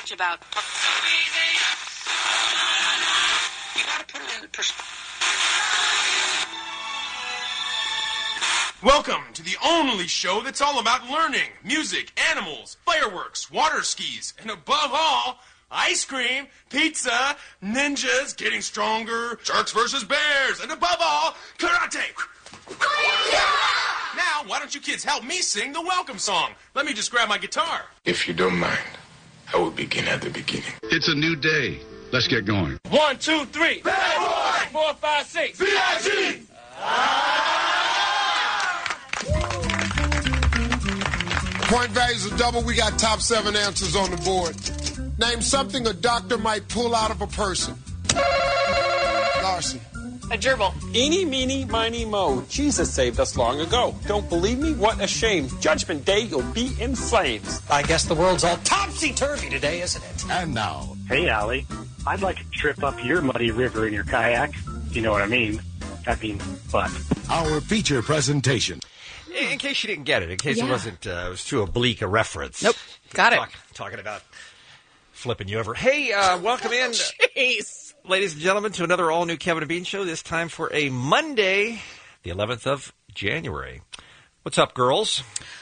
much about... You gotta put it in perspective. Welcome to the only show that's all about learning, music, animals, fireworks, water skis, and above all, ice cream, pizza, ninjas getting stronger, sharks versus bears, and above all, karate. Now, why don't you kids help me sing the welcome song? Let me just grab my guitar. If you don't mind, I will begin at the beginning. It's a new day. Let's get going. 1, 2, 3. Bad boy! 4, 5, 6. VIG! Point values are double. We got top 7 answers on the board. Name something a doctor might pull out of a person. Larson. A gerbil. Eeny, meeny, miny, mo. Jesus saved us long ago. Don't believe me? What a shame. Judgment Day, you'll be in flames. I guess the world's all topsy-turvy today, isn't it? And now. Hey, Allie. I'd like to trip up your muddy river in your kayak. You know what I mean. But. Our feature presentation. In case you didn't get it, in case it wasn't, it was too oblique a reference. Nope. Got it. Talking about flipping you over. Hey, welcome in. Jeez. Ladies and gentlemen, to another all-new Kevin and Bean show, this time for a Monday, the 11th of January. What's up, girls?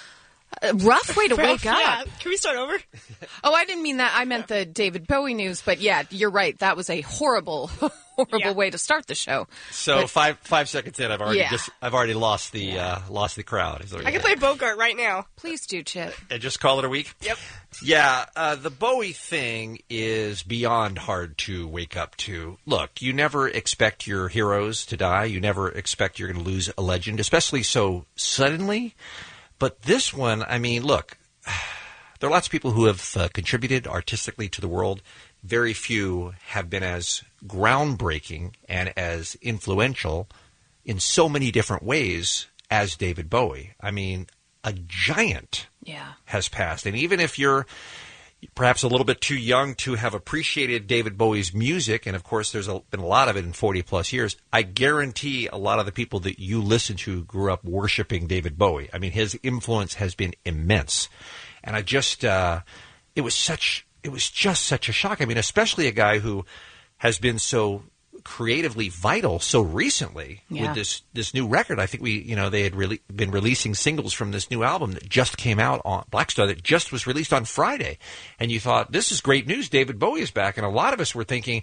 Rough way to wake up. Yeah. Can we start over? Oh, I didn't mean that. I meant the David Bowie news. But yeah, you're right. That was a horrible way to start the show. So but, 5 seconds in, I've already lost the crowd. I can play Bogart right now. Please do, Chip. And just call it a week? Yep. Yeah, the Bowie thing is beyond hard to wake up to. Look, you never expect your heroes to die. You never expect you're going to lose a legend, especially so suddenly. But this one, I mean, look, there are lots of people who have contributed artistically to the world. Very few have been as groundbreaking and as influential in so many different ways as David Bowie. I mean, a giant has passed. And even if you're perhaps a little bit too young to have appreciated David Bowie's music, and of course there's been a lot of it in 40-plus years, I guarantee a lot of the people that you listen to grew up worshiping David Bowie. I mean, his influence has been immense. And I just, it was just such a shock. I mean, especially a guy who has been so creatively vital so recently with this new record. I think they had really been releasing singles from this new album that just came out on Black Star that just was released on Friday. And you thought, this is great news. David Bowie is back. And a lot of us were thinking,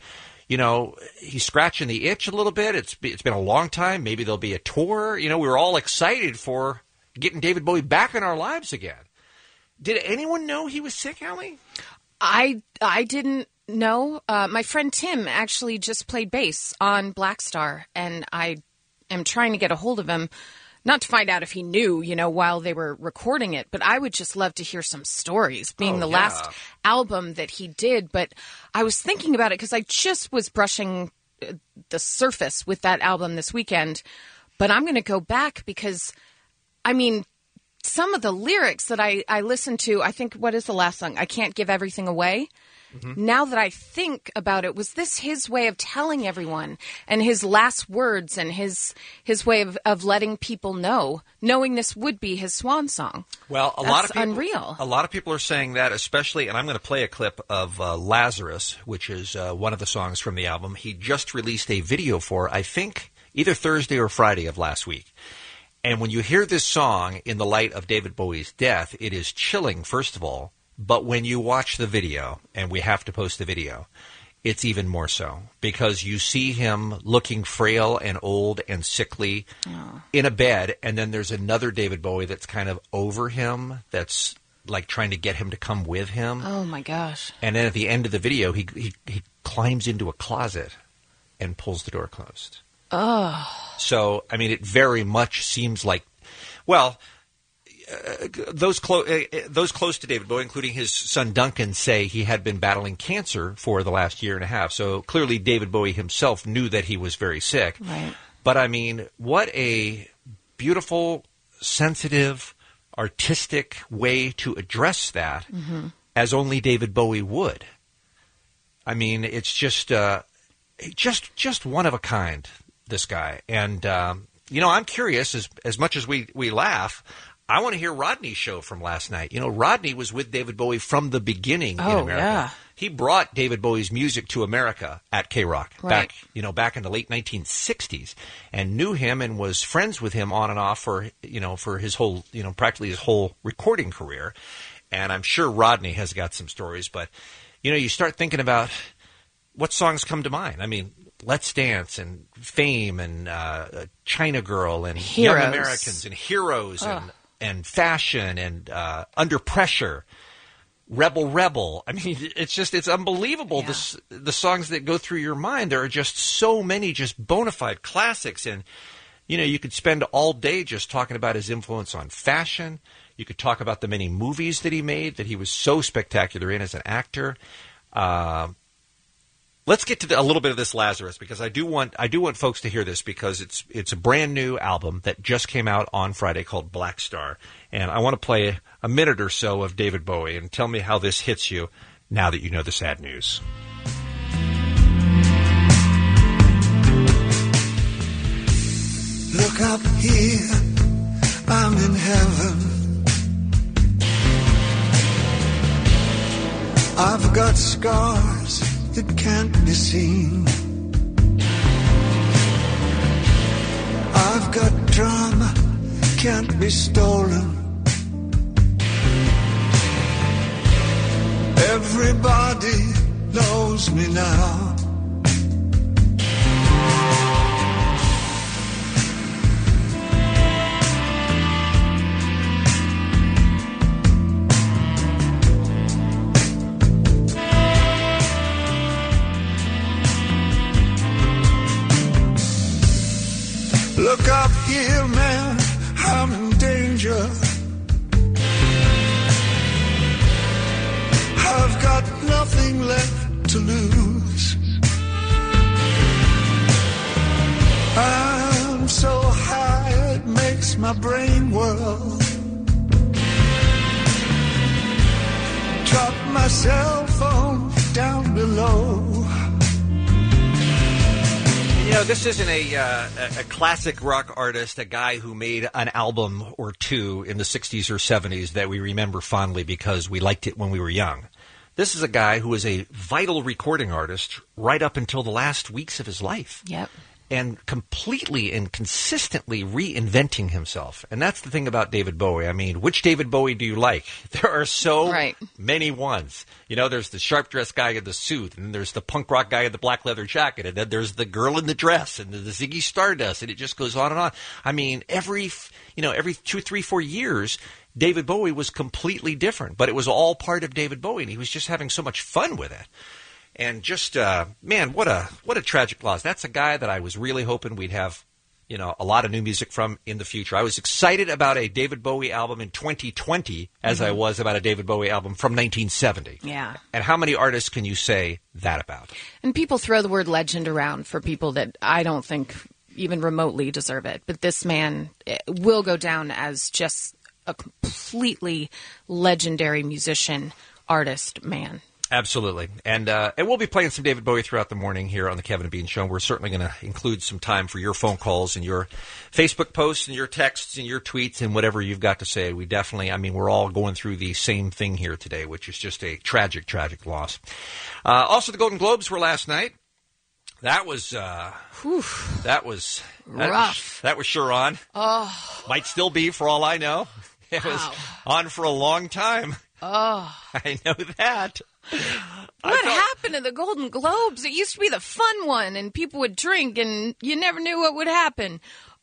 he's scratching the itch a little bit. It's been a long time. Maybe there'll be a tour. We were all excited for getting David Bowie back in our lives again. Did anyone know he was sick, Allie? I didn't know. My friend Tim actually just played bass on Black Star, and I am trying to get a hold of him, not to find out if he knew, while they were recording it, but I would just love to hear some stories, being the last album that he did. But I was thinking about it because I just was brushing the surface with that album this weekend, but I'm going to go back because, I mean, some of the lyrics that I listened to, I think, what is the last song? I Can't Give Everything Away. Mm-hmm. Now that I think about it, was this his way of telling everyone and his last words and his way of letting people know, knowing this would be his swan song? Well, That's unreal. A lot of people are saying that, especially, and I'm going to play a clip of Lazarus, which is one of the songs from the album. He just released a video for, I think, either Thursday or Friday of last week. And when you hear this song in the light of David Bowie's death, it is chilling, first of all. But when you watch the video, and we have to post the video, it's even more so. Because you see him looking frail and old and sickly in a bed, and then there's another David Bowie that's kind of over him, that's like trying to get him to come with him. Oh, my gosh. And then at the end of the video, he climbs into a closet and pulls the door closed. Oh. So, I mean, it very much seems like, well, those close to David Bowie, including his son Duncan, say he had been battling cancer for the last year and a half. So clearly David Bowie himself knew that he was very sick. Right. But, I mean, what a beautiful, sensitive, artistic way to address that, as only David Bowie would. I mean, it's just one of a kind, this guy. And, I'm curious, as much as we laugh, I want to hear Rodney's show from last night. You know, Rodney was with David Bowie from the beginning in Oh, America. yeah. He brought David Bowie's music to America at K-Rock Right. back in the late 1960s, and knew him and was friends with him on and off for his whole, practically his whole recording career. And I'm sure Rodney has got some stories, but, you start thinking about what songs come to mind. I mean, Let's Dance and Fame and China Girl and Heroes. Young Americans and Heroes and Fashion and Under Pressure. Rebel. I mean, it's unbelievable. Yeah. The songs that go through your mind. There are just so many just bona fide classics. And, you could spend all day just talking about his influence on fashion. You could talk about the many movies that he made that he was so spectacular in as an actor. Let's get to a little bit of this Lazarus, because I do want folks to hear this, because it's a brand new album that just came out on Friday called Black Star, and I want to play a minute or so of David Bowie and tell me how this hits you now that you know the sad news. Look up here, I'm in heaven. I've got scars that can't be seen. I've got drama, can't be stolen. Everybody knows me now. Look up here, man, I'm in danger. I've got nothing left to lose. I'm so high it makes my brain whirl. Drop my cell phone down below. This isn't a classic rock artist, a guy who made an album or two in the 60s or 70s that we remember fondly because we liked it when we were young. This is a guy who was a vital recording artist right up until the last weeks of his life. Yep. And completely and consistently reinventing himself. And that's the thing about David Bowie. I mean, which David Bowie do you like? There are so many ones. There's the sharp-dressed guy in the suit, and there's the punk rock guy in the black leather jacket, and then there's the girl in the dress, and the Ziggy Stardust, and it just goes on and on. I mean, every 2, 3, 4 years, David Bowie was completely different, but it was all part of David Bowie, and he was just having so much fun with it. And just, man, what a tragic loss. That's a guy that I was really hoping we'd have, a lot of new music from in the future. I was excited about a David Bowie album in 2020 as I was about a David Bowie album from 1970. Yeah. And how many artists can you say that about? And people throw the word legend around for people that I don't think even remotely deserve it. But this man will go down as just a completely legendary musician, artist, man. Absolutely. And we'll be playing some David Bowie throughout the morning here on the Kevin and Bean Show. We're certainly going to include some time for your phone calls and your Facebook posts and your texts and your tweets and whatever you've got to say. We definitely, we're all going through the same thing here today, which is just a tragic, tragic loss. Also, the Golden Globes were last night. That was rough. That was sure on. Oh. Might still be, for all I know. It was on for a long time. Oh. I know that. What happened to the Golden Globes? It used to be the fun one, and people would drink, and you never knew what would happen.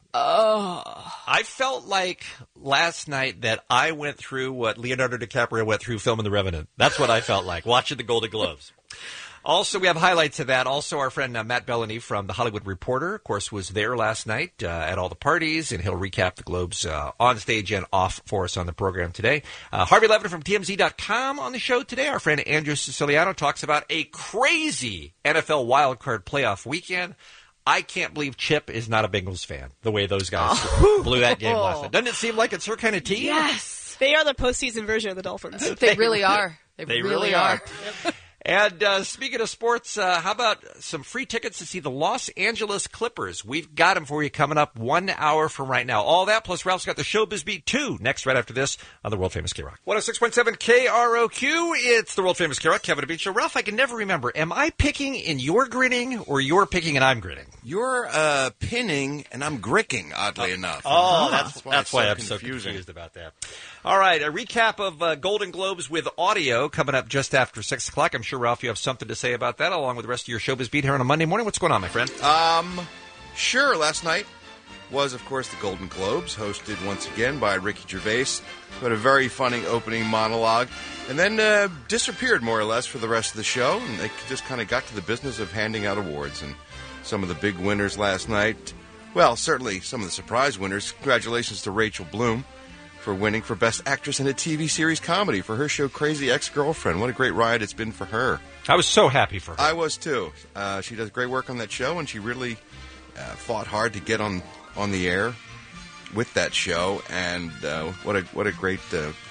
Oh. I felt like last night that I went through what Leonardo DiCaprio went through filming The Revenant. That's what I felt like, watching the Golden Globes. Also, we have highlights of that. Also, our friend Matt Bellany from The Hollywood Reporter, of course, was there last night at all the parties, and he'll recap the Globes on stage and off for us on the program today. Harvey Levin from TMZ.com on the show today. Our friend Andrew Siciliano talks about a crazy NFL wildcard playoff weekend. I can't believe Chip is not a Bengals fan, the way those guys blew that game last night. Doesn't it seem like it's her kind of team? Yes. They are the postseason version of the Dolphins. They really are. They really are. Yep. And speaking of sports, how about some free tickets to see the Los Angeles Clippers? We've got them for you coming up 1 hour from right now. All that, plus Ralph's got the Showbiz Beat 2 next right after this on the world-famous K-Rock. 106.7 KROQ, it's the world-famous K-Rock, Kevin and Bean Show. Ralph, I can never remember, am I picking and you're grinning, or you're picking and I'm grinning? You're pinning and I'm gricking, oddly enough. Oh, that's why I'm so confused about that. All right, a recap of Golden Globes with audio coming up just after 6 o'clock. I'm sure, Ralph, you have something to say about that, along with the rest of your Showbiz Beat here on a Monday morning. What's going on, my friend? Sure. Last night was, of course, the Golden Globes, hosted once again by Ricky Gervais, who had a very funny opening monologue, and then disappeared more or less for the rest of the show, and they just kind of got to the business of handing out awards. And some of the big winners last night, well, certainly some of the surprise winners. Congratulations to Rachel Bloom for winning for Best Actress in a TV Series Comedy for her show Crazy Ex-Girlfriend. What a great ride it's been for her. I was so happy for her. I was, too. She does great work on that show, and she really fought hard to get on the air with that show, and what a great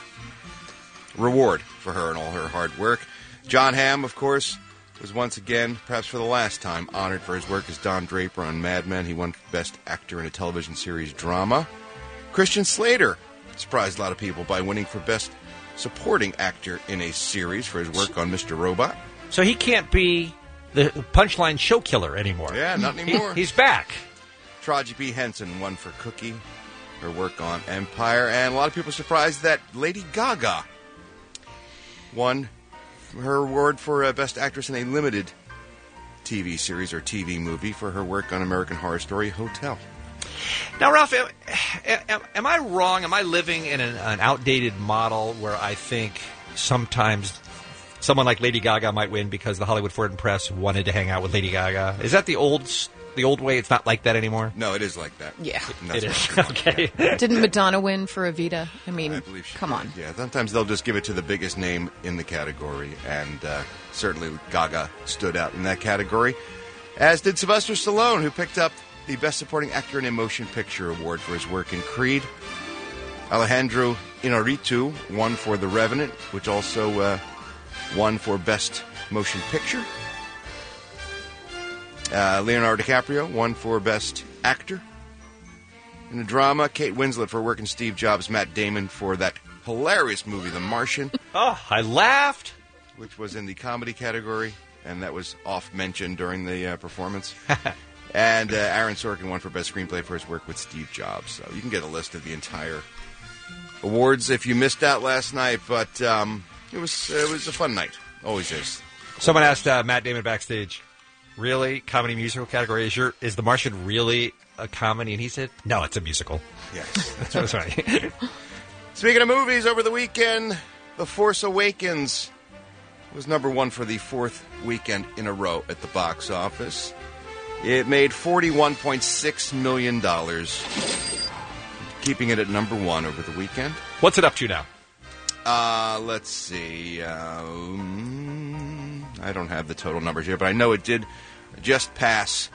reward for her and all her hard work. John Hamm, of course, was once again, perhaps for the last time, honored for his work as Don Draper on Mad Men. He won Best Actor in a Television Series Drama. Christian Slater surprised a lot of people by winning for Best Supporting Actor in a Series for his work on Mr. Robot. So he can't be the punchline show killer anymore. Yeah, not anymore. He's back. Taraji P. Henson won for Cookie, her work on Empire, and a lot of people are surprised that Lady Gaga won her award for Best Actress in a Limited TV Series or TV Movie for her work on American Horror Story Hotel. Now, Ralph, am I wrong? Am I living in an outdated model where I think sometimes someone like Lady Gaga might win because the Hollywood Foreign Press wanted to hang out with Lady Gaga? Is that the old way? It's not like that anymore? No, it is like that. Yeah. It is. Okay. Didn't Madonna win for Evita? I mean, I believe she come on. Yeah, sometimes they'll just give it to the biggest name in the category, and certainly Gaga stood out in that category, as did Sylvester Stallone, who picked up the Best Supporting Actor in a Motion Picture Award for his work in Creed. Alejandro Inarritu won for The Revenant, which also won for Best Motion Picture. Leonardo DiCaprio won for Best Actor in a Drama. Kate Winslet for working Steve Jobs. Matt Damon for that hilarious movie, The Martian. Oh, I laughed. Which was in the comedy category, and that was off-mentioned during the performance. And Aaron Sorkin won for Best Screenplay for his work with Steve Jobs. So you can get a list of the entire awards if you missed out last night, but it was a fun night. Always is. Someone asked Matt Damon backstage, really? Comedy musical category? Is The Martian really a comedy? And he said, no, it's a musical. Yes. That's right. Speaking of movies, over the weekend, The Force Awakens was number one for the fourth weekend in a row at the box office. It made $41.6 million, keeping it at number one over the weekend. What's it up to now? Let's see. I don't have the total numbers here, but I know it did just pass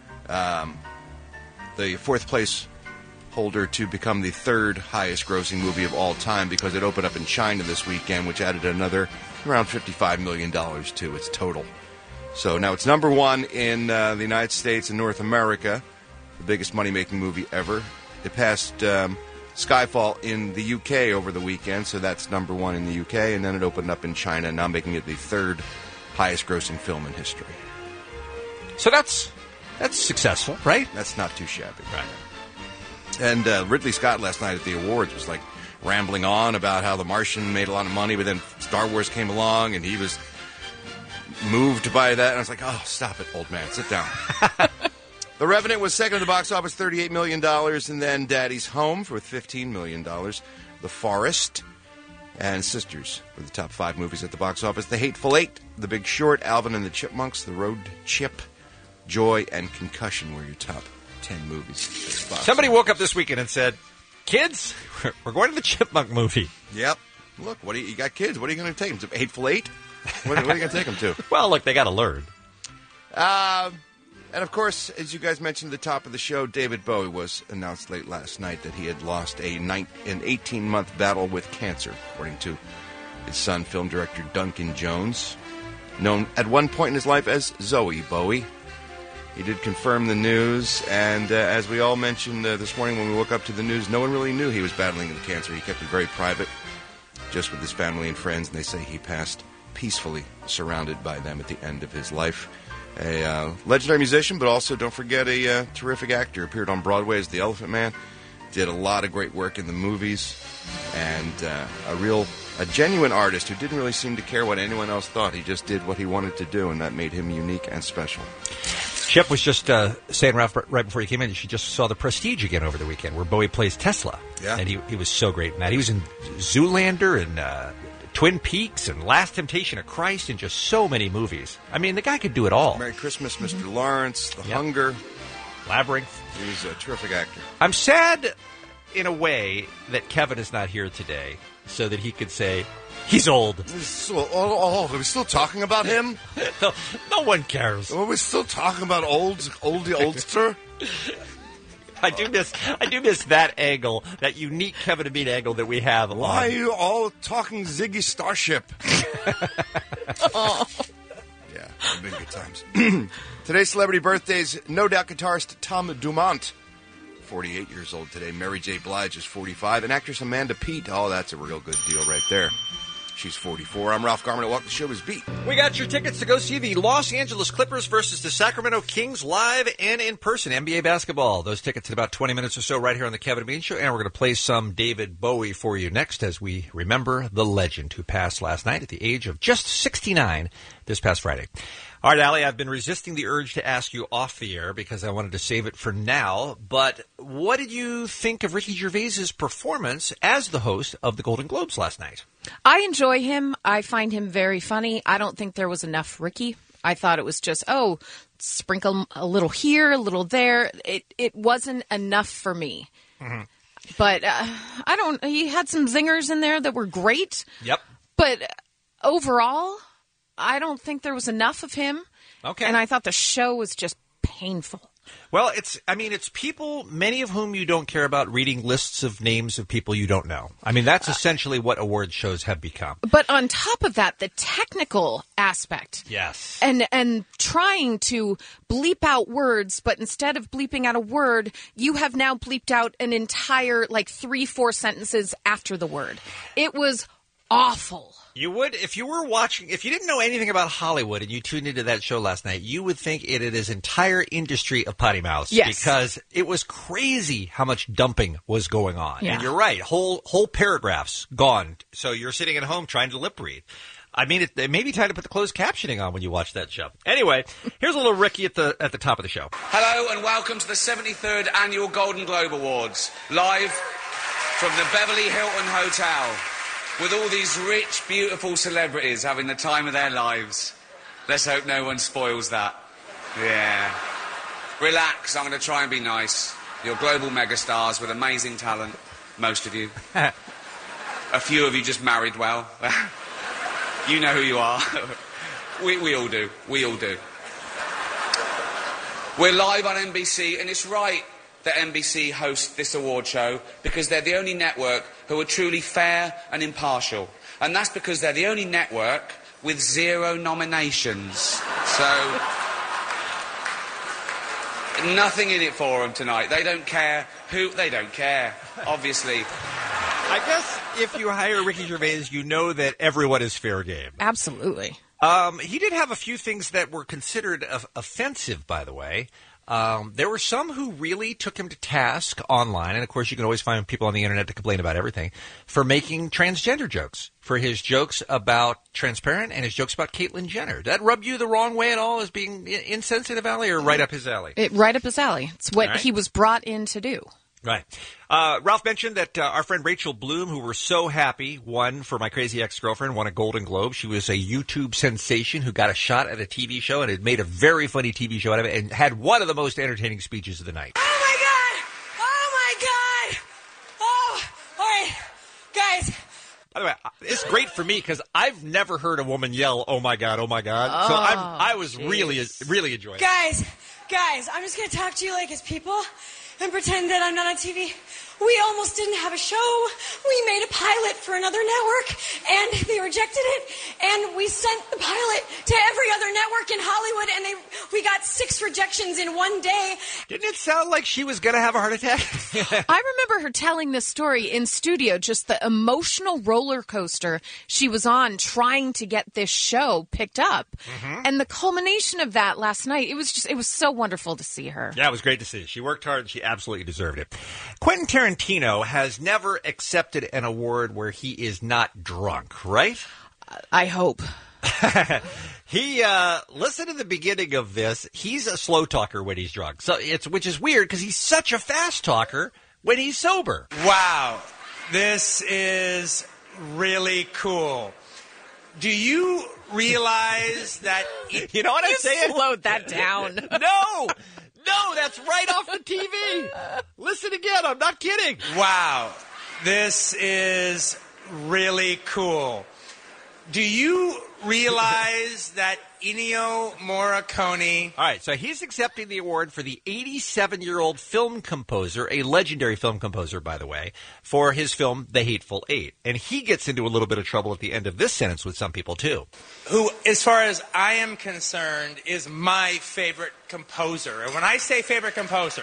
the fourth place holder to become the third highest grossing movie of all time, because it opened up in China this weekend, which added another around $55 million to its total. So now it's number one in the United States and North America, the biggest money-making movie ever. It passed Skyfall in the UK over the weekend, so that's number one in the UK, and then it opened up in China, now making it the third highest-grossing film in history. So that's successful, right? That's not too shabby. Right. And Ridley Scott last night at the awards was like rambling on about how The Martian made a lot of money, but then Star Wars came along, and he was moved by that, and I was like, oh, stop it, old man, sit down. The Revenant was second at the box office, $38 million, and then Daddy's Home with $15 million. The Forest and Sisters were the top five movies at the box office. The Hateful Eight, The Big Short, Alvin and the Chipmunks, The Road Chip, Joy, and Concussion were your top 10 movies. Somebody woke up this weekend and said, kids, we're going to the Chipmunk movie. Yep. Look, you got kids. What are you going to take them to? Hateful Eight? What are you going to take them to? Well, look, they got to learn. And, of course, as you guys mentioned at the top of the show, David Bowie was announced late last night that he had lost an 18-month battle with cancer, according to his son, film director Duncan Jones. known at one point in his life as Zoe Bowie. He did confirm the news, and as we all mentioned this morning when we woke up to the news, no one really knew he was battling the cancer. He kept it very private, just with his family and friends, and they say he passed peacefully, surrounded by them at the end of his life. A legendary musician, but also, don't forget, a terrific actor. Appeared on Broadway as the Elephant Man. Did a lot of great work in the movies. And a genuine artist who didn't really seem to care what anyone else thought. He just did what he wanted to do, and that made him unique and special. Shep was just saying, Ralph, right before he came in, she just saw The Prestige again over the weekend, where Bowie plays Tesla. Yeah. And he was so great in that. He was in Zoolander and Twin Peaks and Last Temptation of Christ and just so many movies. I mean, the guy could do it all. Merry Christmas, Mr. Lawrence, The Hunger. Labyrinth. He was a terrific actor. I'm sad, in a way, that Kevin is not here today so that he could say, he's old. Are we still talking about him? No one cares. Are we still talking about oldster? I do miss that angle, that unique Kevin and Bean angle that we have. Why are you all talking Ziggy Starship? Oh. Yeah, it's been good times. Today's celebrity birthdays, no doubt guitarist Tom Dumont, 48 years old today. Mary J. Blige is 45. And actress Amanda Peet, oh, that's a real good deal right there. She's 44. I'm Ralph Garman at Walk the Show is Beat. We got your tickets to go see the Los Angeles Clippers versus the Sacramento Kings live and in person, NBA basketball. Those tickets in about 20 minutes or so right here on the Kevin and Bean Show. And we're going to play some David Bowie for you next as we remember the legend who passed last night at the age of just 69 this past Friday. All right, Allie, I've been resisting the urge to ask you off the air because I wanted to save it for now. But what did you think of Ricky Gervais's performance as the host of the Golden Globes last night? I enjoy him. I find him very funny. I don't think there was enough Ricky. I thought it was just, sprinkle a little here, a little there. It wasn't enough for me. Mm-hmm. But he had some zingers in there that were great. Yep. But overall, I don't think there was enough of him. Okay. And I thought the show was just painful. Well, it's people, many of whom you don't care about, reading lists of names of people you don't know. I mean, that's essentially what award shows have become. But on top of that, the technical aspect. Yes. And trying to bleep out words, but instead of bleeping out a word, you have now bleeped out an entire, 3-4 sentences after the word. It was awful. You would, if you didn't know anything about Hollywood and you tuned into that show last night, you would think it is entire industry of potty mouths. Yes. Because it was crazy how much dumping was going on. Yeah. And you're right, whole paragraphs gone. So you're sitting at home trying to lip read. I mean, it may be time to put the closed captioning on when you watch that show. Anyway, here's a little Ricky at the top of the show. Hello and welcome to the 73rd Annual Golden Globe Awards, live from the Beverly Hilton Hotel. With all these rich, beautiful celebrities having the time of their lives. Let's hope no one spoils that. Yeah. Relax, I'm going to try and be nice. You're global megastars with amazing talent, most of you. A few of you just married well. You know who you are. We all do. We all do. We're live on NBC, and it's right that NBC hosts this award show because they're the only network who are truly fair and impartial. And that's because they're the only network with 0 nominations. So, nothing in it for them tonight. They don't care they don't care, obviously. I guess if you hire Ricky Gervais, you know that everyone is fair game. Absolutely. He did have a few things that were considered offensive, by the way. There were some who really took him to task online, and of course you can always find people on the internet to complain about everything, for making transgender jokes, for his jokes about Transparent and his jokes about Caitlyn Jenner. Did that rub you the wrong way at all as being insensitive, Allie, or right up his alley? Right up his alley. It's what he was brought in to do. Right. Ralph mentioned that our friend Rachel Bloom, who we're so happy won for My Crazy Ex-Girlfriend, won a Golden Globe. She was a YouTube sensation who got a shot at a TV show and had made a very funny TV show out of it and had one of the most entertaining speeches of the night. Oh, my God! Oh, my God! Oh, all right. Guys. By the way, it's great for me because I've never heard a woman yell, "Oh, my God, oh, my God." So I was really enjoying it. Guys, I'm just going to talk to you like as people and pretend that I'm not on TV we almost didn't have a show. We made a pilot for another network, and they rejected it. And we sent the pilot to every other network in Hollywood, and we got 6 rejections in one day. Didn't it sound like she was going to have a heart attack? I remember her telling this story in studio, just the emotional roller coaster she was on trying to get this show picked up. Mm-hmm. And the culmination of that last night, it was so wonderful to see her. Yeah, it was great to see. She worked hard and she absolutely deserved it. Quentin Tarantino has never accepted an award where he is not drunk, right? I hope. He listen to the beginning of this. He's a slow talker when he's drunk. So which is weird because he's such a fast talker when he's sober. Wow. This is really cool. Do you realize that... You know what I'm saying? Slowed that down. No, that's right off the TV. Listen again. I'm not kidding. Wow. This is really cool. Do you realize that Ennio Morricone... All right, so he's accepting the award for the 87-year-old film composer, a legendary film composer, by the way, for his film The Hateful Eight. And he gets into a little bit of trouble at the end of this sentence with some people, too. Who, as far as I am concerned, is my favorite composer. And when I say favorite composer,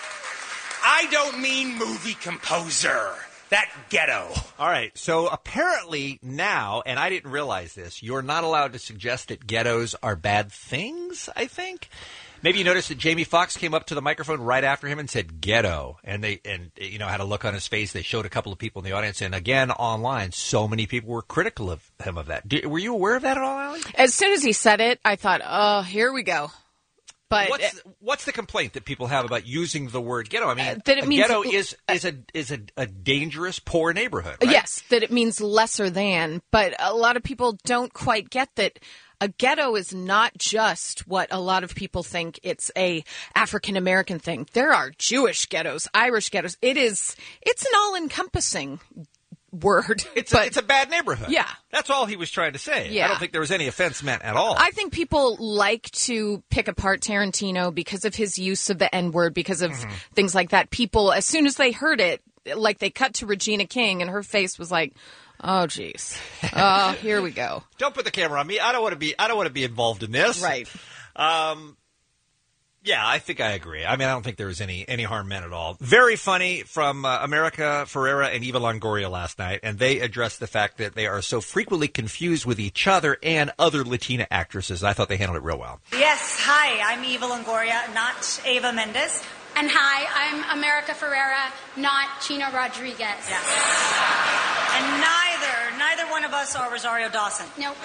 I don't mean movie composer. That ghetto. All right, so apparently now, and I didn't realize this, you're not allowed to suggest that ghettos are bad things, I think. Maybe you noticed that Jamie Foxx came up to the microphone right after him and said ghetto, and had a look on his face. They showed a couple of people in the audience, and again, online, so many people were critical of him of that. Were you aware of that at all, Allie? As soon as he said it, I thought, oh, here we go. But what's the complaint that people have about using the word ghetto? I mean, that it means, ghetto is a dangerous, poor neighborhood, right? Yes, that it means lesser than. But a lot of people don't quite get that a ghetto is not just what a lot of people think it's a African American thing. There are Jewish ghettos, Irish ghettos. It's an all-encompassing word. It's a bad neighborhood. Yeah. That's all he was trying to say. Yeah. I don't think there was any offense meant at all. I think people like to pick apart Tarantino because of his use of the N-word, because of things like that. People, as soon as they heard it, like they cut to Regina King and her face was like, oh, geez. Here we go. Don't put the camera on me. I don't want to be involved in this. Right. Yeah, I think I agree. I mean, I don't think there was any harm meant at all. Very funny from America Ferrera and Eva Longoria last night, and they addressed the fact that they are so frequently confused with each other and other Latina actresses. I thought they handled it real well. Yes, hi, I'm Eva Longoria, not Eva Mendes. And hi, I'm America Ferrera, not Chino Rodriguez. Yes. And neither one of us are Rosario Dawson. Nope.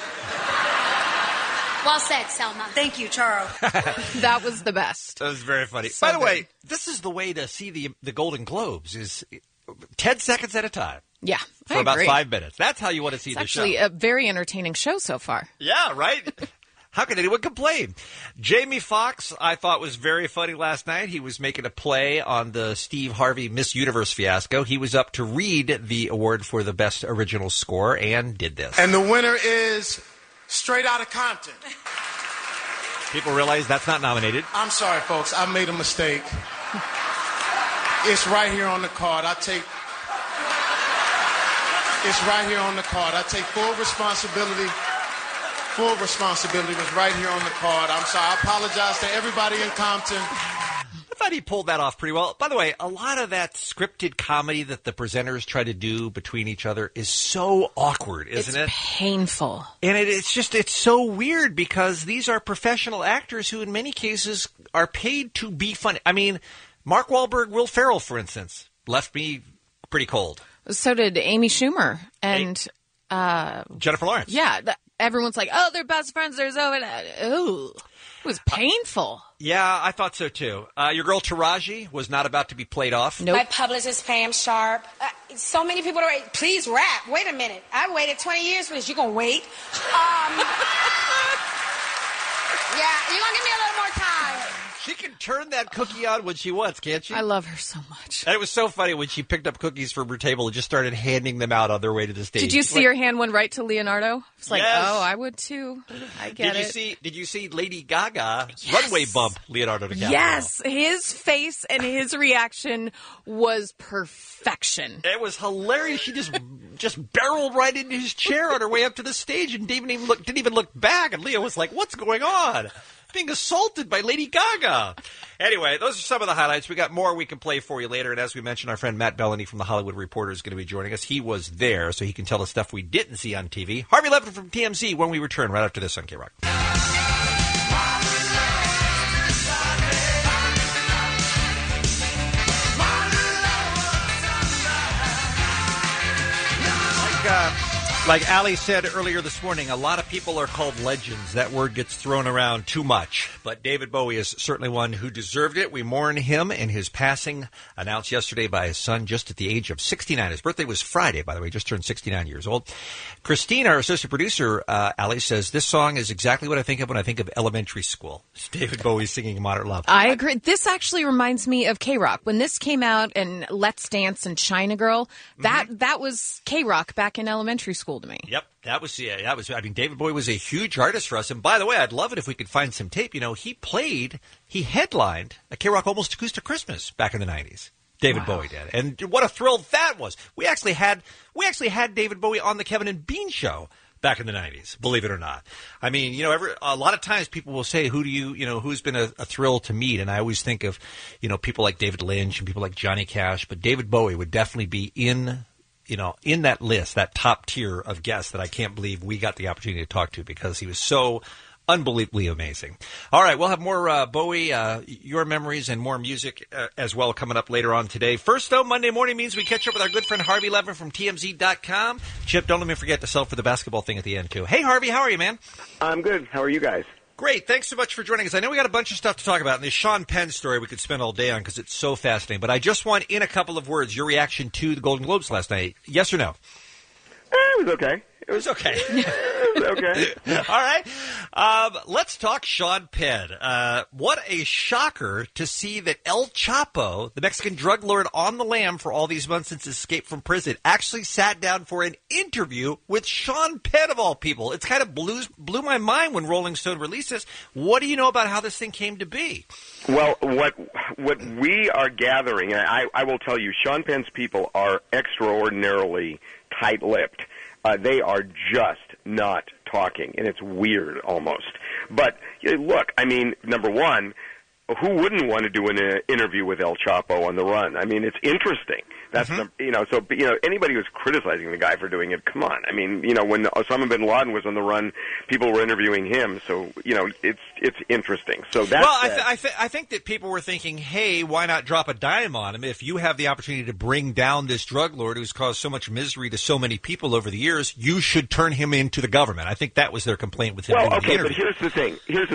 Well said, Selma. Thank you, Charo. That was the best. That was very funny. So By the way, good. this is the way to see the Golden Globes is 10 seconds at a time. Yeah, For I about agree. 5 minutes. That's how you want to see It's the show. actually a very entertaining show so far. Yeah, right? How can anyone complain? Jamie Foxx, I thought, was very funny last night. He was making a play on the Steve Harvey Miss Universe fiasco. He was up to read the award for the best original score and did this. And the winner is Straight Outta Compton. People realize that's not nominated. I'm sorry, folks. I made a mistake. It's right here on the card. It's right here on the card. I take full responsibility. Full responsibility was right here on the card. I'm sorry. I apologize to everybody in Compton. I thought he pulled that off pretty well. By the way, a lot of that scripted comedy that the presenters try to do between each other is so awkward, isn't it? It's painful. And it's so weird because these are professional actors who in many cases are paid to be funny. I mean, Mark Wahlberg, Will Ferrell, for instance, left me pretty cold. So did Amy Schumer and Jennifer Lawrence. Yeah, everyone's like, oh, they're best friends. There's ooh, it was painful. Yeah, I thought so too. Your girl Taraji was not about to be played off. My publicist, Pam Sharp. So many people are, please rap. Wait a minute. I waited 20 years for this. You gonna wait? Yeah, you're gonna give me a little more time. She can turn that cookie on when she wants, can't she? I love her so much. And it was so funny when she picked up cookies from her table and just started handing them out on their way to the stage. Did you see her hand one right to Leonardo? It's like, Yes. oh, I would too. I get it. Did you see Lady Gaga runway bump Leonardo DiCaprio? Yes, his face and his reaction was perfection. It was hilarious. She just barreled right into his chair on her way up to the stage and didn't even look back. And Leo was like, "What's going on? Being assaulted by Lady Gaga." Anyway, those are some of the highlights. We got more we can play for you later. And as we mentioned, our friend Matt Bellany from The Hollywood Reporter is going to be joining us. He was there, so he can tell us stuff we didn't see on TV. Harvey Levin from TMZ when we return right after this on K-Rock. Like Ali said earlier this morning, a lot of people are called legends. That word gets thrown around too much. But David Bowie is certainly one who deserved it. We mourn him and his passing, announced yesterday by his son just at the age of 69. His birthday was Friday, by the way, just turned 69 years old. Christine, our associate producer, Ali, says, this song is exactly what I think of when I think of elementary school. It's David Bowie singing Modern Love. I agree. This actually reminds me of K-Rock. When this came out and Let's Dance and China Girl, that was K-Rock back in elementary school to me. Yep, that was. I mean, David Bowie was a huge artist for us. And by the way, I'd love it if we could find some tape. You know, he headlined a K-Rock Almost Acoustic Christmas back in the 90s. David Bowie did. And what a thrill that was. We actually had David Bowie on the Kevin and Bean show back in the 90s, believe it or not. I mean, you know, a lot of times people will say, who's been a thrill to meet? And I always think of, you know, people like David Lynch and people like Johnny Cash, but David Bowie would definitely be in that list, that top tier of guests that I can't believe we got the opportunity to talk to because he was so unbelievably amazing. All right, we'll have more Bowie, your memories, and more music as well coming up later on today. First, though, Monday morning means we catch up with our good friend Harvey Levin from TMZ.com. Chip, don't let me forget to sell for the basketball thing at the end, too. Hey, Harvey, how are you, man? I'm good. How are you guys? Great. Thanks so much for joining us. I know we got a bunch of stuff to talk about, and this Sean Penn story we could spend all day on because it's so fascinating. But I just want, in a couple of words, your reaction to the Golden Globes last night. Yes or no? It was okay. It was okay. It was okay. All right. Let's talk Sean Penn. What a shocker to see that El Chapo, the Mexican drug lord on the lam for all these months since his escape from prison, actually sat down for an interview with Sean Penn, of all people. It's kind of blew my mind when Rolling Stone released this. What do you know about how this thing came to be? Well, what we are gathering, I will tell you, Sean Penn's people are extraordinarily tight-lipped. They are just not talking, and it's weird almost. But look, I mean, number one, who wouldn't want to do an interview with El Chapo on the run? I mean, it's interesting. That's anybody who's criticizing the guy for doing it, come on. I mean, when Osama bin Laden was on the run, people were interviewing him. So it's interesting. So that's I think that people were thinking, hey, why not drop a dime on him if you have the opportunity to bring down this drug lord who's caused so much misery to so many people over the years? You should turn him into the government. I think that was their complaint with him. Well, okay, but here's the thing.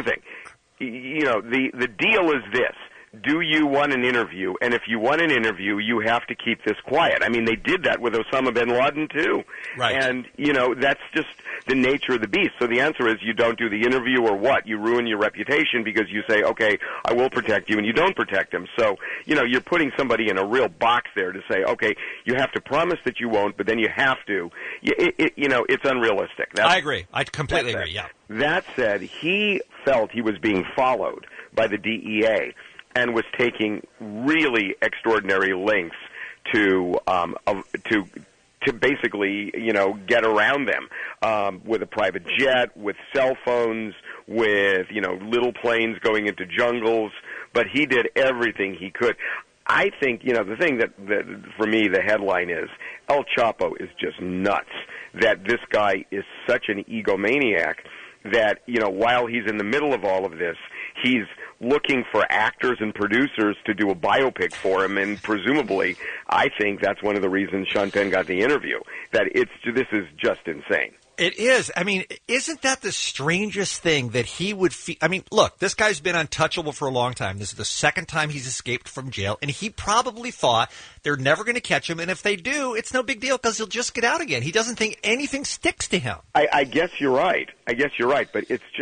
The deal is this. Do you want an interview? And if you want an interview, you have to keep this quiet. I mean, they did that with Osama bin Laden, too. Right. And, that's just the nature of the beast. So the answer is you don't do the interview or what? You ruin your reputation because you say, okay, I will protect you, and you don't protect him. So, you're putting somebody in a real box there to say, okay, you have to promise that you won't, but then you have to. It's unrealistic. I agree. I completely agree, yeah. That said, he felt he was being followed by the DEA and was taking really extraordinary lengths to basically, get around them with a private jet, with cell phones, with, little planes going into jungles. But he did everything he could. I think, the thing that for me, the headline is El Chapo is just nuts, that this guy is such an egomaniac that, while he's in the middle of all of this, he's looking for actors and producers to do a biopic for him, and presumably, I think that's one of the reasons Sean Penn got the interview, that this is just insane. It is. I mean, isn't that the strangest thing that he would feel? I mean, look, this guy's been untouchable for a long time. This is the second time he's escaped from jail, and he probably thought they're never going to catch him, and if they do, it's no big deal because he'll just get out again. He doesn't think anything sticks to him. I guess you're right. But it's just,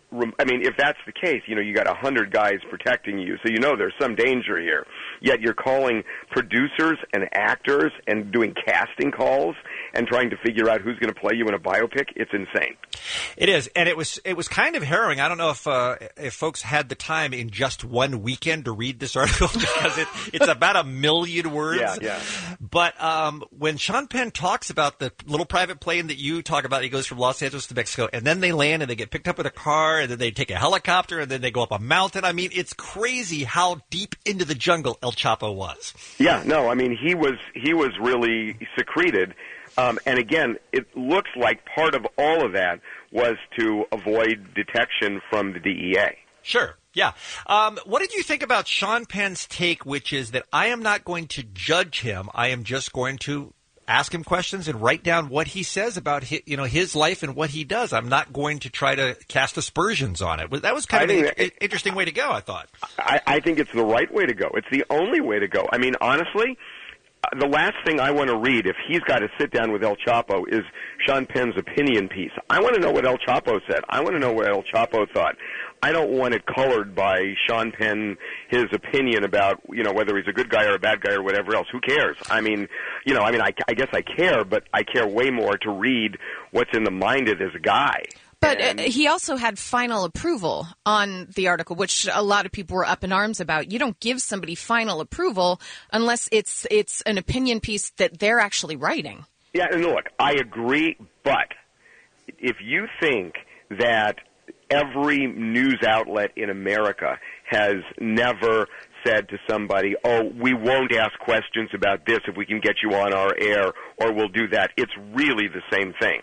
I mean, if that's the case, you got 100 guys protecting you, so there's some danger here. Yet you're calling producers and actors and doing casting calls and trying to figure out who's going to play you in a biopic. It's insane. It is, and it was kind of harrowing. I don't know if folks had the time in just one weekend to read this article because it's about 1 million words. Yeah. But when Sean Penn talks about the little private plane that you talk about, he goes from Los Angeles to Mexico, and then they land and they get picked up with a car, and then they take a helicopter, and then they go up a mountain. I mean, it's crazy how deep into the jungle El Chapo was. Yeah, no, I mean, he was really secreted. And again, it looks like part of all of that was to avoid detection from the DEA. Sure, yeah. What did you think about Sean Penn's take, which is that I am not going to judge him. I am just going to ask him questions and write down what he says about his life and what he does. I'm not going to try to cast aspersions on it. That was kind of an interesting way to go, I thought. I think it's the right way to go. It's the only way to go. I mean, honestly, the last thing I want to read, if he's got to sit down with El Chapo, is Sean Penn's opinion piece. I want to know what El Chapo said. I want to know what El Chapo thought. I don't want it colored by Sean Penn, his opinion about, whether he's a good guy or a bad guy or whatever else. Who cares? I mean, I guess I care, but I care way more to read what's in the mind of this guy. But he also had final approval on the article, which a lot of people were up in arms about. You don't give somebody final approval unless it's an opinion piece that they're actually writing. Yeah, and look, I agree, but if you think that every news outlet in America has never said to somebody, oh, we won't ask questions about this if we can get you on our air, or we'll do that. It's really the same thing.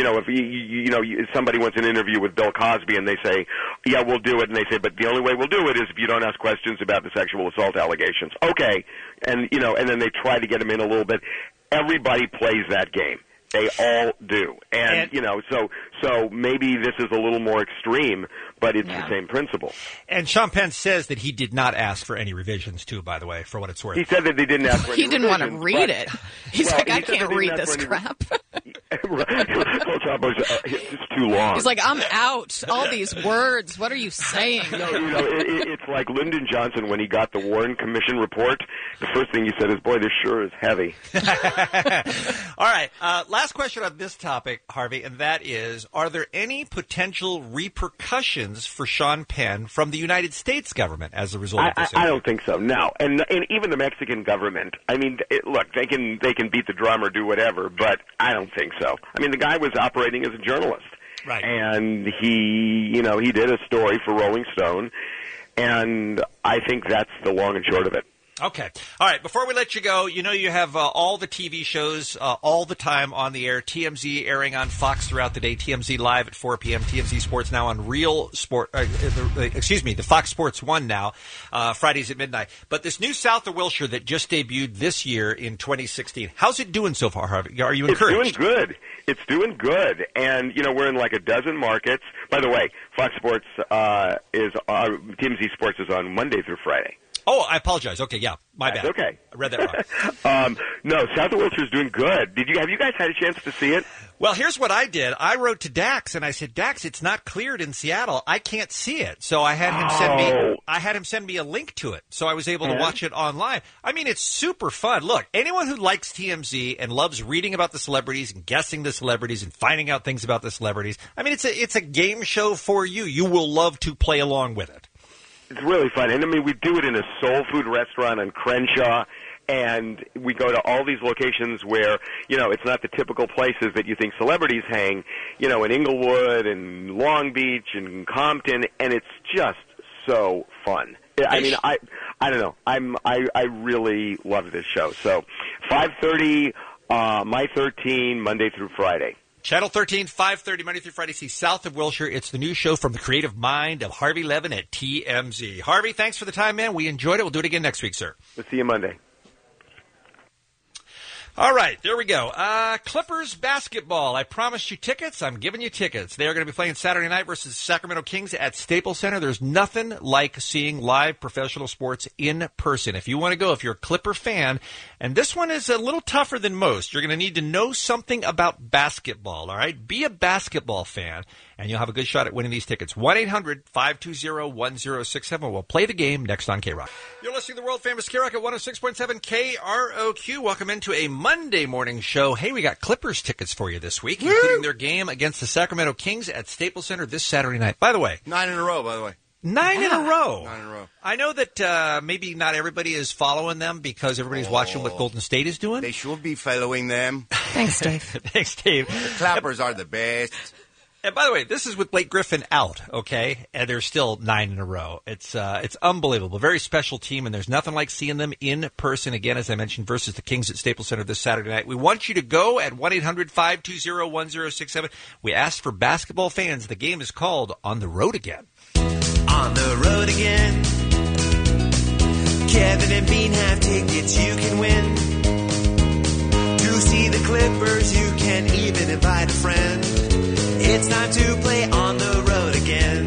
If somebody wants an interview with Bill Cosby and they say, yeah, we'll do it, and they say, but the only way we'll do it is if you don't ask questions about the sexual assault allegations. Okay. And then they try to get him in a little bit. Everybody plays that game. They all do. And so maybe this is a little more extreme, but it's the same principle. And Sean Penn says that he did not ask for any revisions, too, by the way, for what it's worth. He said that they didn't ask for any He didn't want to read it. He's like, I can't read this crap. It's too long. He's like, I'm out. All these words. What are you saying? It's like Lyndon Johnson when he got the Warren Commission report. The first thing he said is, boy, this sure is heavy. All right. Last question on this topic, Harvey, and that is, are there any potential repercussions for Sean Penn from the United States government as a result of this? I don't think so, no. And even the Mexican government, I mean, look, they can beat the drum or do whatever, but I don't think so. I mean, the guy was operating as a journalist. Right. And he did a story for Rolling Stone, and I think that's the long and short of it. Okay. All right. Before we let you go, you have all the TV shows all the time on the air. TMZ airing on Fox throughout the day. TMZ Live at 4 p.m. TMZ Sports now on the Fox Sports 1 now, Fridays at midnight. But this new South of Wilshire that just debuted this year in 2016, how's it doing so far, Harvey? Are you encouraged? It's doing good. It's doing good. And, we're in like a dozen markets. By the way, Fox Sports TMZ Sports is on Monday through Friday. Oh, I apologize. Okay, yeah, my bad. That's okay. I read that wrong. No, South of Wilshire is doing good. Have you guys had a chance to see it? Well, here's what I did. I wrote to Dax and I said, Dax, it's not cleared in Seattle. I can't see it. So I had him send me a link to it. So I was able to watch it online. I mean, it's super fun. Look, anyone who likes TMZ and loves reading about the celebrities and guessing the celebrities and finding out things about the celebrities, I mean, it's a game show for you. You will love to play along with it. It's really fun. And, I mean, we do it in a soul food restaurant on Crenshaw, and we go to all these locations where, it's not the typical places that you think celebrities hang, in Inglewood and Long Beach and Compton, and it's just so fun. I mean, I don't know. I really love this show. So 5:30, My 13, Monday through Friday. Channel 13, 5:30, Monday through Friday. See South of Wilshire. It's the new show from the creative mind of Harvey Levin at TMZ. Harvey, thanks for the time, man. We enjoyed it. We'll do it again next week, sir. We'll see you Monday. All right, there we go. Clippers basketball. I promised you tickets. I'm giving you tickets. They are going to be playing Saturday night versus Sacramento Kings at Staples Center. There's nothing like seeing live professional sports in person. If you want to go, if you're a Clipper fan, and this one is a little tougher than most, you're going to need to know something about basketball, all right? Be a basketball fan. and you'll have a good shot at winning these tickets. 1-800-520-1067. We'll play the game next on K-Rock. You're listening to the world-famous K-Rock at 106.7 KROQ. Welcome into a Monday morning show. Hey, we got Clippers tickets for you this week, including their game against the Sacramento Kings at Staples Center this Saturday night. By the way. 9 in a row, by the way. 9 in a row. 9 in a row. I know that maybe not everybody is following them because everybody's watching what Golden State is doing. They should be following them. Thanks, Dave. Thanks, Dave. The Clappers are the best. And by the way, this is with Blake Griffin out, okay? And they're still 9 in a row. It's unbelievable. Very special team, and there's nothing like seeing them in person again, as I mentioned, versus the Kings at Staples Center this Saturday night. We want you to go at 1-800-520-1067. We asked for basketball fans. The game is called On the Road Again. On the road again. Kevin and Bean have tickets you can win. To see the Clippers, you can even invite a friend. It's time to play On the Road Again.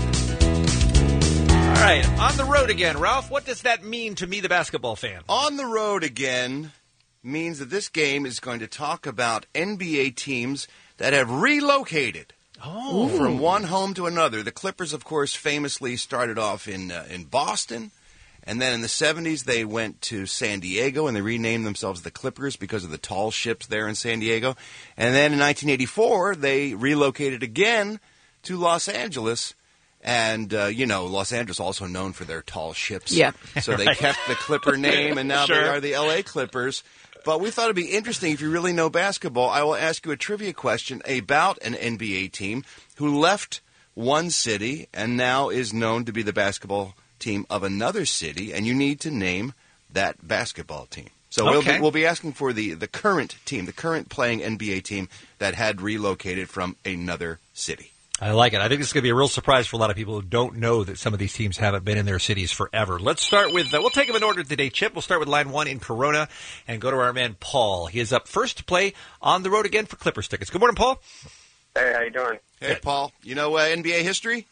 All right, On the Road Again. Ralph, what does that mean to me, the basketball fan? On the Road Again means that this game is going to talk about NBA teams that have relocated. From one home to another. The Clippers, of course, famously started off in Boston, and then in the 70s they went to San Diego, and they renamed themselves the Clippers because of the tall ships there in San Diego. And then in 1984, they relocated again to Los Angeles, and, Los Angeles also known for their tall ships. Yeah. So they kept the Clipper name, and now they are the L.A. Clippers. But we thought it'd be interesting, if you really know basketball, I will ask you a trivia question about an NBA team who left one city and now is known to be the basketball team of another city, and you need to name that basketball team. So we'll be asking for the current team, the current playing NBA team that had relocated from another city. I like it. I think this is going to be a real surprise for a lot of people who don't know that some of these teams haven't been in their cities forever. Let's start with, we'll take them in order today, Chip. We'll start with line 1 in Corona and go to our man Paul. He is up first to play On the Road Again for Clippers tickets. Good morning, Paul. Hey, how you doing? Hey, Paul. You know NBA history?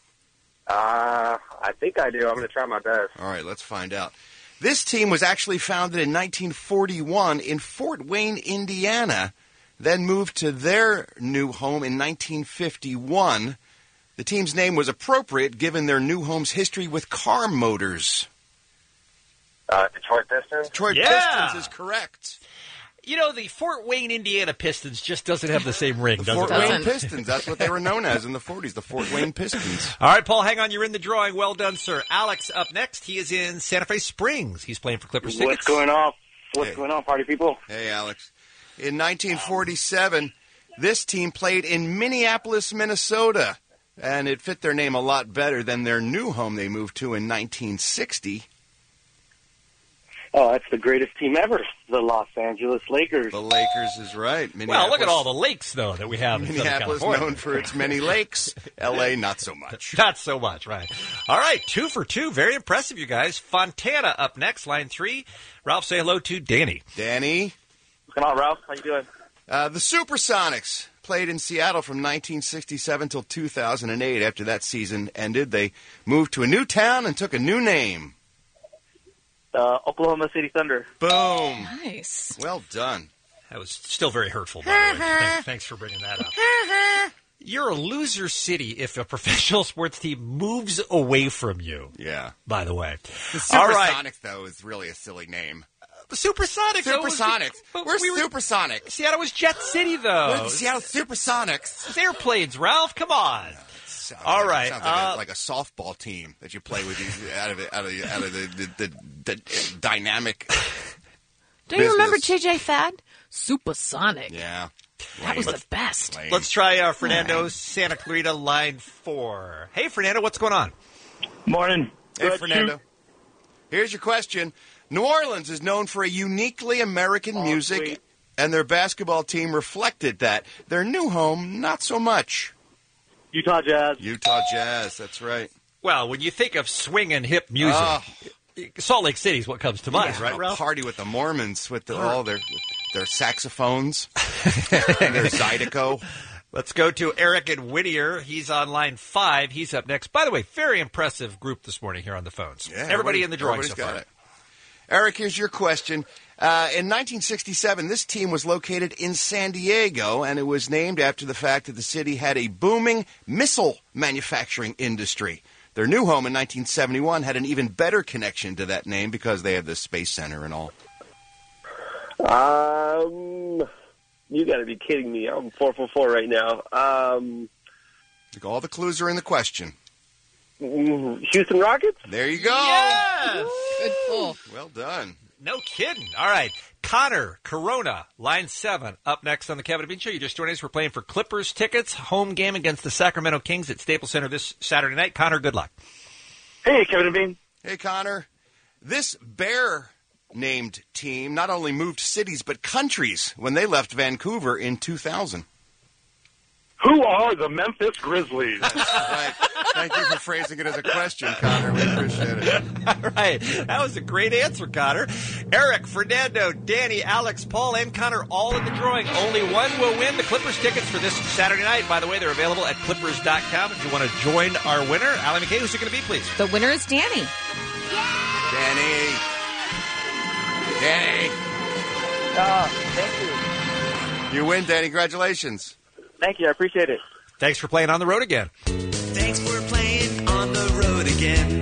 I think I do. I'm going to try my best. All right, let's find out. This team was actually founded in 1941 in Fort Wayne, Indiana, then moved to their new home in 1951. The team's name was appropriate given their new home's history with car motors. Detroit Pistons? Detroit Pistons is correct. You know, the Fort Wayne, Indiana Pistons just doesn't have the same ring, does it? Fort Wayne Pistons. That's what they were known as in the 40s, the Fort Wayne Pistons. All right, Paul, hang on. You're in the drawing. Well done, sir. Alex up next. He is in Santa Fe Springs. He's playing for Clippers tickets. What's going on? What's going on, party people? Hey, Alex. In 1947, this team played in Minneapolis, Minnesota, and it fit their name a lot better than their new home they moved to in 1960. Oh, that's the greatest team ever, the Los Angeles Lakers. The Lakers is right. Well, look at all the lakes, though, that we have in Minneapolis, known for its many lakes. L.A., not so much. Not so much, right. All right, 2 for 2. Very impressive, you guys. Fontana up next, line 3. Ralph, say hello to Danny. Danny. What's going on, Ralph? How you doing? The Supersonics played in Seattle from 1967 till 2008. After that season ended, they moved to a new town and took a new name. Oklahoma City Thunder. Boom. Nice. Well done. That was still very hurtful, by the way. Thanks for bringing that up. You're a loser city if a professional sports team moves away from you. Yeah. By the way. The Supersonics, though, is really a silly name. The Supersonics. Supersonics. We're Supersonics. Seattle was Jet City, though. We're the Seattle Supersonics. It's airplanes, Ralph. Come on. All right. Sounds like a softball team that you play with out of the dynamic. Do you remember JJ Fad? Supersonic. Yeah. That was the best. Let's try Fernando Santa Clarita, line 4. Hey, Fernando, what's going on? Morning. Hey, Fernando. Here's your question. New Orleans is known for a uniquely American music, sweet. And their basketball team reflected that. Their new home, not so much. Utah Jazz. Utah Jazz, that's right. Well, when you think of swing and hip music, Salt Lake City is what comes to mind, right, Ralph? Party with the Mormons with all their saxophones and their Zydeco. Let's go to Eric and Whittier. He's on line 5. He's up next. By the way, very impressive group this morning here on the phones. Yeah, everybody in the drawing so far. Got it. Eric, here's your question. In 1967, this team was located in San Diego, and it was named after the fact that the city had a booming missile manufacturing industry. Their new home in 1971 had an even better connection to that name because they had the Space Center and all. You got to be kidding me. I'm 4 for 4 right now. All the clues are in the question. Houston Rockets? There you go. Yes! Good pull. Well done. No kidding. All right. Connor Corona, line 7, up next on the Kevin and Bean Show. You just joined us. We're playing for Clippers tickets, home game against the Sacramento Kings at Staples Center this Saturday night. Connor, good luck. Hey, Kevin and Bean. Hey, Connor. This Bear-named team not only moved cities but countries when they left Vancouver in 2000. Who are the Memphis Grizzlies? Right. Thank you for phrasing it as a question, Connor. We appreciate it. All right. That was a great answer, Connor. Eric, Fernando, Danny, Alex, Paul, and Connor all in the drawing. Only one will win the Clippers tickets for this Saturday night. By the way, they're available at clippers.com if you want to join our winner. Allie McKay, who's it going to be, please? The winner is Danny. Danny. Thank you. You win, Danny. Congratulations. Thank you. I appreciate it. Thanks for playing on the road again. Thanks for playing on the road again.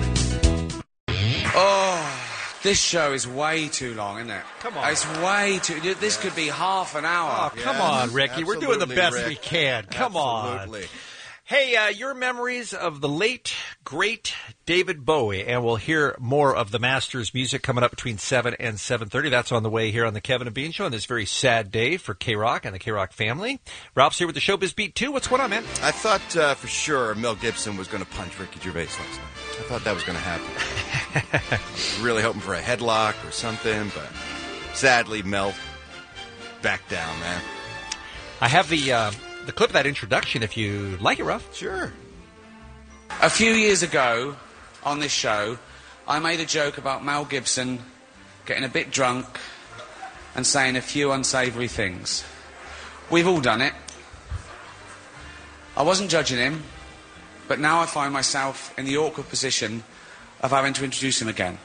Oh, this show is way too long, isn't it? Come on. It's way too... This could be half an hour. Oh, come on, Ricky. We're doing the best we can. Come on. Hey, your memories of the late, great David Bowie, and we'll hear more of the Masters music coming up between 7 and 7:30. That's on the way here on the Kevin and Bean Show on this very sad day for K-Rock and the K-Rock family. Ralph's here with the Showbiz Beat 2. What's going on, man? I thought for sure Mel Gibson was going to punch Ricky Gervais last night. I thought that was going to happen. I was really hoping for a headlock or something, but sadly, Mel backed down, man. I have the clip of that introduction, if you like it, Ralph. Sure. A few years ago, on this show, I made a joke about Mel Gibson getting a bit drunk and saying a few unsavoury things. We've all done it. I wasn't judging him, but now I find myself in the awkward position of having to introduce him again.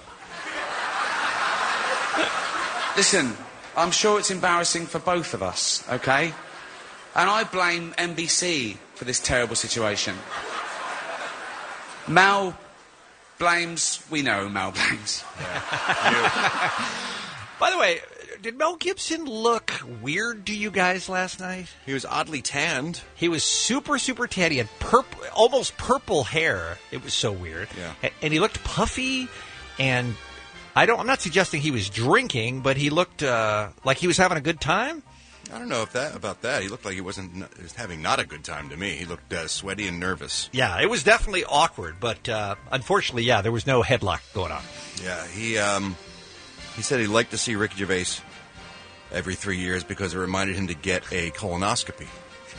Listen, I'm sure it's embarrassing for both of us, okay? And I blame NBC for this terrible situation. Mal blames... We know who Mal blames. By the way, did Mel Gibson look weird to you guys last night? He was oddly tanned. He was super, super tan. He had almost purple hair. It was so weird. Yeah. And he looked puffy, and I'm not suggesting he was drinking, but he looked like he was having a good time. I don't know about that. He looked like he was having not a good time to me. He looked sweaty and nervous. Yeah, it was definitely awkward, but unfortunately, yeah, there was no headlock going on. Yeah, he said he'd like to see Ricky Gervais every 3 years because it reminded him to get a colonoscopy.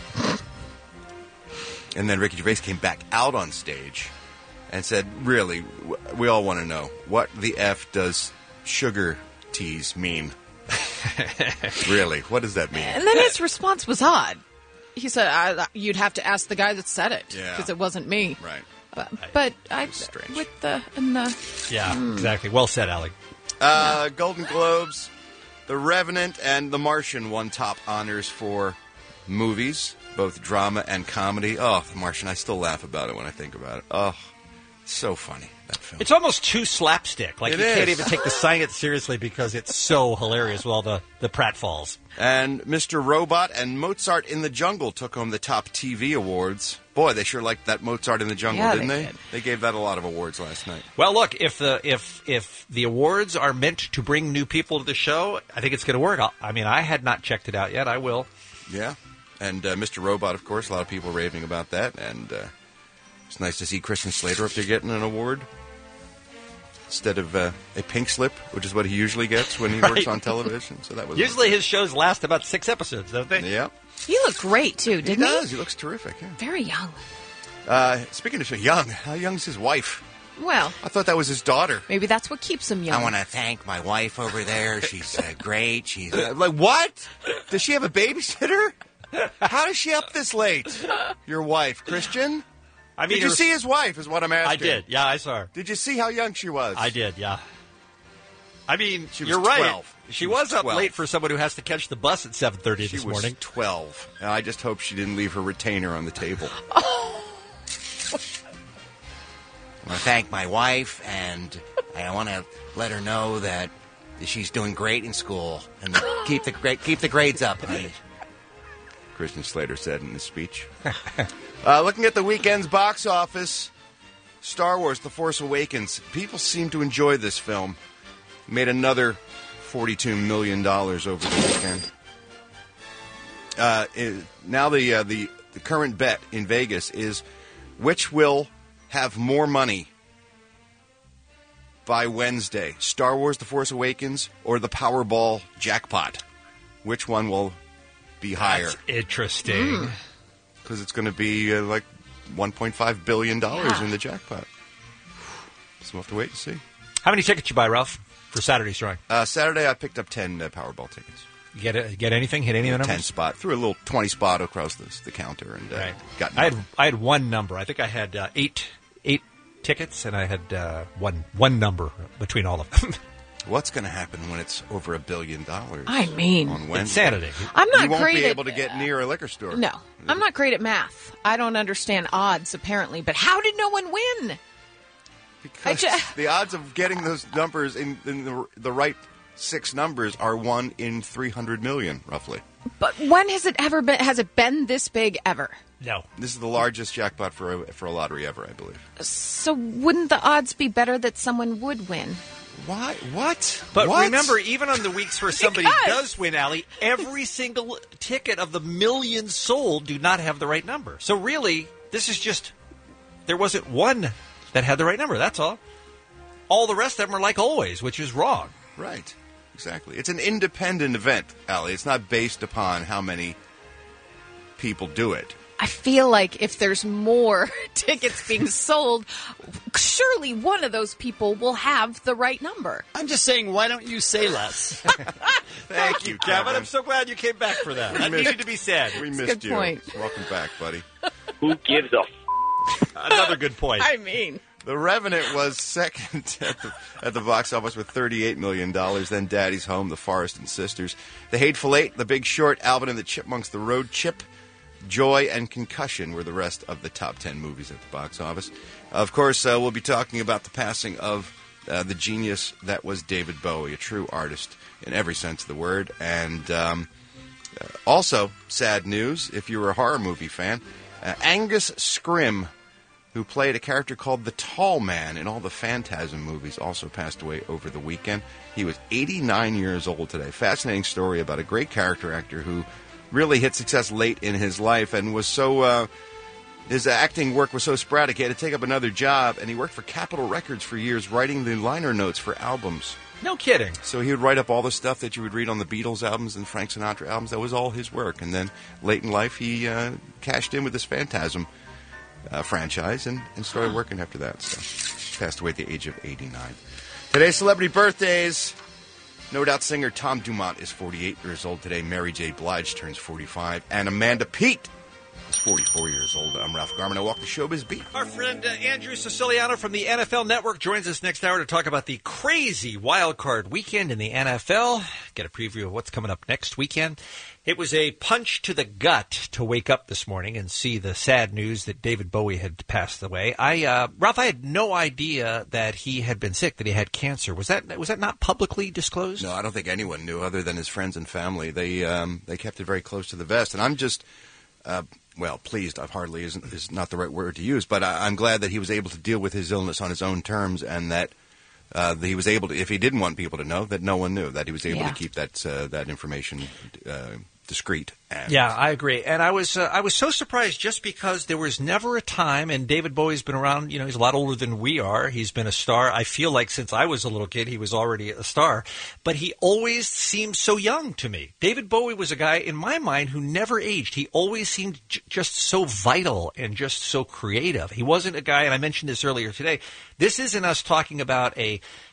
And then Ricky Gervais came back out on stage and said, really, we all want to know, what the F does sugar teas mean? Really, what does that mean? And then his response was odd. He said, "You'd have to ask the guy that said it because it wasn't me." Right. But with the exactly. Well said, Alec. Golden Globes, The Revenant, and The Martian won top honors for movies, both drama and comedy. Oh, The Martian! I still laugh about it when I think about it. Oh, so funny. It's almost too slapstick. Like, it you is. can't even take the science seriously because it's so hilarious with all the pratfalls. And Mr. Robot and Mozart in the Jungle took home the top TV awards. Boy, they sure liked that Mozart in the Jungle, didn't they? Did. They gave that a lot of awards last night. Well, look, if the awards are meant to bring new people to the show, I think it's going to work. I had not checked it out yet. I will. Yeah. And Mr. Robot, of course, a lot of people raving about that. And it's nice to see Christian Slater up there getting an award instead of a pink slip, which is what he usually gets when he works on television. So that was usually his shows last about 6 episodes, don't they? Yeah. He looked great too, didn't he? He does. He looks terrific. Yeah. Very young. Speaking of young, how young's his wife? Well, I thought that was his daughter. Maybe that's what keeps him young. I want to thank my wife over there. She's great. She's like, what? Does she have a babysitter? How does she up this late? Your wife, Christian? Did you see his wife, is what I'm asking. I did. Yeah, I saw her. Did you see how young she was? I did, yeah. I mean, She was you're right. 12. She was up 12. late for someone who has to catch the bus at 7:30 She this was morning. 12. And I just hope she didn't leave her retainer on the table. I want to thank my wife, and I want to let her know that she's doing great in school, and keep the grades up, honey. Christian Slater said in his speech. Looking at the weekend's box office, Star Wars: The Force Awakens. People seem to enjoy this film. Made another $42 million over the weekend. Now the current bet in Vegas is which will have more money by Wednesday, Star Wars: The Force Awakens or the Powerball jackpot? Which one will be higher? That's interesting. Because it's going to be like $1.5 billion in the jackpot. So we'll have to wait and see. How many tickets you buy, Ralph, for Saturday's drawing? Saturday, I picked up 10 Powerball tickets. You get anything? Hit any of the numbers? 10 spot. Threw a little 20 spot across the counter and got I had one number. I think I had eight tickets, and I had one number between all of them. What's going to happen when it's over $1 billion? I mean, on Wednesday? Insanity. I'm not you won't great be at- able to get near a liquor store. No, I'm not great at math. I don't understand odds, apparently. But how did no one win? Because the odds of getting those numbers in the right 6 numbers are 1 in 300 million, roughly. But when has it ever been? Has it been this big ever? No. This is the largest jackpot for a lottery ever, I believe. So wouldn't the odds be better that someone would win? Why? What? But What? remember, even on the weeks where somebody does win, Allie, every single ticket of the millions sold do not have the right number. So really, this is just, there wasn't one that had the right number. That's all. All the rest of them are like always, which is wrong. Right. Exactly. It's an independent event, Allie. It's not based upon how many people do it. I feel like if there's more tickets being sold, surely one of those people will have the right number. I'm just saying, why don't you say less? Thank you, Kevin. I'm so glad you came back for that. That needed to be said. We That's a missed good you. point. Welcome back, buddy. Who gives a Another good point. I mean, The Revenant was second at the box office with $38 million. Then Daddy's Home, The Forest and Sisters, The Hateful Eight, The Big Short, Alvin and the Chipmunks, The Road Chip, Joy, and Concussion were the rest of the top 10 movies at the box office. Of course, we'll be talking about the passing of the genius that was David Bowie, a true artist in every sense of the word. And also, sad news, if you were a horror movie fan, Angus Scrimm, who played a character called the Tall Man in all the Phantasm movies, also passed away over the weekend. He was 89 years old today. Fascinating story about a great character actor who really hit success late in his life and was so... his acting work was so sporadic, he had to take up another job, and he worked for Capitol Records for years, writing the liner notes for albums. No kidding. So he would write up all the stuff that you would read on the Beatles albums and Frank Sinatra albums. That was all his work. And then late in life, he cashed in with this Phantasm franchise and started working after that. So passed away at the age of 89. Today's celebrity birthdays. No Doubt singer Tom Dumont is 48 years old today. Mary J. Blige turns 45. And Amanda Peet is 44 years old. I'm Ralph Garman. I walk the Showbiz Beat. Our friend Andrew Siciliano from the NFL Network joins us next hour to talk about the crazy wild card weekend in the NFL. Get a preview of what's coming up next weekend. It was a punch to the gut to wake up this morning and see the sad news that David Bowie had passed away. Ralph, I had no idea that he had been sick, that he had cancer. Was that not publicly disclosed? No, I don't think anyone knew other than his friends and family. They kept it very close to the vest. And I'm just... pleased, hardly is not the right word to use, but I'm glad that he was able to deal with his illness on his own terms, and that he was able to, if he didn't want people to know, that no one knew, that he was able to keep that information discreet. Yeah, I agree. And I was so surprised just because there was never a time, and David Bowie's been around, he's a lot older than we are. He's been a star. I feel like since I was a little kid, he was already a star. But he always seemed so young to me. David Bowie was a guy, in my mind, who never aged. He always seemed just so vital and just so creative. He wasn't a guy, and I mentioned this earlier today, this isn't us talking about a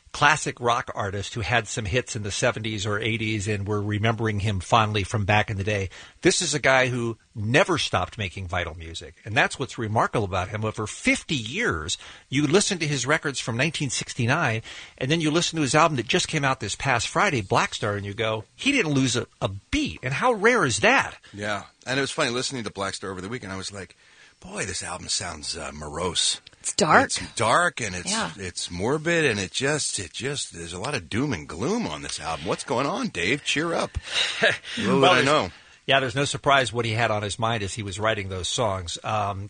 classic rock artist who had some hits in the 70s or 80s, and we're remembering him fondly from back in the day. This is a guy who never stopped making vital music, and that's what's remarkable about him. Over 50 years, you listen to his records from 1969, and then you listen to his album that just came out this past Friday, Black Star, and you go, he didn't lose a beat. And how rare is that? Yeah, and it was funny listening to Black Star over the weekend. I was like, boy, this album sounds morose. It's dark. It's dark, and it's morbid, and it just there's a lot of doom and gloom on this album. What's going on, Dave? Cheer up. Little did I know. Yeah, there's no surprise what he had on his mind as he was writing those songs.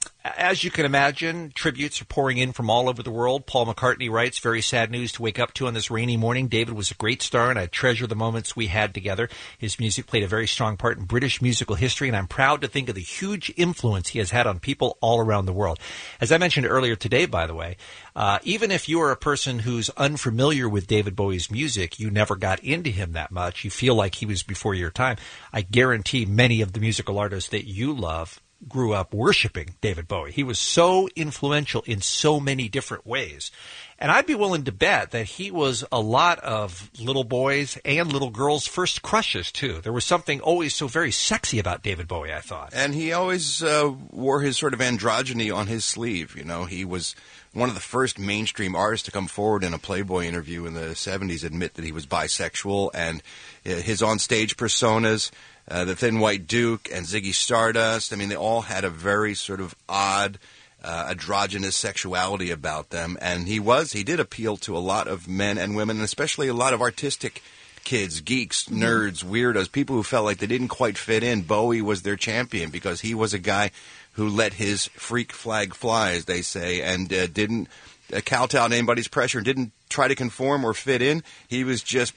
As you can imagine, tributes are pouring in from all over the world. Paul McCartney writes, very sad news to wake up to on this rainy morning. David was a great star, and I treasure the moments we had together. His music played a very strong part in British musical history, and I'm proud to think of the huge influence he has had on people all around the world. As I mentioned earlier today, by the way, even if you are a person who's unfamiliar with David Bowie's music, you never got into him that much, you feel like he was before your time, I guarantee many of the musical artists that you love grew up worshiping David Bowie. He was so influential in so many different ways. And I'd be willing to bet that he was a lot of little boys' and little girls' first crushes, too. There was something always so very sexy about David Bowie, I thought. And he always wore his sort of androgyny on his sleeve. You know, he was one of the first mainstream artists to come forward in a Playboy interview in the 70s, admit that he was bisexual, and his on-stage personas, the Thin White Duke and Ziggy Stardust, I mean, they all had a very sort of odd androgynous sexuality about them, and he did appeal to a lot of men and women, and especially a lot of artistic kids, geeks, nerds, weirdos, people who felt like they didn't quite fit in. Bowie was their champion because he was a guy who let his freak flag fly, as they say, and didn't kowtow to anybody's pressure, didn't try to conform or fit in. He was just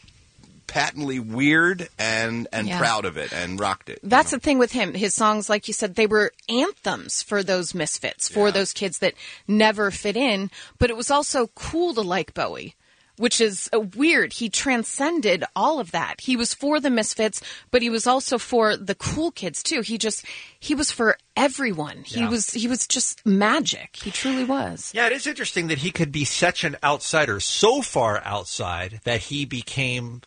patently weird and proud of it and rocked it. That's the thing with him. His songs, like you said, they were anthems for those misfits, for those kids that never fit in. But it was also cool to like Bowie, which is weird. He transcended all of that. He was for the misfits, but he was also for the cool kids too. He was for everyone. He was just magic. He truly was. Yeah, it is interesting that he could be such an outsider, so far outside that he became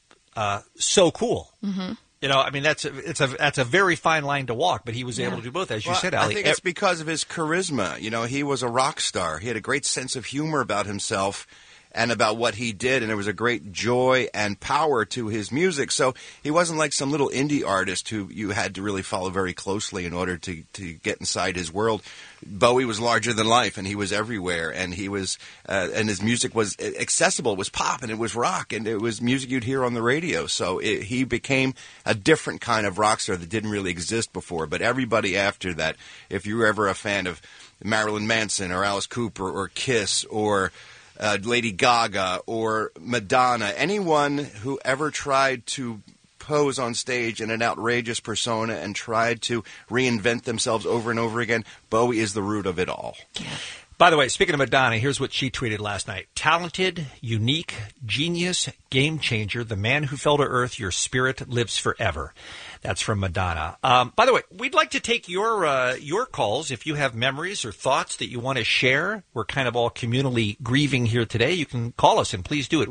so cool. Mm-hmm. You know, I mean, that's a very fine line to walk, but he was able to do both, as you said, Ali. I think it's because of his charisma. You know, he was a rock star. He had a great sense of humor about himself and about what he did, and there was a great joy and power to his music. So he wasn't like some little indie artist who you had to really follow very closely in order to get inside his world. Bowie was larger than life, and he was everywhere, and he was, and his music was accessible. It was pop, and it was rock, and it was music you'd hear on the radio. So he became a different kind of rock star that didn't really exist before. But everybody after that, if you were ever a fan of Marilyn Manson or Alice Cooper or Kiss or Lady Gaga or Madonna, anyone who ever tried to pose on stage in an outrageous persona and tried to reinvent themselves over and over again, Bowie is the root of it all. By the way, speaking of Madonna, here's what she tweeted last night. Talented, unique, genius, game changer, the man who fell to earth, your spirit lives forever. That's from Madonna. By the way, we'd like to take your calls. If you have memories or thoughts that you want to share, we're kind of all communally grieving here today. You can call us, and please do it,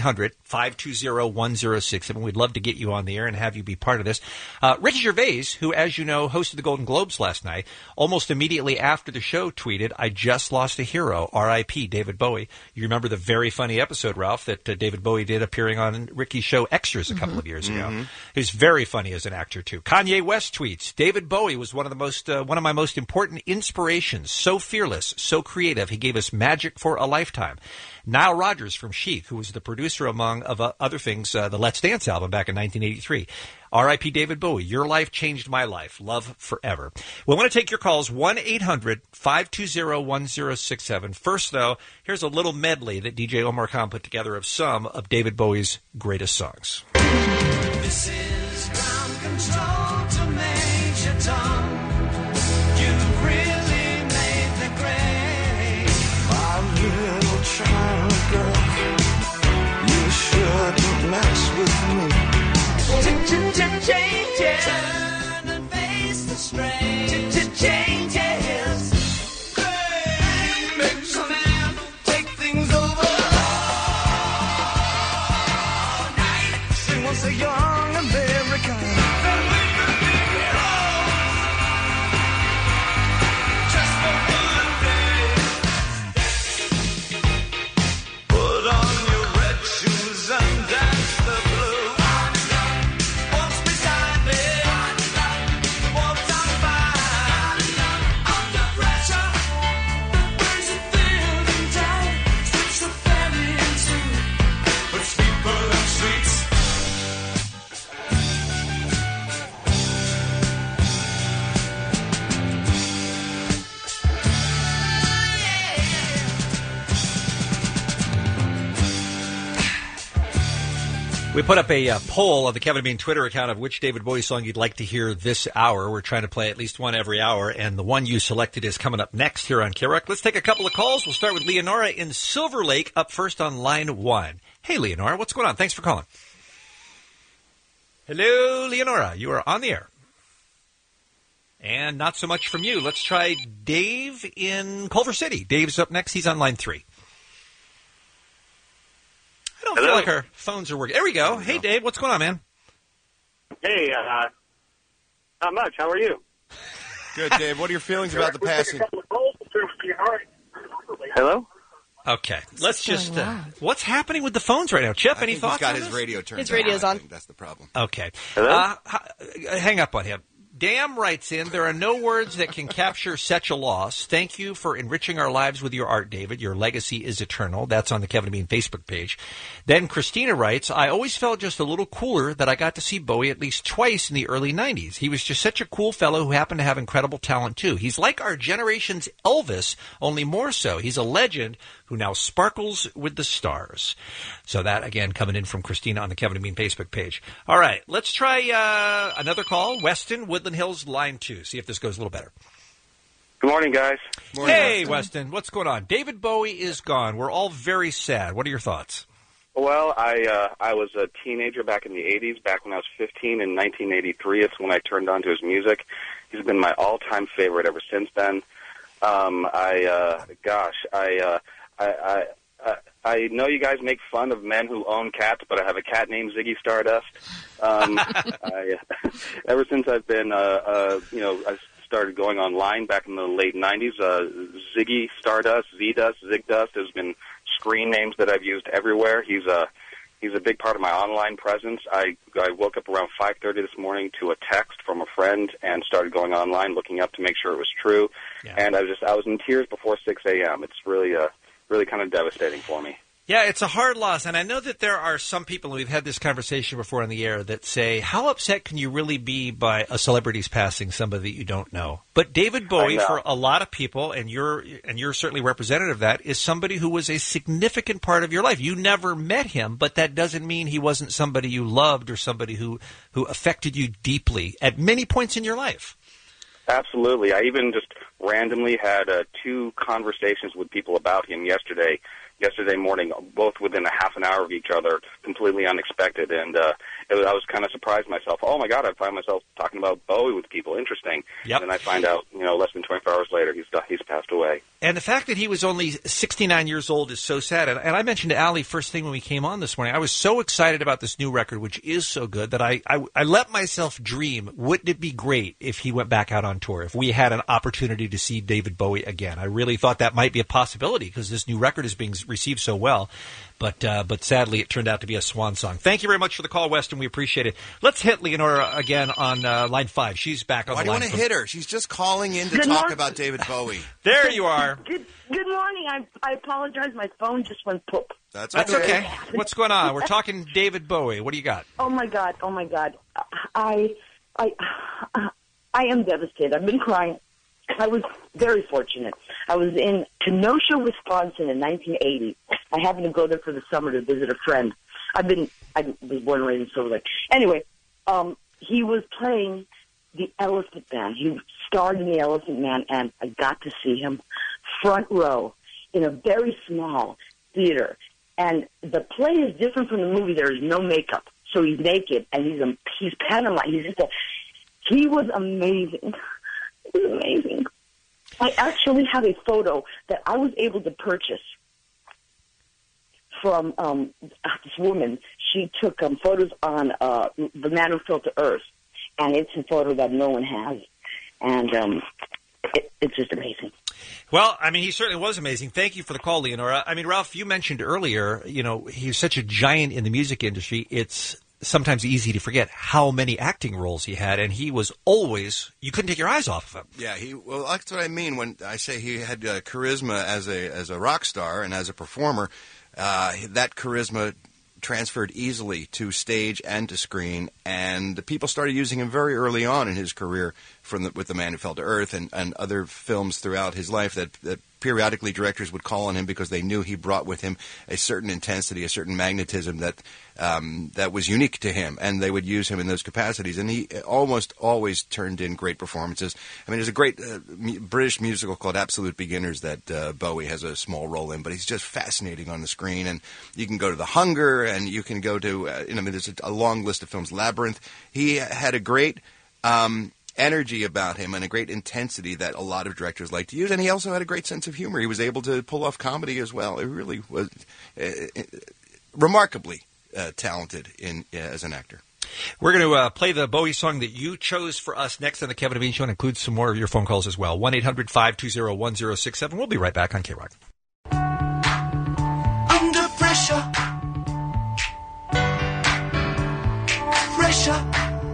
1-800-520-1067. We'd love to get you on the air and have you be part of this. Ricky Gervais, who, as you know, hosted the Golden Globes last night, almost immediately after the show tweeted, I just lost a hero, R.I.P. David Bowie. You remember the very funny episode, Ralph, that David Bowie did appearing on Ricky's show Extras a couple of years ago. He was very funny as an actor, too. Kanye West tweets, David Bowie was one of my most important inspirations. So fearless, so creative. He gave us magic for a lifetime. Nile Rodgers from Chic, who was the producer, among other things, the Let's Dance album back in 1983. R.I.P. David Bowie, your life changed my life. Love forever. We want to take your calls, 1-800-520-1067. First, though, here's a little medley that DJ Omar Khan put together of some of David Bowie's greatest songs. This is ground control to Major Tom. You really made the grade. My little child girl, you shouldn't mess with me. Changes. Turn and face the strain. Changes. Great makes a man take things over. We put up a poll on the Kevin and Bean Twitter account of which David Bowie song you'd like to hear this hour. We're trying to play at least one every hour, and the one you selected is coming up next here on KROQ. Let's take a couple of calls. We'll start with Leonora in Silver Lake, up first on line 1. Hey, Leonora, what's going on? Thanks for calling. Hello, Leonora. You are on the air. And not so much from you. Let's try Dave in Culver City. Dave's up next. He's on line 3. I don't feel like our phones are working. There we go. Hey, Dave, what's going on, man? Hey, not much. How are you? Good, Dave. What are your feelings about the passing? Hello? Okay. Let's just... what's happening with the phones right now? Chip, any thoughts He's got on his this? radio turned His radio's on. I think that's the problem. Okay. Hello? Hang up on him. Dam writes in, there are no words that can capture such a loss. Thank you for enriching our lives with your art, David. Your legacy is eternal. That's on the Kevin and Bean Facebook page. Then Christina writes, I always felt just a little cooler that I got to see Bowie at least twice in the early 90s. He was just such a cool fellow who happened to have incredible talent, too. He's like our generation's Elvis, only more so. He's a legend who now sparkles with the stars. So that, again, coming in from Christina on the Kevin and Bean Facebook page. All right, let's try another call. Weston, Woodland Hills, line 2. See if this goes a little better. Good morning, guys. Morning, hey, Weston, what's going on? David Bowie is gone. We're all very sad. What are your thoughts? Well, I was a teenager back in the 80s, back when I was 15 in 1983. It's when I turned on to his music. He's been my all-time favorite ever since then. I know you guys make fun of men who own cats, but I have a cat named Ziggy Stardust. Ever since I've been, I started going online back in the late 90s. Ziggy Stardust, Z-Dust, Zigdust has been screen names that I've used everywhere. He's a big part of my online presence. I woke up around 5:30 this morning to a text from a friend and started going online, looking up to make sure it was true. Yeah. And I was in tears before 6 a.m. It's really kind of devastating for me. Yeah, it's a hard loss, and I know that there are some people, and we've had this conversation before on the air, that say, how upset can you really be by a celebrity's passing, somebody that you don't know? But David Bowie, for a lot of people, and you're certainly representative of that, is somebody who was a significant part of your life. You never met him, but that doesn't mean he wasn't somebody you loved or somebody who affected you deeply at many points in your life. Absolutely. I even just randomly had 2 conversations with people about him yesterday morning, both within a half an hour of each other, completely unexpected. And I was kind of surprised myself. Oh, my God, I find myself talking about Bowie with people. Interesting. Yep. And then I find out, less than 24 hours later, he's passed away. And the fact that he was only 69 years old is so sad. And I mentioned to Allie first thing when we came on this morning, I was so excited about this new record, which is so good, that I let myself dream, wouldn't it be great if he went back out on tour, if we had an opportunity to see David Bowie again? I really thought that might be a possibility because this new record is being received so well. But sadly, it turned out to be a swan song. Thank you very much for the call, Weston. We appreciate it. Let's hit Leonora again on line 5. She's back on Why the line. Why do you want to hit her? She's just calling in to talk about David Bowie. There you are. Good morning. I apologize. My phone just went poop. That's okay. What's going on? We're talking David Bowie. What do you got? Oh my God. I am devastated. I've been crying. I was very fortunate. I was in Kenosha, Wisconsin in 1980. I happened to go there for the summer to visit a friend. I was born and raised in Silver Lake. Anyway, he was playing the Elephant Man. He starred in the Elephant Man, and I got to see him front row in a very small theater. And the play is different from the movie. There is no makeup. So he's naked, and he's pantomiming. He was amazing. It was amazing. I actually have a photo that I was able to purchase from this woman. She took photos on The Man Who Fell to Earth, and it's a photo that no one has. And it's just amazing. Well, I mean, he certainly was amazing. Thank you for the call, Leonora. I mean, Ralph, you mentioned earlier, he's such a giant in the music industry. It's sometimes easy to forget how many acting roles he had, and he was always, you couldn't take your eyes off of him. Yeah, well, that's what I mean when I say he had charisma as a rock star and as a performer. That charisma transferred easily to stage and to screen, and the people started using him very early on in his career with The Man Who Fell to Earth and other films throughout his life that periodically directors would call on him because they knew he brought with him a certain intensity, a certain magnetism that was unique to him, and they would use him in those capacities. And he almost always turned in great performances. I mean, there's a great British musical called Absolute Beginners that Bowie has a small role in, but he's just fascinating on the screen. And you can go to The Hunger, and you can go to, there's a long list of films. Labyrinth. He had a great energy about him and a great intensity that a lot of directors like to use. And he also had a great sense of humor. He was able to pull off comedy as well. It really was remarkably talented as an actor. We're going to play the Bowie song that you chose for us next on the Kevin and Bean Show, and include some more of your phone calls as well. 1-800-520-1067. We'll be right back on K-Rock. Under pressure. Pressure.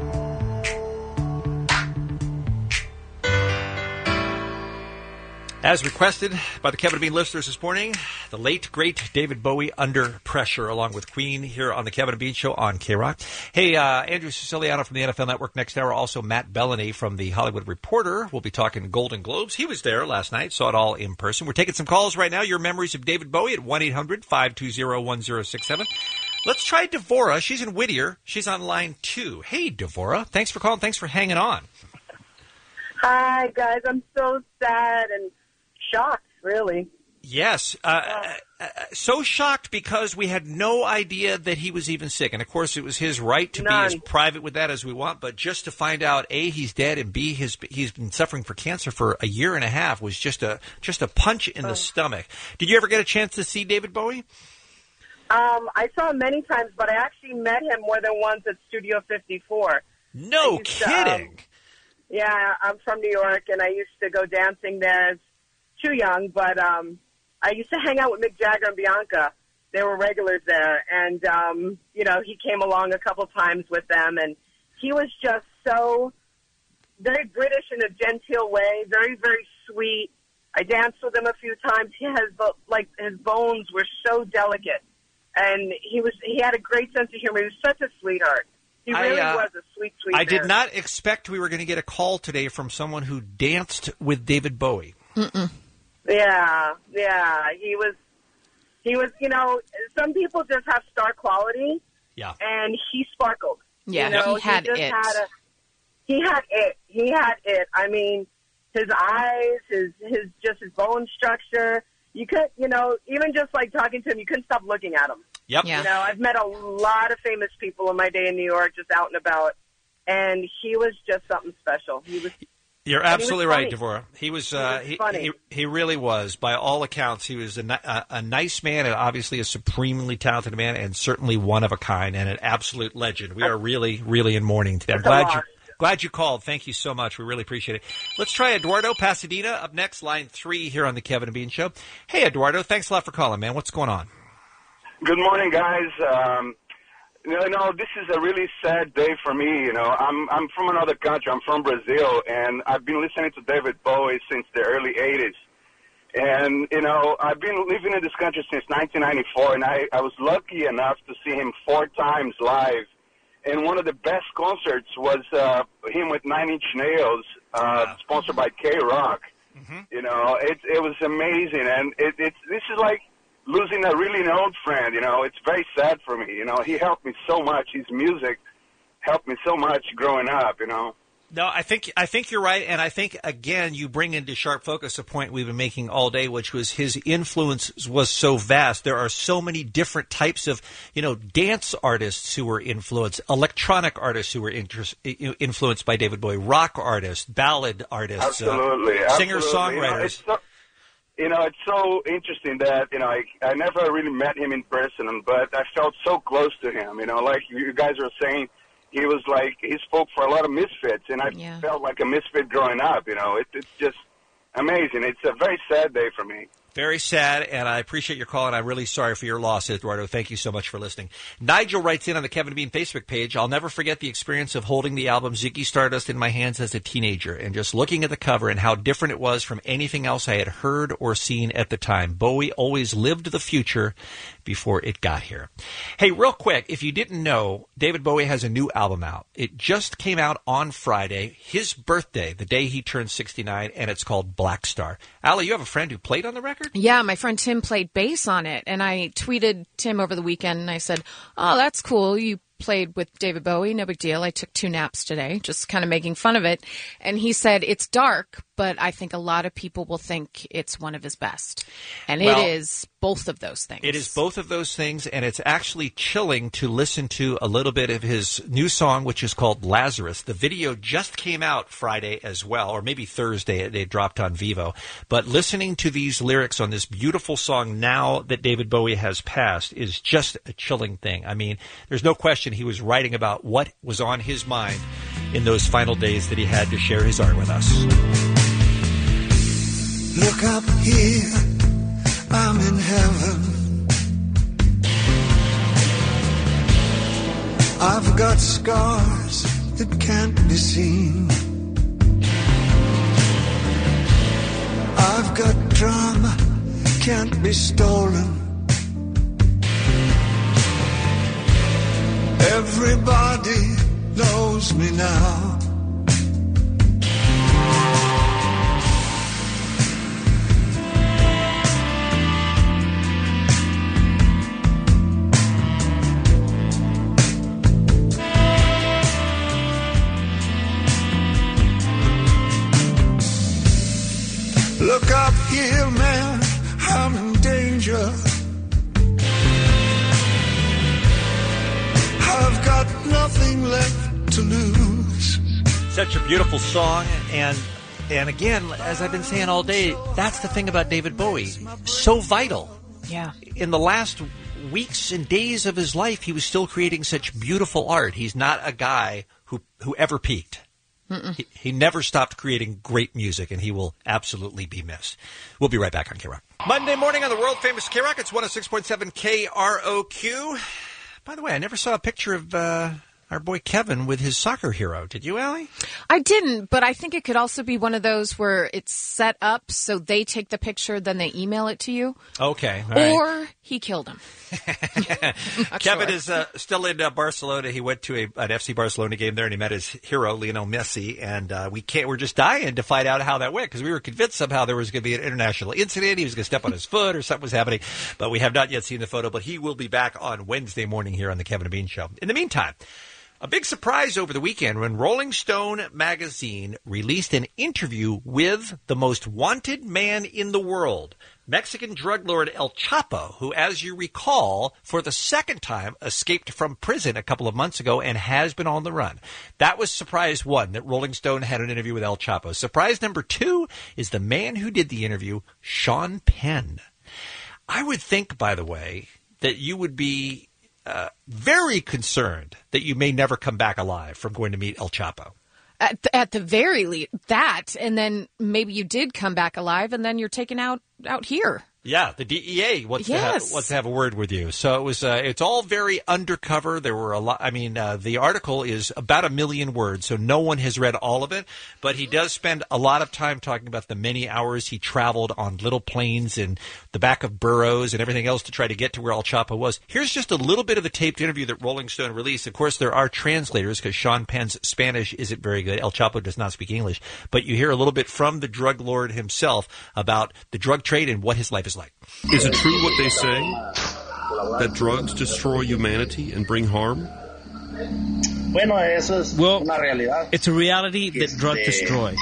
As requested by the Kevin and Bean listeners this morning, the late, great David Bowie, Under Pressure, along with Queen here on the Kevin and Bean Show on K-Rock. Hey, Andrew Siciliano from the NFL Network next hour. Also, Matt Bellany from the Hollywood Reporter. We'll be talking Golden Globes. He was there last night, saw it all in person. We're taking some calls right now. Your memories of David Bowie at 1-800-520-1067. Let's try Devora. She's in Whittier. She's on line 2. Hey, Devora. Thanks for calling. Thanks for hanging on. Hi, guys. I'm so sad and shocked, really. Yes. So shocked because we had no idea that he was even sick. And, of course, it was his right to be as private with that as we want. But just to find out, A, he's dead, and B, he's been suffering for cancer for a year and a half was just a punch in the stomach. Did you ever get a chance to see David Bowie? I saw him many times, but I actually met him more than once at Studio 54. No kidding. Yeah, I'm from New York, and I used to go dancing there. Too young, but I used to hang out with Mick Jagger and Bianca. They were regulars there, and he came along a couple times with them, and he was just so very British in a genteel way, very, very sweet. I danced with him a few times. His bones were so delicate, and he had a great sense of humor. He was such a sweetheart. He really was a sweet I did not expect we were going to get a call today from someone who danced with David Bowie. Mm-mm. Yeah, he was, some people just have star quality. Yeah. And he sparkled. Yeah, he had it. He had it. I mean, his eyes, his bone structure. You could, even just like talking to him, you couldn't stop looking at him. Yep. Yeah. I've met a lot of famous people in my day in New York, just out and about, and he was just something special. You're absolutely right, Devora. He really was. By all accounts, he was a nice man, and obviously a supremely talented man, and certainly one of a kind, and an absolute legend. We are really, really in mourning today. I'm glad you called. Thank you so much. We really appreciate it. Let's try Eduardo, Pasadena, up next, line 3 here on the Kevin and Bean Show. Hey, Eduardo, thanks a lot for calling, man. What's going on? Good morning, guys. This is a really sad day for me. I'm from another country. I'm from Brazil, and I've been listening to David Bowie since the early 80s. And, I've been living in this country since 1994, and I was lucky enough to see him 4 times live. And one of the best concerts was him with Nine Inch Nails, sponsored by K-Rock. Mm-hmm. It was amazing, and this is like losing a really old friend. It's very sad for me. He helped me so much. His music helped me so much growing up. No, I think you're right, and I think again you bring into sharp focus a point we've been making all day, which was his influence was so vast. There are so many different types of dance artists who were influenced, electronic artists who were influenced by David Bowie, rock artists, ballad artists, singer-songwriters. It's so interesting that, I never really met him in person, but I felt so close to him, like you guys were saying, he was like, he spoke for a lot of misfits, and I felt like a misfit growing up, it's just amazing. It's a very sad day for me. Very sad, and I appreciate your call, and I'm really sorry for your loss, Eduardo. Thank you so much for listening. Nigel writes in on the Kevin and Bean Facebook page, I'll never forget the experience of holding the album Ziggy Stardust in my hands as a teenager and just looking at the cover and how different it was from anything else I had heard or seen at the time. Bowie always lived the future before it got here. Hey, real quick, if you didn't know, David Bowie has a new album out. It just came out on Friday, his birthday, the day he turned 69, and it's called Black Star. Allie, you have a friend who played on the record? Yeah, my friend Tim played bass on it, and I tweeted Tim over the weekend, and I said, oh, that's cool. You played with David Bowie, no big deal. I took 2 naps today, just kind of making fun of it. And he said, it's dark, but I think a lot of people will think it's one of his best. And it is both of those things. It is both of those things, and it's actually chilling to listen to a little bit of his new song, which is called Lazarus. The video just came out Friday as well, or maybe Thursday. They dropped on Vivo. But listening to these lyrics on this beautiful song now that David Bowie has passed is just a chilling thing. I mean, there's no question he was writing about what was on his mind in those final days that he had to share his art with us. Look up here, I'm in heaven. I've got scars that can't be seen. I've got drama, can't be stolen. Everybody knows me now. Look up here, man, I'm in danger. I've got nothing left to lose. Such a beautiful song, and again, as I've been saying all day, that's the thing about David Bowie. So vital. Yeah. In the last weeks and days of his life, he was still creating such beautiful art. He's not a guy who ever peaked. He never stopped creating great music, and he will absolutely be missed. We'll be right back on K-Rock. Monday morning on the world-famous K-Rock. It's 106.7 KROQ. By the way, I never saw a picture of our boy Kevin with his soccer hero. Did you, Allie? I didn't, but I think it could also be one of those where it's set up so they take the picture, then they email it to you. Okay. All right. Or he killed him. Kevin is still in Barcelona. He went to an FC Barcelona game there, and he met his hero, Lionel Messi. And we're just dying to find out how that went, because we were convinced somehow there was going to be an international incident. He was going to step on his foot or something was happening. But we have not yet seen the photo. But he will be back on Wednesday morning here on the Kevin and Bean Show. In the meantime, a big surprise over the weekend when Rolling Stone magazine released an interview with the most wanted man in the world, Mexican drug lord El Chapo, who, as you recall, for the second time escaped from prison a couple of months ago and has been on the run. That was surprise one, that Rolling Stone had an interview with El Chapo. Surprise number two is the man who did the interview, Sean Penn. I would think, by the way, that you would be very concerned that you may never come back alive from going to meet El Chapo. At the very least, that, and then maybe you did come back alive, and then you're taken out here. Yeah, the DEA wants to have a word with you. So it was. It's all very undercover. There were a lot. I mean, the article is about 1 million words, so no one has read all of it. But he does spend a lot of time talking about the many hours he traveled on little planes in the back of burros and everything else to try to get to where El Chapo was. Here's just a little bit of the taped interview that Rolling Stone released. Of course, there are translators because Sean Penn's Spanish isn't very good. El Chapo does not speak English. But you hear a little bit from the drug lord himself about the drug trade and what his life is like. Is it true what they say, that drugs destroy humanity and bring harm? Well, it's a reality that drugs destroy.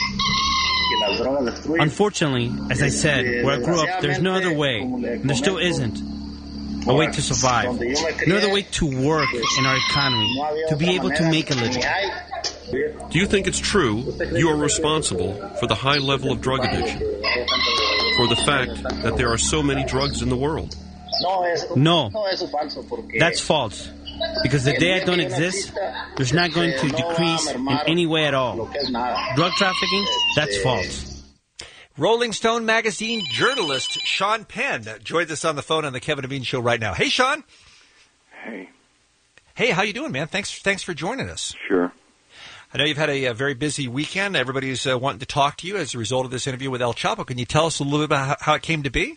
Unfortunately, as I said, where I grew up, there's no other way, and there still isn't a way to survive, no other way to work in our economy, to be able to make a living. Do you think it's true you are responsible for the high level of drug addiction? For the fact that there are so many drugs in the world? No, that's false. Because the day I don't exist, there's not going to decrease in any way at all. Drug trafficking, that's false. Rolling Stone magazine journalist Sean Penn joins us on the phone on the Kevin and Bean Show right now. Hey, Sean. Hey. Hey, how you doing, man? Thanks for joining us. Sure. I know you've had a very busy weekend. Everybody's wanting to talk to you as a result of this interview with El Chapo. Can you tell us a little bit about how it came to be?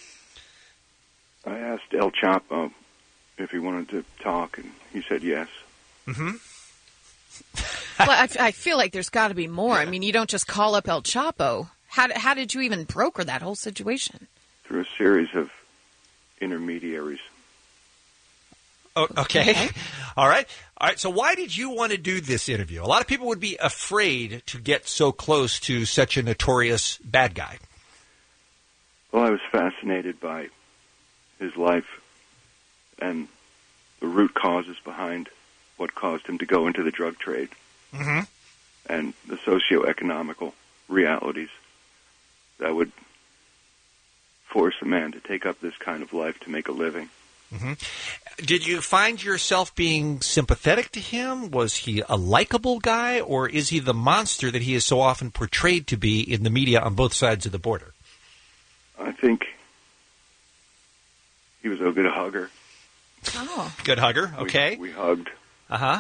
I asked El Chapo if he wanted to talk, and he said yes. Mm-hmm. Well, I feel like there's got to be more. I mean, you don't just call up El Chapo. How did you even broker that whole situation? Through a series of intermediaries. Oh, okay. All right. So why did you want to do this interview? A lot of people would be afraid to get so close to such a notorious bad guy. Well, I was fascinated by his life and the root causes behind what caused him to go into the drug trade, mm-hmm. and the socio-economical realities that would force a man to take up this kind of life to make a living. Mm-hmm. Did you find yourself being sympathetic to him? Was he a likable guy, or is he the monster that he is so often portrayed to be in the media on both sides of the border? I think he was a good hugger. Oh. Good hugger, okay. We hugged. Uh-huh.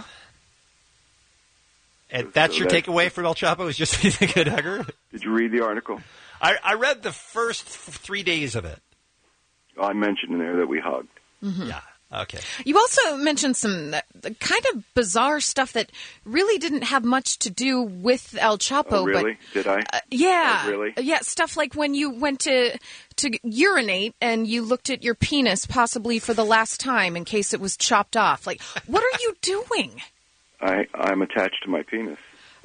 And that's your takeaway from El Chapo, is just he's a good hugger? Did you read the article? I read the first 3 days of it. I mentioned in there that we hugged. Mm-hmm. Yeah, okay. You also mentioned some kind of bizarre stuff that really didn't have much to do with El Chapo. Oh, really? But, did I? Yeah. Oh, really? Yeah, stuff like when you went to urinate and you looked at your penis possibly for the last time in case it was chopped off. Like, what are you doing? I'm attached to my penis.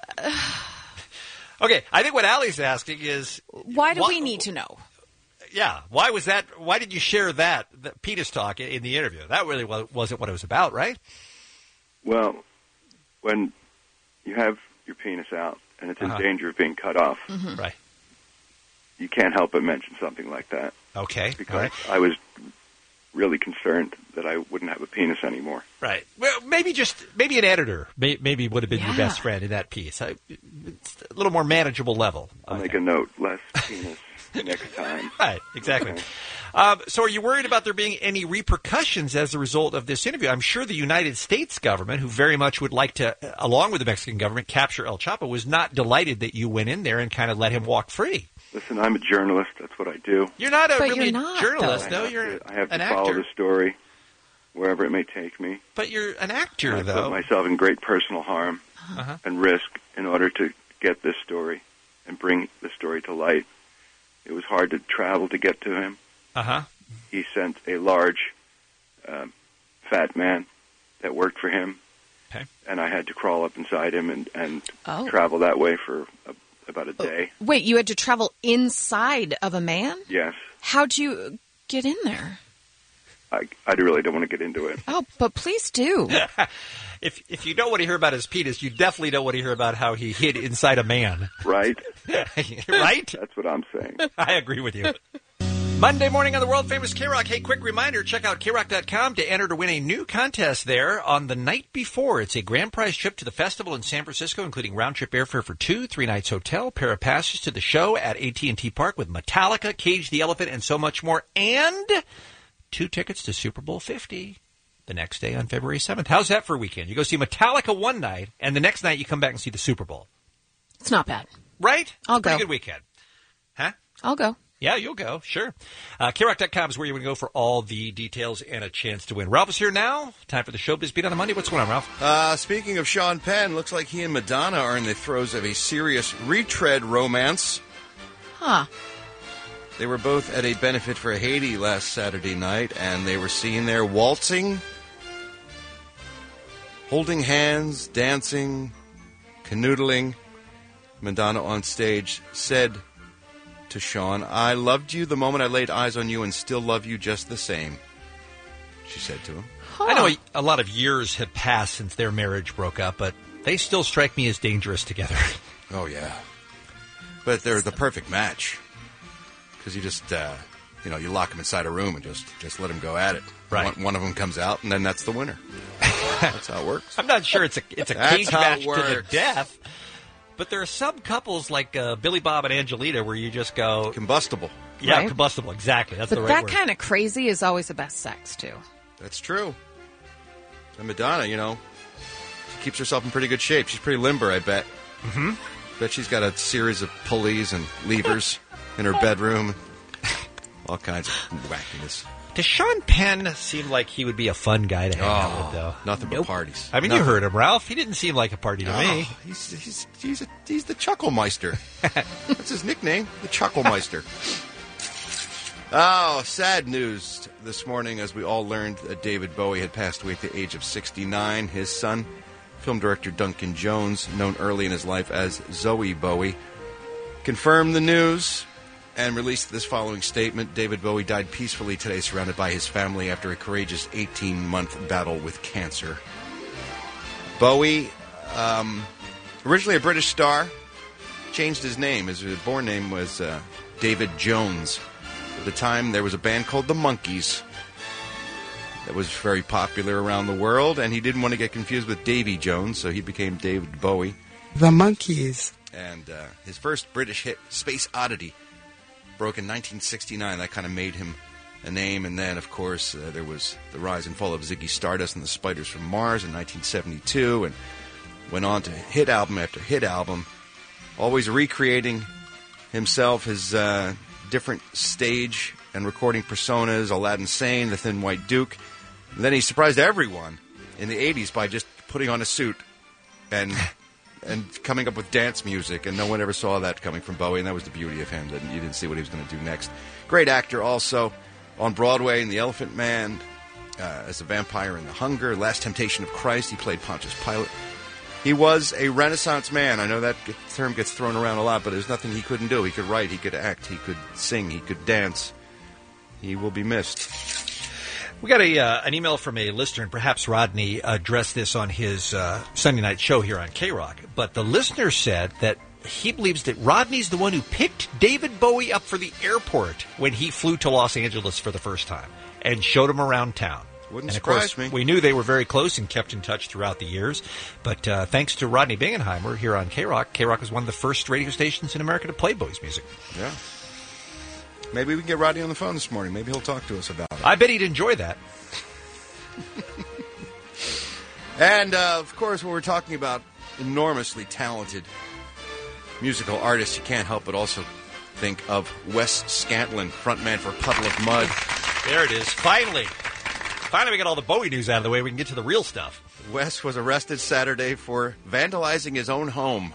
Okay, I think what Allie's asking is... Why do we need to know? Yeah, why was that? Why did you share the penis talk in the interview? That really wasn't what it was about, right? Well, when you have your penis out and it's in Uh-huh. danger of being cut off, Mm-hmm. Right. you can't help but mention something like that. Okay, Because all right. I was really concerned that I wouldn't have a penis anymore. Right. Well, maybe an editor maybe would have been your best friend in that piece. It's a little more manageable level. I'll make a note, less penis next time. Right, exactly. Okay. So are you worried about there being any repercussions as a result of this interview? I'm sure the United States government, who very much would like to, along with the Mexican government, capture El Chapo, was not delighted that you went in there and kind of let him walk free. Listen, I'm a journalist. That's what I do. You're not But really you're not, journalist. though. No, you're I have to an follow actor. the story wherever it may take me. But you're an actor, I though. put myself in great personal harm Uh-huh. and risk in order to get this story and bring the story to light. It was hard to travel to get to him. Uh-huh. He sent a large, fat man that worked for him, Okay. and I had to crawl up inside him and Oh. travel that way for about a day. Wait, you had to travel inside of a man? Yes. How'd you get in there? I really don't want to get into it. Oh, but please do. If you don't want to hear about his penis, you definitely don't want to hear about how he hid inside a man. Right? Right? That's what I'm saying. I agree with you. Monday morning on the world-famous K-Rock. Hey, quick reminder, check out KROC.com to enter to win a new contest there on the night before. It's a grand prize trip to the festival in San Francisco, including round-trip airfare for 2, 3 nights hotel, pair of passes to the show at AT&T Park with Metallica, Cage the Elephant, and so much more, and 2 tickets to Super Bowl 50 the next day on February 7th. How's that for a weekend? You go see Metallica one night, and the next night you come back and see the Super Bowl. It's not bad. Right? I'll It's a pretty go. good weekend. Huh? I'll go. Yeah, you'll go. Sure. KROC.com is where you want to go for all the details and a chance to win. Ralph is here now. Time for the Showbiz Beat on the Monday. What's going on, Ralph? Speaking of Sean Penn, looks like he and Madonna are in the throes of a serious retread romance. Huh. They were both at a benefit for Haiti last Saturday night, and they were seen there waltzing, holding hands, dancing, canoodling. Madonna on stage said to Sean, "I loved you the moment I laid eyes on you and still love you just the same," she said to him. I know a lot of years have passed since their marriage broke up, but they still strike me as dangerous together. Oh, yeah. But they're the perfect match. Because you just, you lock them inside a room and just let them go at it. Right. One of them comes out, and then that's the winner. That's how it works. I'm not sure it's a That's cage how it match to the works. death. But there are some couples like Billy Bob and Angelina where you just go... Combustible. Yeah, Right. combustible, exactly. That's But the right that word. kind of crazy is always the best sex, too. That's true. And Madonna, she keeps herself in pretty good shape. She's pretty limber, I bet. Mm-hmm. Bet she's got a series of pulleys and levers in her bedroom. All kinds of wackiness. Does Sean Penn seem like he would be a fun guy to hang out with, though? Nothing but parties. I mean, Nothing. you heard him, Ralph. He didn't seem like a party to me. He's the Chucklemeister. That's his nickname, the Chucklemeister. Oh, sad news this morning as we all learned that David Bowie had passed away at the age of 69. His son, film director Duncan Jones, known early in his life as Zoe Bowie, confirmed the news and released this following statement. David Bowie died peacefully today, surrounded by his family after a courageous 18-month battle with cancer. Bowie, originally a British star, changed his name. His born name was David Jones. At the time, there was a band called the Monkees that was very popular around the world, and he didn't want to get confused with Davy Jones, so he became David Bowie. The Monkees. And his first British hit, Space Oddity, broke in 1969. That kind of made him a name. And then, of course, there was the rise and fall of Ziggy Stardust and the Spiders from Mars in 1972, and went on to hit album after hit album, always recreating himself, his different stage and recording personas, Aladdin Sane, the Thin White Duke. And then he surprised everyone in the 80s by just putting on a suit and coming up with dance music, and no one ever saw that coming from Bowie, and that was the beauty of him, that you didn't see what he was going to do next. Great actor also on Broadway in The Elephant Man, as a vampire in The Hunger, Last Temptation of Christ. He played Pontius Pilate. He was a Renaissance man. I know that term gets thrown around a lot, but there's nothing he couldn't do. He could write, he could act, he could sing, he could dance. He will be missed. We got an email from a listener, and perhaps Rodney addressed this on his Sunday night show here on K-Rock. But the listener said that he believes that Rodney's the one who picked David Bowie up for the airport when he flew to Los Angeles for the first time and showed him around town. Wouldn't and of course, surprise me. We knew they were very close and kept in touch throughout the years. But thanks to Rodney Bingenheimer here on K-Rock, K-Rock was one of the first radio stations in America to play Bowie's music. Yeah. Maybe we can get Rodney on the phone this morning. Maybe he'll talk to us about it. I bet he'd enjoy that. And, of course, when we're talking about enormously talented musical artists, you can't help but also think of Wes Scantlin, frontman for Puddle of Mud. There it is. Finally. Finally we got all the Bowie news out of the way. We can get to the real stuff. Wes was arrested Saturday for vandalizing his own home.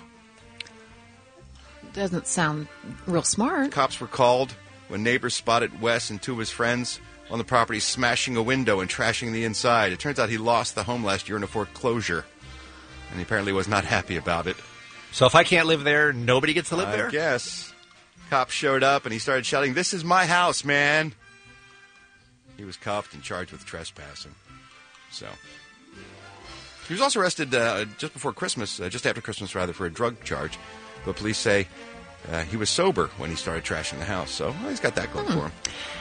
Doesn't sound real smart. Cops were called when neighbors spotted Wes and two of his friends on the property smashing a window and trashing the inside. It turns out he lost the home last year in a foreclosure, and he apparently was not happy about it. So if I can't live there, nobody gets to live there? I guess. Cops showed up, and he started shouting, "This is my house, man!" He was cuffed and charged with trespassing. So he was also arrested just before Christmas, just after Christmas, rather, for a drug charge. But police say he was sober when he started trashing the house. So he's got that going for him.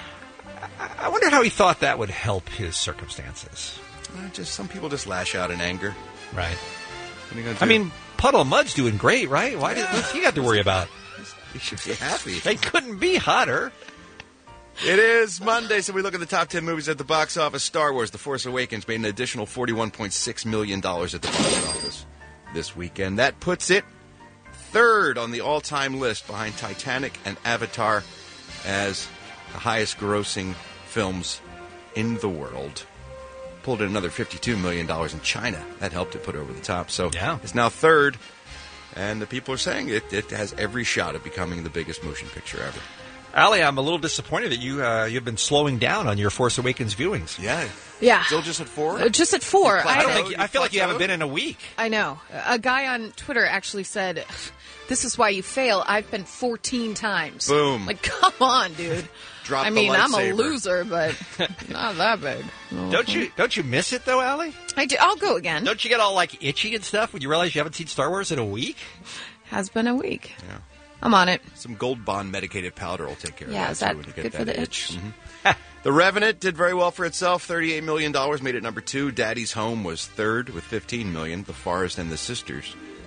I wonder how he thought that would help his circumstances. Just some people just lash out in anger. Right. What are you gonna do? I mean, Puddle of Mud's doing great, right? What's he got to worry about? He should be happy. They couldn't be hotter. It is Monday, so we look at the top 10 movies at the box office. Star Wars: The Force Awakens made an additional $41.6 million at the box office this weekend. That puts it third on the all-time list behind Titanic and Avatar as the highest-grossing films in the world. Pulled in another $52 million in China. That helped it put it over the top. So it's now third, and the people are saying it has every shot at becoming the biggest motion picture ever. Allie, I'm a little disappointed that you've been slowing down on your Force Awakens viewings. Yeah. Still just at 4? Just at 4. I feel like you haven't been in a week. I know. A guy on Twitter actually said, "This is why you fail. I've been 14 times." Boom. Like, come on, dude. Drop I the mean, I'm a lightsaber. loser, but not that big. Don't you miss it though, Allie? I do. I'll go again. Don't you get all like itchy and stuff when you realize you haven't seen Star Wars in a week? Has been a week. Yeah. I'm on it. Some Gold Bond medicated powder will take care of that. Yeah, is that too, when you get good that for the itch? The Revenant did very well for itself. $38 million, made it number 2. Daddy's Home was third with $15 million. The Forest and the Sisters,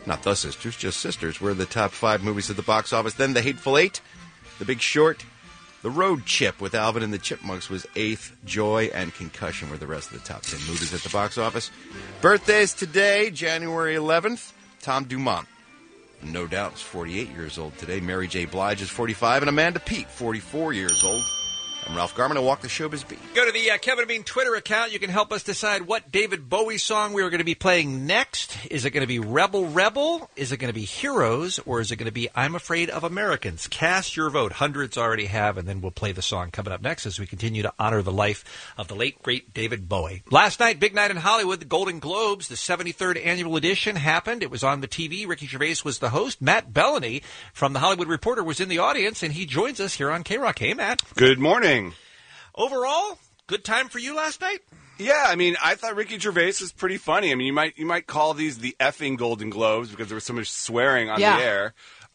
not The Sisters, just Sisters, were the top 5 movies at the box office. Then The Hateful Eight, The Big Short, The Road Chip with Alvin and the Chipmunks was 8th. Joy and Concussion were the rest of the top 10 movies at the box office. Birthdays today, January 11th, Tom Dumont. No doubt is 48 years old today. Mary J. Blige is 45, and Amanda Peet, 44 years old. I'm Ralph Garman. I'll walk the showbiz beat. Go to the Kevin and Bean Twitter account. You can help us decide what David Bowie song we are going to be playing next. Is it going to be Rebel Rebel? Is it going to be Heroes? Or is it going to be I'm Afraid of Americans? Cast your vote. Hundreds already have, and then we'll play the song coming up next as we continue to honor the life of the late, great David Bowie. Last night, big night in Hollywood, the Golden Globes, the 73rd annual edition happened. It was on the TV. Ricky Gervais was the host. Matt Bellany from The Hollywood Reporter was in the audience, and he joins us here on K-Rock. Hey, Matt. Good morning. Overall, good time for you last night? Yeah, I mean, I thought Ricky Gervais was pretty funny. I mean, you might call these the effing Golden Globes because there was so much swearing on the air.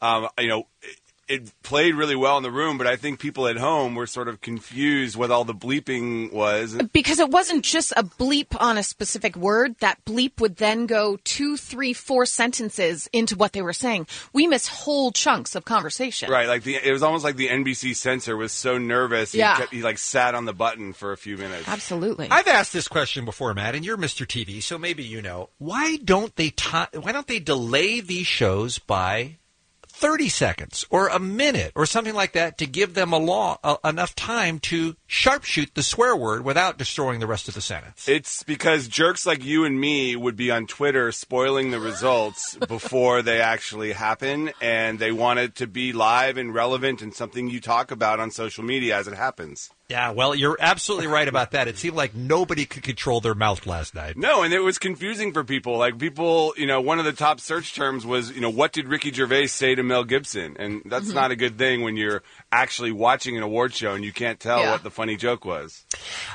It played really well in the room, but I think people at home were sort of confused what all the bleeping was. Because it wasn't just a bleep on a specific word. That bleep would then go 2, 3, 4 sentences into what they were saying. We missed whole chunks of conversation. Right, it was almost like the NBC censor was so nervous he sat on the button for a few minutes. Absolutely. I've asked this question before, Matt, and you're Mr. TV, so maybe you know. Why don't they delay these shows by 30 seconds or a minute or something like that to give them enough time to sharpshoot the swear word without destroying the rest of the sentence? It's because jerks like you and me would be on Twitter spoiling the results before they actually happen, and they want it to be live and relevant and something you talk about on social media as it happens. Yeah, well, you're absolutely right about that. It seemed like nobody could control their mouth last night. No, and it was confusing for people. Like, people, one of the top search terms was, what did Ricky Gervais say to Mel Gibson? And that's not a good thing when you're actually watching an award show and you can't tell what the funny joke was.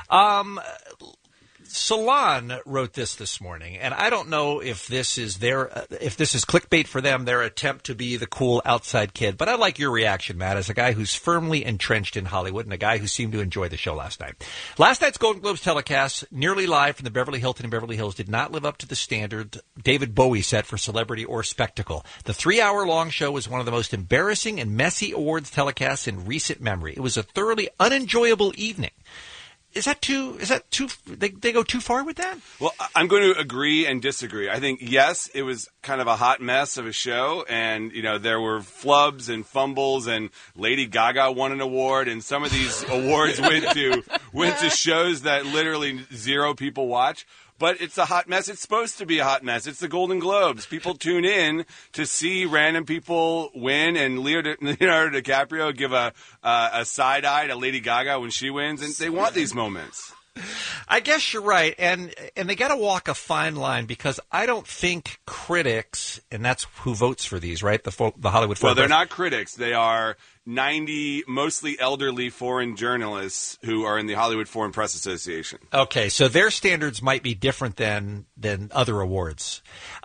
Salon wrote this morning, and I don't know if this is clickbait for them, their attempt to be the cool outside kid. But I like your reaction, Matt, as a guy who's firmly entrenched in Hollywood and a guy who seemed to enjoy the show last night. Last night's Golden Globes telecast, nearly live from the Beverly Hilton in Beverly Hills, did not live up to the standard David Bowie set for celebrity or spectacle. The 3-hour-long show was one of the most embarrassing and messy awards telecasts in recent memory. It was a thoroughly unenjoyable evening. Is that too? They go too far with that? Well, I'm going to agree and disagree. I think, yes, it was kind of a hot mess of a show, and there were flubs and fumbles, and Lady Gaga won an award, and some of these awards went to shows that literally 0 people watch. But it's a hot mess. It's supposed to be a hot mess. It's the Golden Globes. People tune in to see random people win, and Leonardo DiCaprio give a side eye to Lady Gaga when she wins, and they want these moments. I guess you're right, and they got to walk a fine line, because I don't think critics, and that's who votes for these, right? The Hollywood Foreign. Well, they're not critics. They are 90 mostly elderly foreign journalists who are in the Hollywood Foreign Press Association. Okay, so their standards might be different than other awards.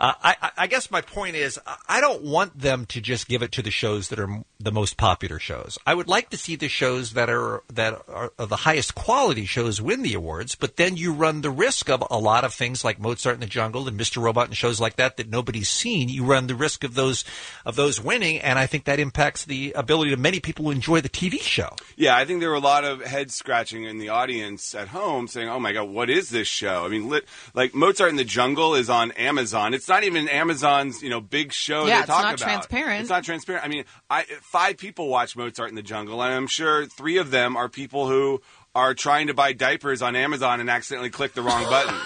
I guess my point is, I don't want them to just give it to the shows that are the most popular shows. I would like to see the shows that are the highest quality shows win the awards, but then you run the risk of a lot of things like Mozart in the Jungle and Mr. Robot and shows like that nobody's seen. You run the risk of those winning, and I think that impacts the ability of many people to enjoy the TV show. Yeah, I think there were a lot of head scratching in the audience at home saying, oh my God, what is this show? I mean, like Mozart in the Jungle is on Amazon. It's not even Amazon's, big show they talk about. It's not transparent. It's not transparent. I mean, 5 people watch Mozart in the Jungle, and I'm sure 3 of them are people who are trying to buy diapers on Amazon and accidentally click the wrong button.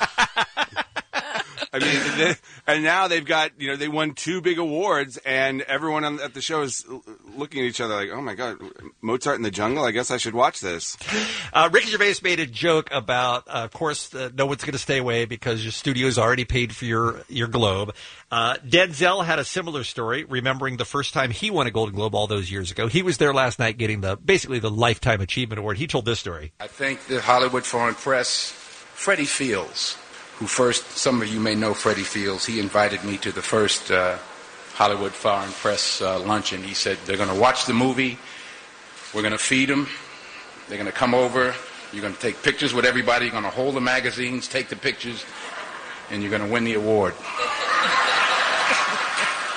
I mean, and now they've got, they won 2 big awards, and everyone at the show is looking at each other like, oh my God, Mozart in the Jungle? I guess I should watch this. Ricky Gervais made a joke about, of course, no one's going to stay away because your studio's already paid for your Globe. Denzel had a similar story, remembering the first time he won a Golden Globe all those years ago. He was there last night getting basically the Lifetime Achievement Award. He told this story. I thank the Hollywood Foreign Press, Freddie Fields, who some of you may know Freddie Fields. He invited me to the first Hollywood Foreign Press luncheon. He said, they're going to watch the movie. We're going to feed them. They're going to come over. You're going to take pictures with everybody. You're going to hold the magazines, take the pictures, and you're going to win the award.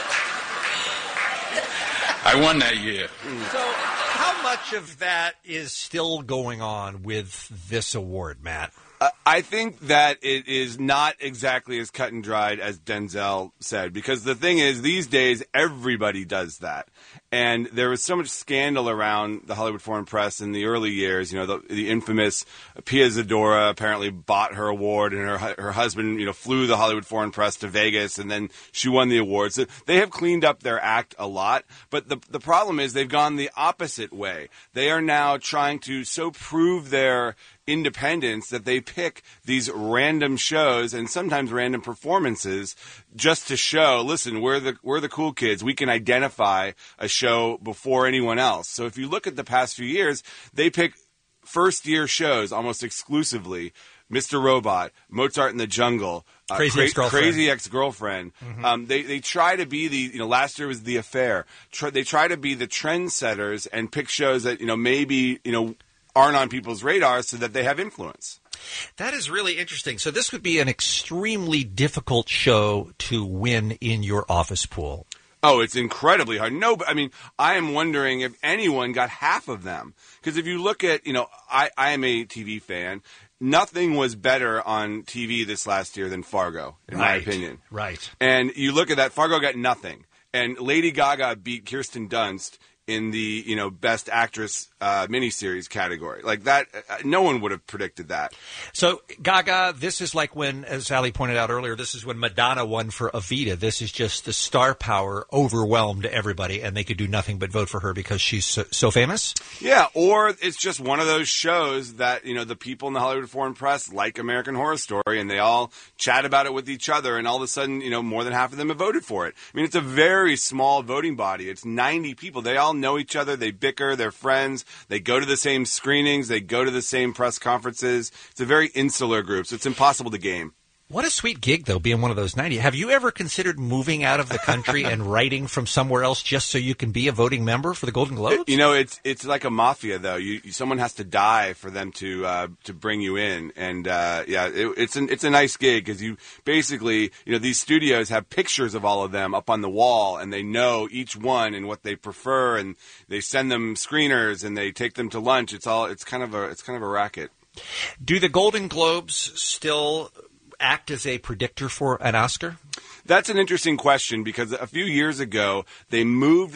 I won that year. So, how much of that is still going on with this award, Matt? I think that it is not exactly as cut and dried as Denzel said, because the thing is, these days, everybody does that. And there was so much scandal around the Hollywood Foreign Press in the early years. You know, the infamous Pia Zadora apparently bought her award, and her husband, you know, flew the Hollywood Foreign Press to Vegas, and then she won the award. So they have cleaned up their act a lot. But the problem is they've gone the opposite way. They are now trying to so prove their independence that they pick these random shows and sometimes random performances just to show, listen, we're the cool kids. We can identify a show before anyone else. So if you look at the past few years, they pick first-year shows almost exclusively. Mr. Robot, Mozart in the Jungle, Crazy Ex-Girlfriend. Crazy Ex-Girlfriend. Mm-hmm. They try to be last year was The Affair. They try to be the trendsetters and pick shows that, maybe, aren't on people's radars so that they have influence. That is really interesting. So this would be an extremely difficult show to win in your office pool. Oh, it's incredibly hard. No, but I am wondering if anyone got half of them. Because if you look at, I am a TV fan. Nothing was better on TV this last year than Fargo, in my opinion. Right. And you look at that, Fargo got nothing. And Lady Gaga beat Kirsten Dunst in the, Best Actress miniseries category. Like that, no one would have predicted that. So, Gaga, this is like when, as Ali pointed out earlier, this is when Madonna won for Evita. This is just the star power overwhelmed everybody, and they could do nothing but vote for her because she's so famous? Yeah, or it's just one of those shows that, the people in the Hollywood Foreign Press like American Horror Story, and they all chat about it with each other, and all of a sudden, more than half of them have voted for it. It's a very small voting body. It's 90 people. They all know each other. They bicker. They're friends. They go to the same screenings. They go to the same press conferences. It's a very insular group, so it's impossible to game. What a sweet gig, though, being one of those 90. Have you ever considered moving out of the country and writing from somewhere else just so you can be a voting member for the Golden Globes? It's like a mafia, though. Someone has to die for them to bring you in, and it's a nice gig because you basically, these studios have pictures of all of them up on the wall, and they know each one and what they prefer, and they send them screeners and they take them to lunch. It's kind of a racket. Do the Golden Globes still act as a predictor for an Oscar? That's an interesting question because a few years ago they moved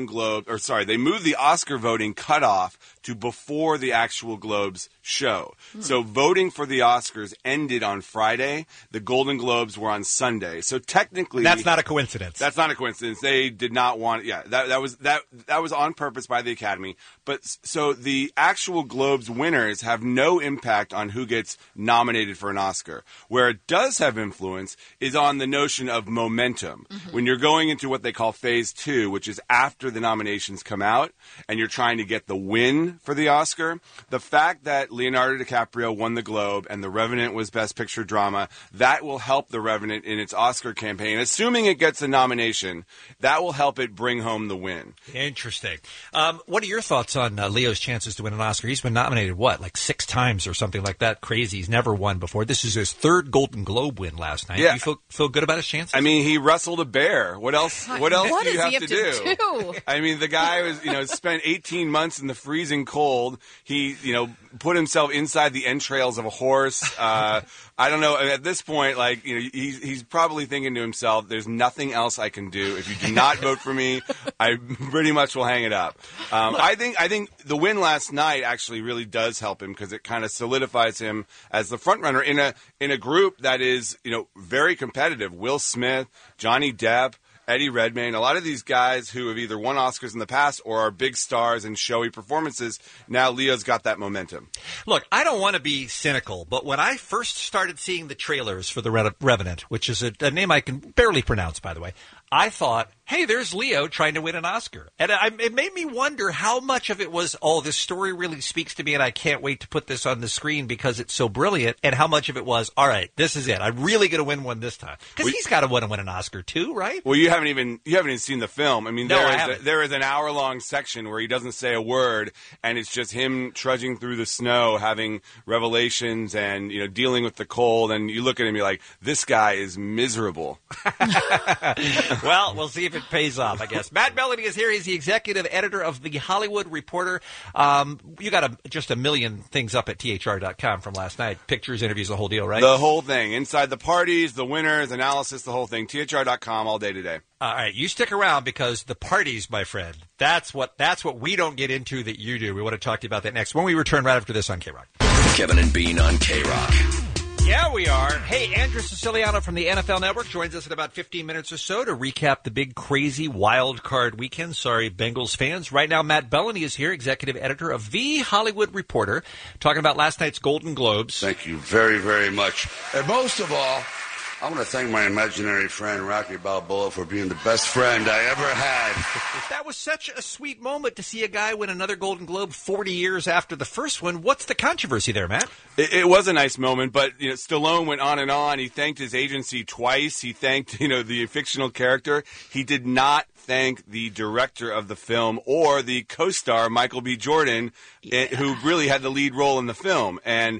the Oscar voting cutoff to before the actual Globes show. So voting for the Oscars ended on Friday. The Golden Globes were on Sunday. So technically, that's not a coincidence. That's not a coincidence. They did not want. Yeah, that was on purpose by the Academy. But so the actual Globes winners have no impact on who gets nominated for an Oscar. Where it does have influence is on the notion of momentum. Mm-hmm. When you're going into what they call phase 2, which is after the nominations come out, and you're trying to get the win for the Oscar, the fact that Leonardo DiCaprio won the Globe and The Revenant was Best Picture Drama, that will help The Revenant in its Oscar campaign. Assuming it gets a nomination, that will help it bring home the win. Interesting. What are your thoughts on Leo's chances to win an Oscar? He's been nominated, like 6 times or something like that? Crazy. He's never won before. This is his 3rd Golden Globe win last night. Yeah. Do you feel good about his chances? He wrestled a bear. What else do you have to do? The guy was, spent 18 months in the freezing cold. He, put himself inside the entrails of a horse. I don't know. At this point, he's probably thinking to himself, there's nothing else I can do. If you do not vote for me, I pretty much will hang it up. I think the win last night actually really does help him because it kind of solidifies him as the front runner in a group that is, very competitive. Will Smith, Johnny Depp, Eddie Redmayne, a lot of these guys who have either won Oscars in the past or are big stars in showy performances, now Leo's got that momentum. Look, I don't want to be cynical, but when I first started seeing the trailers for The Revenant, which is a name I can barely pronounce, by the way, I thought, hey, there's Leo trying to win an Oscar. And it made me wonder how much of it was, this story really speaks to me and I can't wait to put this on the screen because it's so brilliant, and how much of it was, all right, this is it. I'm really going to win one this time. Because he's got to want to win an Oscar too, right? Well, you haven't even seen the film. No, I haven't. There is an hour-long section where he doesn't say a word, and it's just him trudging through the snow, having revelations and, dealing with the cold, and you look at him, you're like, this guy is miserable. Well, we'll see if it pays off, I guess. Matt Bellany is here. He's the executive editor of The Hollywood Reporter. You got just a million things up at THR.com from last night. Pictures, interviews, the whole deal, right? The whole thing. Inside the parties, the winners, analysis, the whole thing. THR.com all day today. All right, you stick around because the parties, my friend, that's what we don't get into that you do. We want to talk to you about that next when we return right after this on K-Rock. Kevin and Bean on K-Rock. Yeah, we are. Hey, Andrew Siciliano from the NFL Network joins us in about 15 minutes or so to recap the big, crazy wild card weekend. Sorry, Bengals fans. Right now, Matt Bellany is here, executive editor of The Hollywood Reporter, talking about last night's Golden Globes. Thank you very, very much. And most of all, I want to thank my imaginary friend, Rocky Balboa, for being the best friend I ever had. That was such a sweet moment to see a guy win another Golden Globe 40 years after the first one. What's the controversy there, Matt? It was a nice moment, but Stallone went on and on. He thanked his agency twice. He thanked the fictional character. He did not thank the director of the film or the co-star, Michael B. Jordan, who really had the lead role in the film. And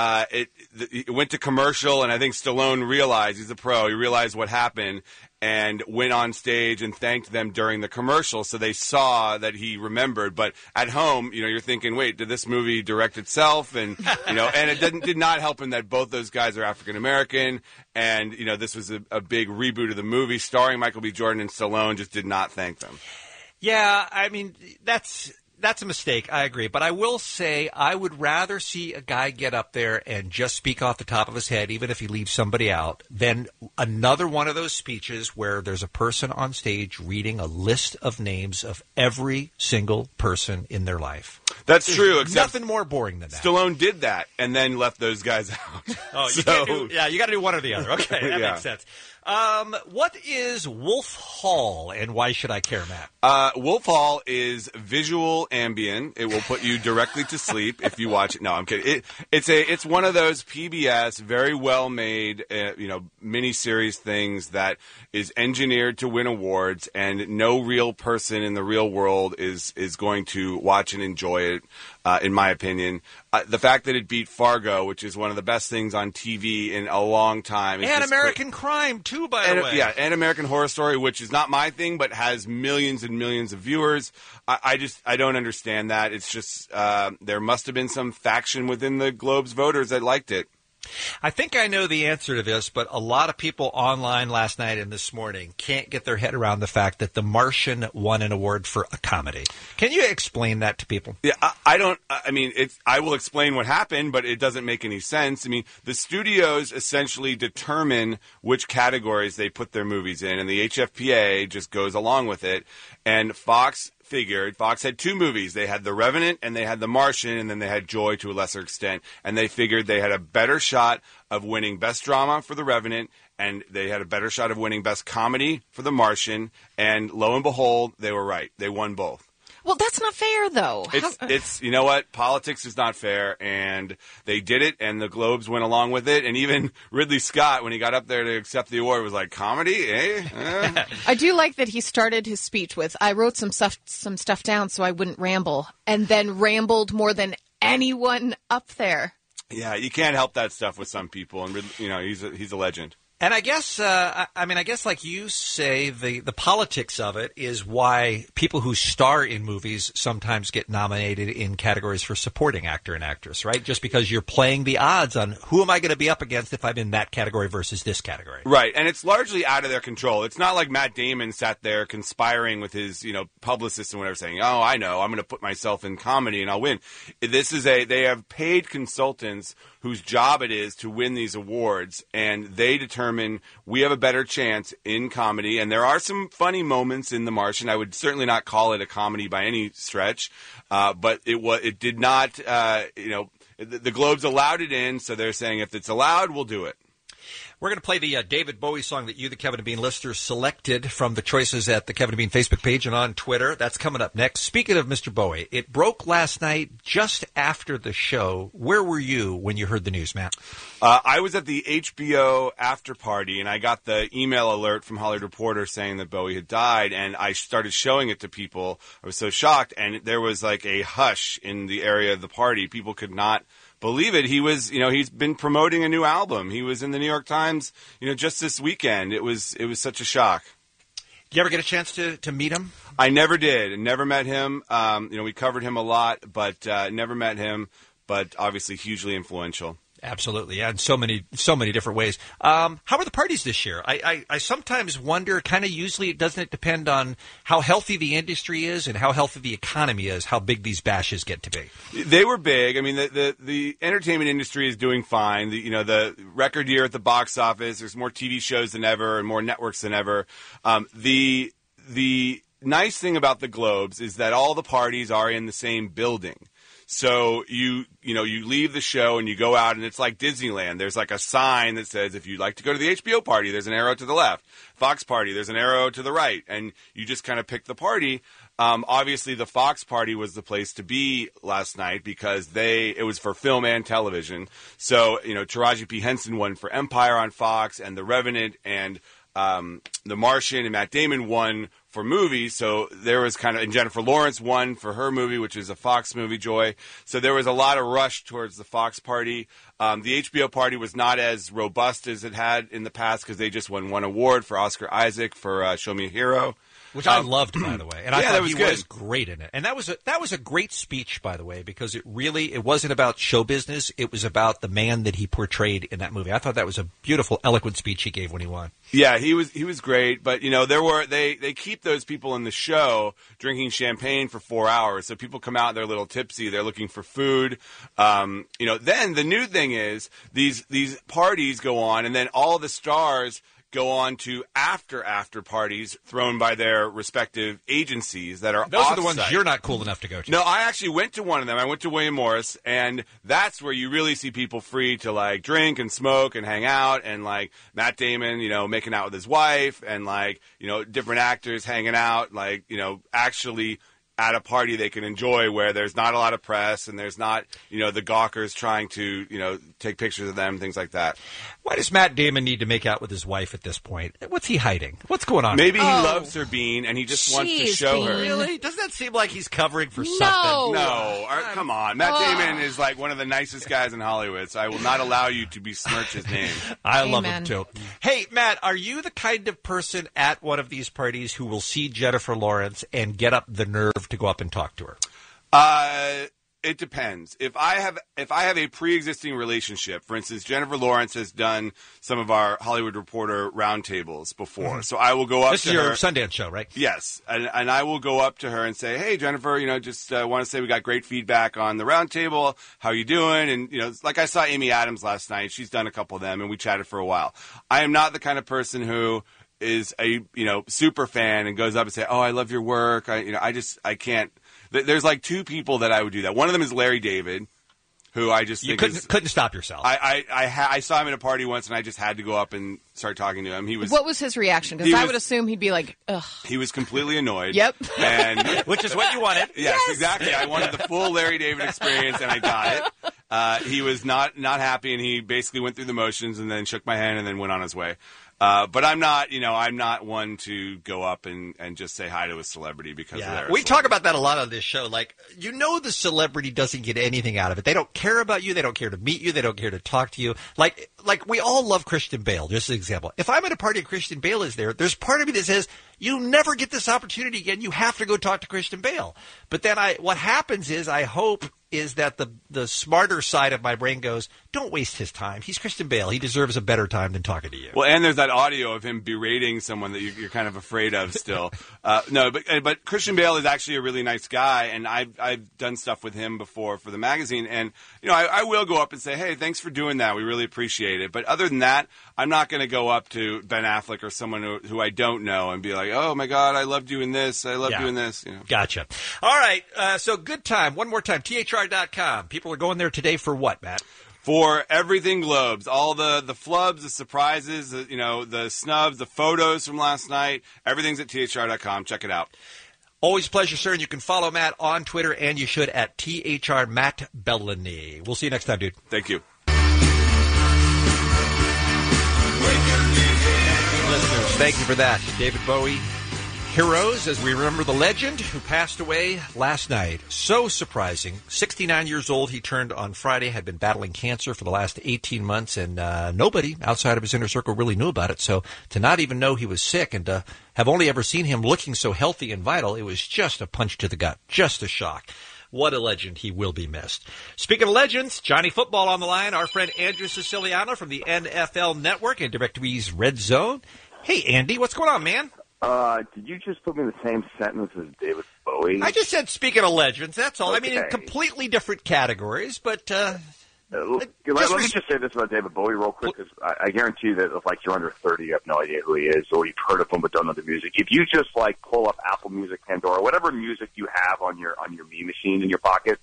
it went to commercial, and I think Stallone realized, he's a pro, he realized what happened and went on stage and thanked them during the commercial, so they saw that he remembered. But at home, you're thinking, wait, did this movie direct itself? And and it did not help him that both those guys are African American, and this was a big reboot of the movie starring Michael B. Jordan, and Stallone just did not thank them. Yeah, I mean, that's a mistake. I agree. But I will say I would rather see a guy get up there and just speak off the top of his head, even if he leaves somebody out, than another one of those speeches where there's a person on stage reading a list of names of every single person in their life. That's There's true. Except nothing more boring than that. Stallone did that and then left those guys out. Oh, you can't do, you got to do one or the other. Okay, that Yeah. makes sense. What is Wolf Hall, and why should I care, Matt? Wolf Hall is visual Ambien. It will put you directly to sleep if you watch it. No, I'm kidding. It's one of those PBS, very well made, miniseries things that is engineered to win awards, and no real person in the real world is going to watch and enjoy it. In my opinion, the fact that it beat Fargo, which is one of the best things on TV in a long time, And American Crime, too, by the way. Yeah, and American Horror Story, which is not my thing, but has millions and millions of viewers. I don't understand that. It's just there must have been some faction within the Globe's voters that liked it. I think I know the answer to this, but a lot of people online last night and this morning can't get their head around the fact that The Martian won an award for a comedy. Can you explain that to people? Yeah, I will explain what happened, but it doesn't make any sense. I mean, the studios essentially determine which categories they put their movies in, and the HFPA just goes along with it. And Fox had two movies. They had The Revenant and they had The Martian, and then they had Joy to a lesser extent. And they figured they had a better shot of winning Best Drama for The Revenant, and they had a better shot of winning Best Comedy for The Martian. And lo and behold, they were right. They won both. Well, that's not fair, though. It's you know what? Politics is not fair, and they did it, and the Globes went along with it, and even Ridley Scott, when he got up there to accept the award, was like, comedy, eh? I do like that he started his speech with, I wrote some stuff down so I wouldn't ramble, and then rambled more than anyone up there. Yeah, you can't help that stuff with some people, and he's a legend. And I guess, like you say, the politics of it is why people who star in movies sometimes get nominated in categories for supporting actor and actress, right? Just because you're playing the odds on who am I going to be up against if I'm in that category versus this category. Right, and it's largely out of their control. It's not like Matt Damon sat there conspiring with his, publicist and whatever, saying, oh, I know, I'm going to put myself in comedy and I'll win. They have paid consultants whose job it is to win these awards, and they determine we have a better chance in comedy. And there are some funny moments in The Martian. I would certainly not call it a comedy by any stretch, but it did not. The Globes allowed it in, so they're saying if it's allowed, we'll do it. We're going to play the David Bowie song that you, the Kevin and Bean listeners, selected from the choices at the Kevin and Bean Facebook page and on Twitter. That's coming up next. Speaking of Mr. Bowie, it broke last night just after the show. Where were you when you heard the news, Matt? I was at the HBO after party, and I got the email alert from Hollywood Reporter saying that Bowie had died, and I started showing it to people. I was so shocked, and there was like a hush in the area of the party. People could not believe it. He was, he's been promoting a new album. He was in the New York Times, just this weekend. It was such a shock. you ever get a chance to meet him? I never did. Never met him. We covered him a lot, but never met him. But obviously hugely influential. Absolutely, yeah, in so many different ways. How are the parties this year? I sometimes wonder, kind of usually, doesn't it depend on how healthy the industry is and how healthy the economy is, how big these bashes get to be? They were big. I mean, the entertainment industry is doing fine. The record year at the box office, there's more TV shows than ever and more networks than ever. The nice thing about the Globes is that all the parties are in the same building. So you leave the show and you go out and it's like Disneyland. There's like a sign that says if you'd like to go to the HBO party, there's an arrow to the left. Fox party, there's an arrow to the right. And you just kind of pick the party. Obviously, the Fox party was the place to be last night because it was for film and television. So, Taraji P. Henson won for Empire on Fox, and The Revenant and The Martian and Matt Damon won for movies. So there was and Jennifer Lawrence won for her movie, which is a Fox movie, Joy. So there was a lot of rush towards the Fox party. The HBO party was not as robust as it had in the past because they just won one award for Oscar Isaac for Show Me a Hero. Which I loved, by the way, and I thought he was great in it. And that was a great speech, by the way, because it wasn't about show business. It was about the man that he portrayed in that movie. I thought that was a beautiful, eloquent speech he gave when he won. Yeah, he was great, but they keep those people in the show drinking champagne for 4 hours. So people come out, they're a little tipsy, they're looking for food. Then the new thing is these parties go on, and then all the stars go on to after parties thrown by their respective agencies that are Those off-site. are the ones you're not cool enough to go to. No, I actually went to one of them. I went to William Morris, and that's where you really see people free to drink and smoke and hang out, and Matt Damon, making out with his wife, and different actors hanging out, actually at a party they can enjoy where there's not a lot of press and there's not, the gawkers trying to, take pictures of them, things like that. Why does Matt Damon need to make out with his wife at this point? What's he hiding? What's going on? Maybe he loves her, Bean, and he just wants to show her. Really? Doesn't that seem like he's covering for something? No. Come on. Matt Damon is one of the nicest guys in Hollywood, so I will not allow you to besmirch his name. I love him, too. Hey, Matt, are you the kind of person at one of these parties who will see Jennifer Lawrence and get up the nerve to go up and talk to her? It depends. If I have a pre-existing relationship, for instance, Jennifer Lawrence has done some of our Hollywood Reporter roundtables before, Mm-hmm. so I will go up This to is your her. Sundance show, right? Yes, and I will go up to her and say, "Hey, Jennifer, just want to say we got great feedback on the roundtable. How you doing?" And I saw Amy Adams last night. She's done a couple of them, and we chatted for a while. I am not the kind of person who is a super fan and goes up and say, "Oh, I love your work." I can't. There's two people that I would do that. One of them is Larry David, who I just think couldn't stop yourself. I saw him at a party once, and I just had to go up and start talking to him. What was his reaction? Because I would assume he'd be like, ugh. He was completely annoyed. Yep. And which is what you wanted. Yes, exactly. I wanted the full Larry David experience, and I got it. He was not happy, and he basically went through the motions and then shook my hand and then went on his way. But I'm not one to go up and just say hi to a celebrity because of their we talk about that a lot on this show. The celebrity doesn't get anything out of it. They don't care about you. They don't care to meet you. They don't care to talk to you. Like we all love Christian Bale, just as an example. If I'm at a party and Christian Bale is there, there's part of me that says, you never get this opportunity again. You have to go talk to Christian Bale. But then what happens is I hope is that the smarter side of my brain goes, don't waste his time. He's Christian Bale. He deserves a better time than talking to you. Well, and there's that audio of him berating someone that you're kind of afraid of still. But Christian Bale is actually a really nice guy, and I've done stuff with him before for the magazine. And, I will go up and say, hey, thanks for doing that. We really appreciate it. But other than that, I'm not going to go up to Ben Affleck or someone who I don't know and be like, oh, my God, I love doing this. I love doing this. Gotcha. All right. So good time. One more time. THR.com. People are going there today for what, Matt? For everything Globes, all the flubs, the surprises, the snubs, the photos from last night, everything's at THR.com. Check it out. Always a pleasure, sir, and you can follow Matt on Twitter, and you should at THR Matt Bellany. We'll see you next time, dude. Thank you. Listeners, thank you for that. David Bowie, Heroes, as we remember the legend who passed away last night. So surprising. 69 years old, he turned on Friday, had been battling cancer for the last 18 months, and nobody outside of his inner circle really knew about it. So to not even know he was sick and to have only ever seen him looking so healthy and vital, it was just a punch to the gut, just a shock. What a legend. He will be missed. Speaking of legends, Johnny Football on the line, our friend Andrew Siciliano from the NFL Network and DirecTV's Red Zone. Hey, Andy, what's going on, man? Did you just put me in the same sentence as David Bowie? I just said speaking of legends, that's all. Okay. I mean, in completely different categories, but... let me just say this about David Bowie real quick, because I guarantee you that if you're under 30, you have no idea who he is, or you've heard of him but don't know the music. If you just pull up Apple Music, Pandora, whatever music you have on your Me machine in your pocket,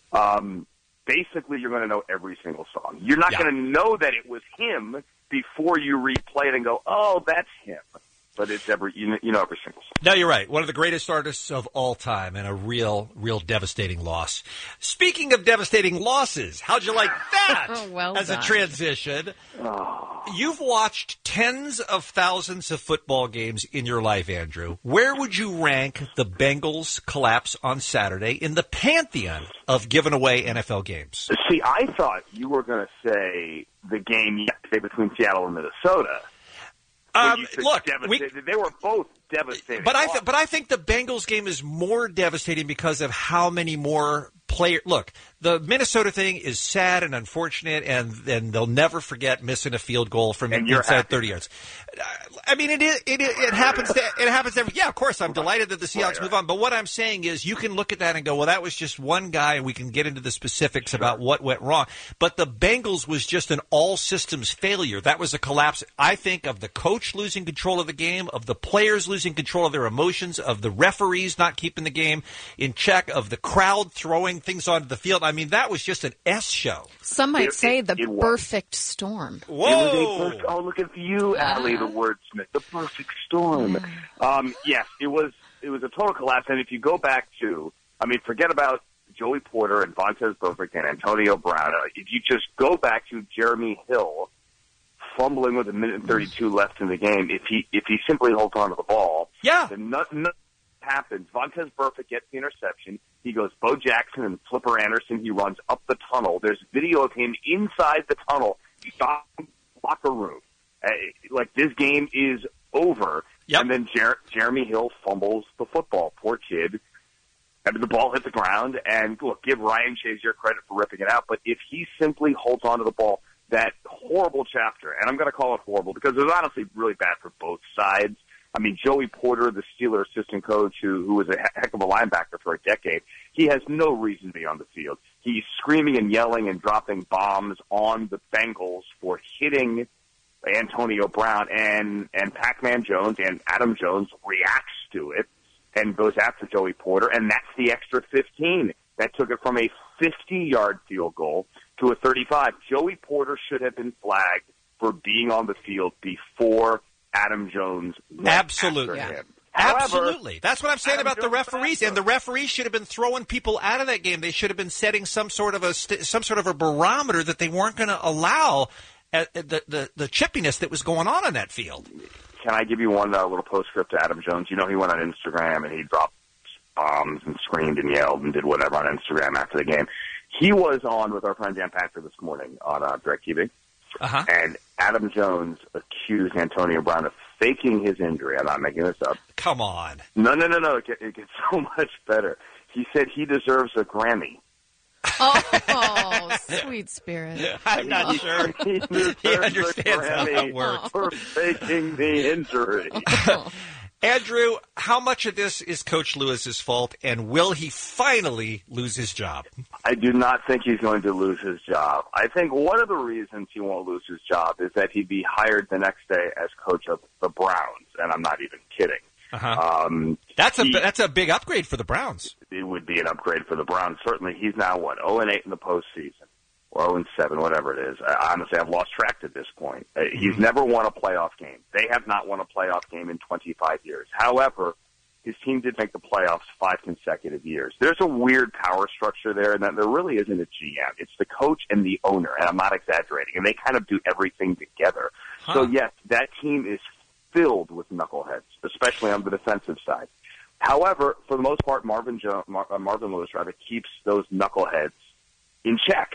basically you're going to know every single song. You're not going to know that it was him before you replay it and go, oh, that's him. But it's every single song. No, you're right. One of the greatest artists of all time, and a real devastating loss. Speaking of devastating losses, how'd you like that as a transition? You've watched tens of thousands of football games in your life, Andrew. Where would you rank the Bengals' collapse on Saturday in the pantheon of given away NFL games? See, I thought you were going to say the game yesterday between Seattle and Minnesota. Look, they were both devastating. But I think the Bengals game is more devastating because of how many more players. Look, the Minnesota thing is sad and unfortunate, and they'll never forget missing a field goal from inside 30 yards. I mean, it happens. It happens every. Yeah, of course, I'm delighted that the Seahawks move on. But what I'm saying is, you can look at that and go, well, that was just one guy, and we can get into the specifics about what went wrong. But the Bengals was just an all systems failure. That was a collapse, I think, of the coach losing control of the game, of the players losing control of their emotions, of the referees not keeping the game in check, of the crowd throwing things onto the field. I mean, that was just an S show. Some might say the perfect storm. Whoa! Look at you, Allie, the wordsmith. The perfect storm. Yes, it was a total collapse. And if you go back to, forget about Joey Porter and Vontaze Burfict and Antonio Brown. If you just go back to Jeremy Hill fumbling with 1:32 left in the game, if he simply holds on to the ball, then nothing happens. Vontaze Burfict gets the interception. He goes Bo Jackson and Flipper Anderson. He runs up the tunnel. There's video of him inside the tunnel. He's in the locker room. This game is over. Yep. And then Jeremy Hill fumbles the football. Poor kid. The ball hit the ground. And look, give Ryan Shazier credit for ripping it out. But if he simply holds on to the ball, that horrible chapter, and I'm going to call it horrible because it was honestly really bad for both sides. Joey Porter, the Steelers assistant coach, who was a heck of a linebacker for a decade, he has no reason to be on the field. He's screaming and yelling and dropping bombs on the Bengals for hitting Antonio Brown, and Pac-Man Jones and Adam Jones reacts to it and goes after Joey Porter, and that's the extra 15. That took it from a 50-yard field goal to a 35. Joey Porter should have been flagged for being on the field before Adam Jones went Absolutely. after him. Absolutely. That's what I'm saying about the referees. And the referees should have been throwing people out of that game. They should have been setting some sort of a barometer that they weren't going to allow the chippiness that was going on that field. Can I give you one little postscript to Adam Jones? He went on Instagram and he dropped bombs and screamed and yelled and did whatever on Instagram after the game. He was on with our friend Dan Patrick this morning on DirecTV. And Adam Jones accused Antonio Brown of faking his injury. I'm not making this up. Come on. No. It gets so much better. He said he deserves a Grammy. Oh, sweet spirit. I'm not sure he understands how that works. For faking the injury. Andrew, how much of this is Coach Lewis's fault, and will he finally lose his job? I do not think he's going to lose his job. I think one of the reasons he won't lose his job is that he'd be hired the next day as coach of the Browns, and I'm not even kidding. That's a big upgrade for the Browns. It would be an upgrade for the Browns. Certainly, he's now 0-8 in the postseason, or 0-7, whatever it is. Honestly, I've lost track at this point. He's never won a playoff game. They have not won a playoff game in 25 years. However, his team did make the playoffs 5 consecutive years. There's a weird power structure there, and that there really isn't a GM. It's the coach and the owner, and I'm not exaggerating. And they kind of do everything together. So yes, that team is filled with knuckleheads, especially on the defensive side. However, for the most part, Marvin Lewis keeps those knuckleheads in check.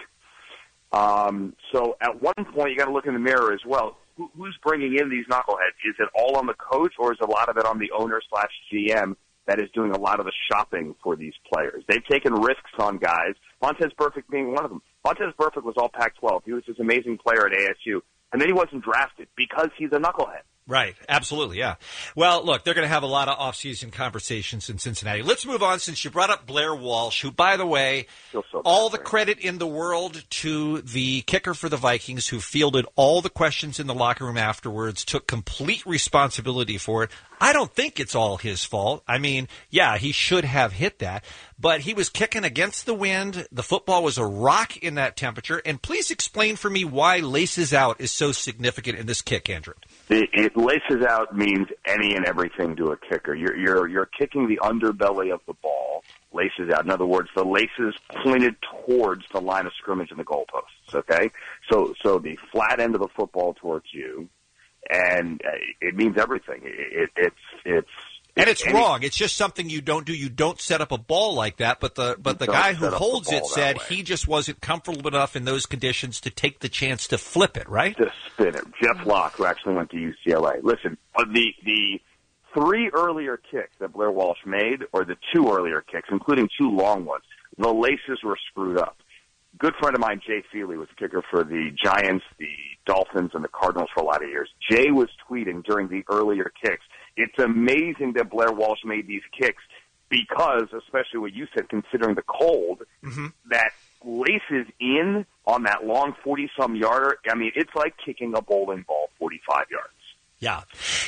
So at one point, you got to look in the mirror as well. Who's bringing in these knuckleheads? Is it all on the coach, or is a lot of it on the owner/GM that is doing a lot of the shopping for these players? They've taken risks on guys. Vontaze Burfict being one of them. Vontaze Burfict was all Pac-12. He was this amazing player at ASU, and then he wasn't drafted because he's a knucklehead. Right. Absolutely, yeah. Well, look, they're going to have a lot of off-season conversations in Cincinnati. Let's move on since you brought up Blair Walsh, who, by the way, all the credit in the world to the kicker for the Vikings, who fielded all the questions in the locker room afterwards, took complete responsibility for it. I don't think it's all his fault. I mean, yeah, he should have hit that, but he was kicking against the wind. The football was a rock in that temperature. And please explain for me why laces out is so significant in this kick, Andrew. It laces out means any and everything to a kicker. You're kicking the underbelly of the ball, laces out. In other words, the laces pointed towards the line of scrimmage and the goalposts. Okay, so the flat end of the football towards you, and it means everything. It's wrong. It's just something you don't do. You don't set up a ball like that. But the guy who holds it said he just wasn't comfortable enough in those conditions to take the chance to flip it, right? To spin it. Jeff Locke, who actually went to UCLA. Listen, the 3 earlier kicks that Blair Walsh made, or the 2 earlier kicks, including 2 long ones, the laces were screwed up. Good friend of mine, Jay Feely, was a kicker for the Giants, the Dolphins, and the Cardinals for a lot of years. Jay was tweeting during the earlier kicks, it's amazing that Blair Walsh made these kicks because, especially what you said, considering the cold, that laces in on that long 40-some yarder, I mean, it's like kicking a bowling ball 45 yards. Yeah.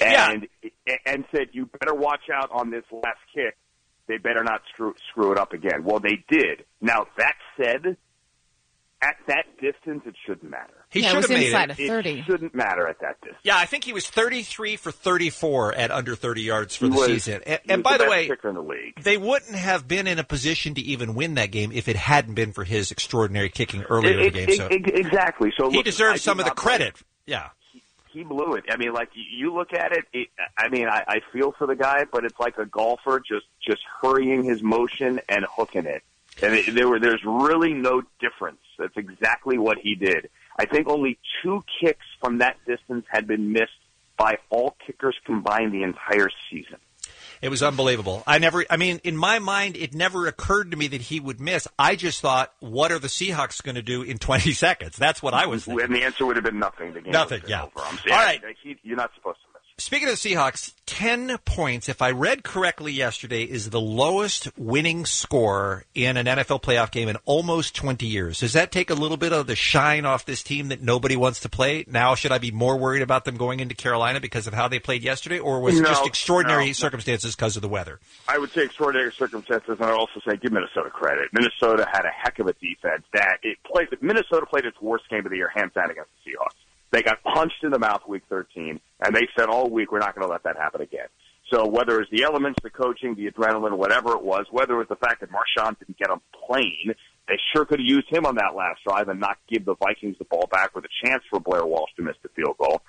And said, you better watch out on this last kick. They better not screw it up again. Well, they did. Now, that said, at that distance, it shouldn't matter. He should have made inside of 30. It shouldn't matter at that distance. Yeah, I think he was 33 for 34 at under 30 yards for the season. And by the way, kicker in the league. They wouldn't have been in a position to even win that game if it hadn't been for his extraordinary kicking earlier in the game. So exactly. So he deserves some of the credit. Yeah. He blew it. I mean, like, you look at it, I feel for the guy, but it's like a golfer just hurrying his motion and hooking it. And there's really no difference. That's exactly what he did. I think only 2 kicks from that distance had been missed by all kickers combined the entire season. It was unbelievable. In my mind, it never occurred to me that he would miss. I just thought, what are the Seahawks going to do in 20 seconds? That's what I was thinking. And the answer would have been nothing. The game nothing, yeah. Over. All right. You're not supposed to miss. Speaking of the Seahawks, 10 points, if I read correctly yesterday, is the lowest winning score in an NFL playoff game in almost 20 years. Does that take a little bit of the shine off this team that nobody wants to play? Now, should I be more worried about them going into Carolina because of how they played yesterday, or was it just extraordinary circumstances because of the weather? I would say extraordinary circumstances, and I'd also say give Minnesota credit. Minnesota had a heck of a defense. Minnesota played its worst game of the year, hands down, against the Seahawks. They got punched in the mouth week 13, and they said all week, we're not going to let that happen again. So whether it's the elements, the coaching, the adrenaline, whatever it was, whether it was the fact that Marshawn didn't get on plane, they sure could have used him on that last drive and not give the Vikings the ball back with a chance for Blair Walsh to miss the field goal.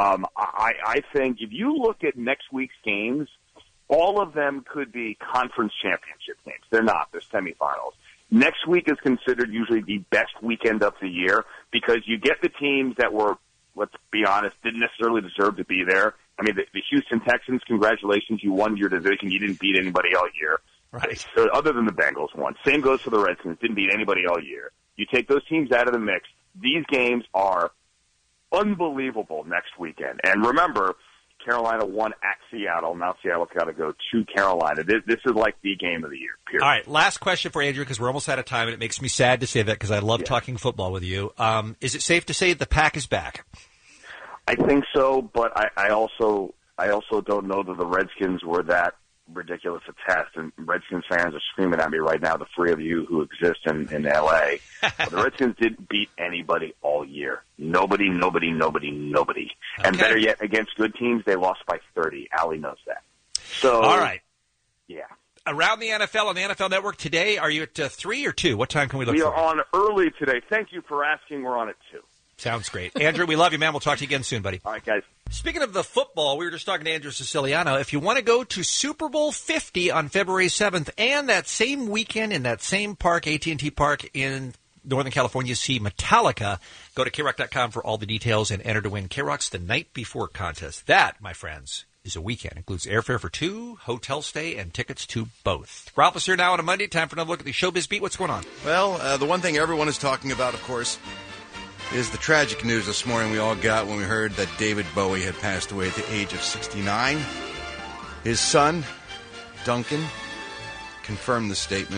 I think if you look at next week's games, all of them could be conference championship games. They're not. They're semifinals. Next week is considered usually the best weekend of the year because you get the teams that were, let's be honest, didn't necessarily deserve to be there. I mean, the Houston Texans, congratulations, you won your division. You didn't beat anybody all year. Right. So other than the Bengals won. Same goes for the Redskins, didn't beat anybody all year. You take those teams out of the mix. These games are unbelievable next weekend. And remember, Carolina won at Seattle. Now Seattle's got to go to Carolina. This is like the game of the year, period. All right, last question for Andrew, because we're almost out of time, and it makes me sad to say that because I love talking football with you. Is it safe to say the Pack is back? I think so, but I also don't know that the Redskins were that ridiculous a test. And Redskins fans are screaming at me right now, the 3 of you who exist in L.A. But the Redskins didn't beat anybody all year. Nobody. Okay. And better yet, against good teams, they lost by 30. Allie knows that. So, all right. Yeah. Around the NFL on the NFL Network today, are you at 3 or 2? What time can we look for? We are on early today. Thank you for asking. We're on at 2. Sounds great. Andrew, we love you, man. We'll talk to you again soon, buddy. All right, guys. Speaking of the football, we were just talking to Andrew Siciliano. If you want to go to Super Bowl 50 on February 7th and that same weekend in that same park, AT&T Park in Northern California, see Metallica, go to KROC.com for all the details and enter to win KROC's The Night Before contest. That, my friends, is a weekend. Includes airfare for two, hotel stay, and tickets to both. Ralph is here now on a Monday. Time for another look at the Showbiz Beat. What's going on? Well, the one thing everyone is talking about, of course, is the tragic news this morning we all got when we heard that David Bowie had passed away at the age of 69. His son, Duncan, confirmed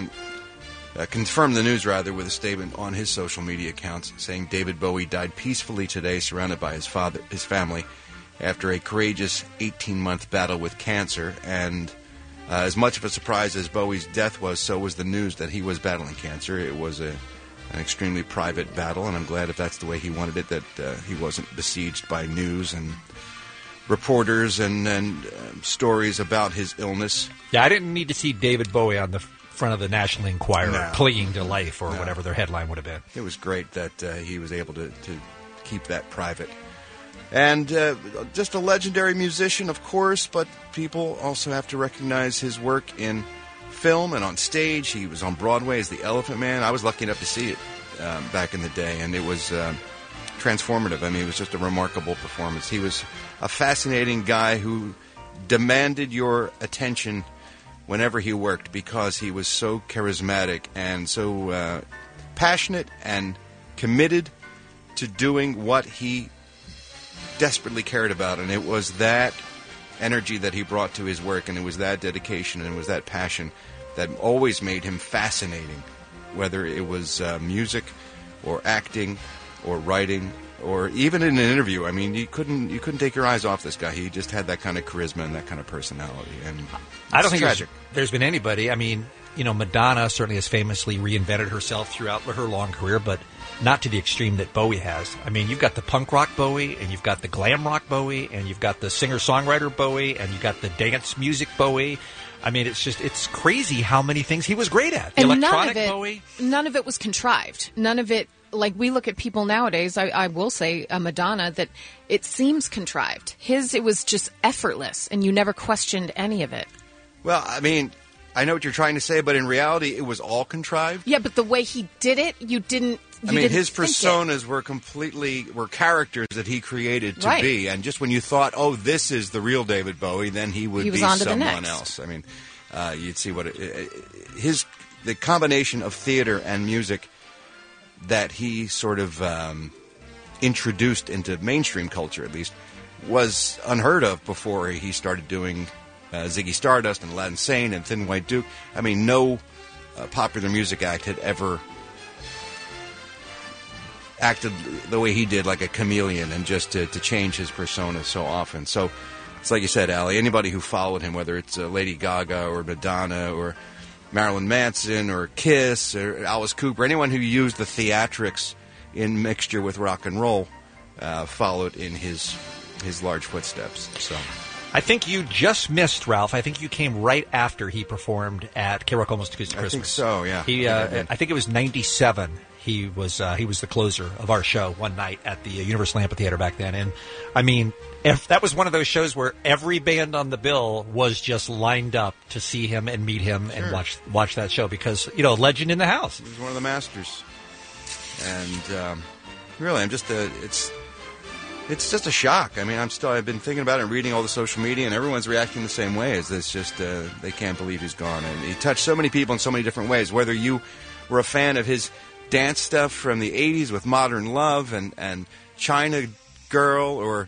the news with a statement on his social media accounts saying David Bowie died peacefully today, surrounded by his family, after a courageous 18-month battle with cancer. And as much of a surprise as Bowie's death was, so was the news that he was battling cancer. It was an extremely private battle, and I'm glad if that's the way he wanted it, that he wasn't besieged by news and reporters and stories about his illness. Yeah, I didn't need to see David Bowie on the front of the National Enquirer clinging to life or whatever their headline would have been. It was great that he was able to keep that private. And just a legendary musician, of course, but people also have to recognize his work in film and on stage. He was on Broadway as the Elephant Man. I was lucky enough to see it back in the day, and it was transformative. I mean, it was just a remarkable performance. He was a fascinating guy who demanded your attention whenever he worked because he was so charismatic and so passionate and committed to doing what he desperately cared about. And it was that energy that he brought to his work, and it was that dedication, and it was that passion that always made him fascinating, whether it was music or acting or writing or even in an interview. I mean, you couldn't take your eyes off this guy. He just had that kind of charisma and that kind of personality. And I don't think tragic. There's been anybody. I mean, Madonna certainly has famously reinvented herself throughout her long career, but not to the extreme that Bowie has. I mean, you've got the punk rock Bowie, and you've got the glam rock Bowie, and you've got the singer-songwriter Bowie, and you've got the dance music Bowie. I mean, it's crazy how many things he was great at. The And electronic Bowie. None of it was contrived. None of it, like we look at people nowadays, I will say Madonna, that it seems contrived. It was just effortless, and you never questioned any of it. Well, I mean, I know what you're trying to say, but in reality, it was all contrived. Yeah, but the way he did it, you didn't. His personas were characters that he created to be, and just when you thought, "Oh, this is the real David Bowie," then he would be someone else. I mean, you'd see what the combination of theater and music that he sort of introduced into mainstream culture, at least, was unheard of before he started doing Ziggy Stardust and Aladdin Sane and Thin White Duke. I mean, no popular music act had ever acted the way he did, like a chameleon, and just to change his persona so often. So it's like you said, Allie, anybody who followed him, whether it's Lady Gaga or Madonna or Marilyn Manson or Kiss or Alice Cooper, anyone who used the theatrics in mixture with rock and roll followed in his large footsteps. So I think you just missed, Ralph. I think you came right after he performed at KROC Almost Acoustic Christmas. I think so, yeah. I think it was 97. He was the closer of our show one night at the Universal Amphitheater back then. And, I mean, if that was one of those shows where every band on the bill was just lined up to see him and meet him and watch that show because, legend in the house. He was one of the masters. And really, it's just a shock. I mean, I've been thinking about it and reading all the social media, and everyone's reacting the same way. It's just they can't believe he's gone. And he touched so many people in so many different ways, whether you were a fan of his dance stuff from the 80s with Modern Love and China Girl, or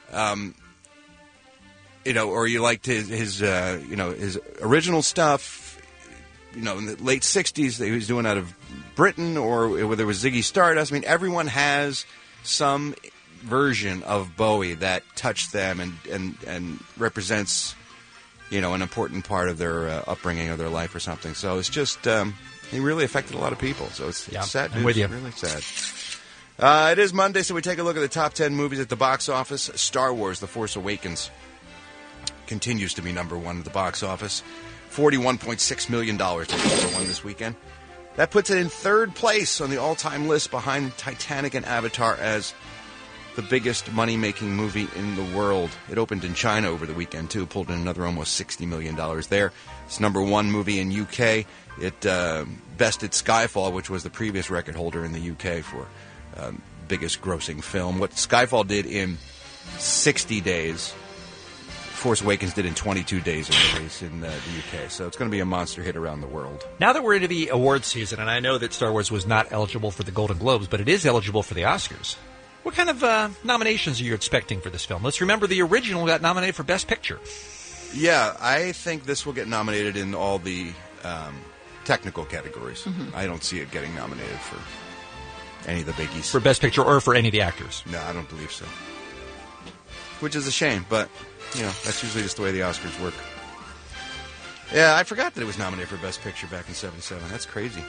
or you liked his original stuff, in the late 60s that he was doing out of Britain, or whether it was Ziggy Stardust. I mean, everyone has some version of Bowie that touched them and represents, an important part of their upbringing or their life or something. So it's just he really affected a lot of people. So it's sad news. I'm with you. Really sad. It is Monday, so we take a look at the top 10 movies at the box office. Star Wars: The Force Awakens continues to be number one at the box office. $41.6 million was number one this weekend. That puts it in third place on the all-time list behind Titanic and Avatar as the biggest money-making movie in the world. It opened in China over the weekend, too, pulled in another almost $60 million there. It's #1 movie in UK. It bested Skyfall, which was the previous record holder in the UK for biggest grossing film. What Skyfall did in 60 days, Force Awakens did in 22 days of release in the UK. So it's going to be a monster hit around the world. Now that we're into the awards season, and I know that Star Wars was not eligible for the Golden Globes, but it is eligible for the Oscars. What kind of nominations are you expecting for this film? Let's remember the original got nominated for Best Picture. Yeah, I think this will get nominated in all the technical categories. Mm-hmm. I don't see it getting nominated for any of the biggies. For Best Picture or for any of the actors? No, I don't believe so. Which is a shame, but, that's usually just the way the Oscars work. Yeah, I forgot that it was nominated for Best Picture back in '77. That's crazy.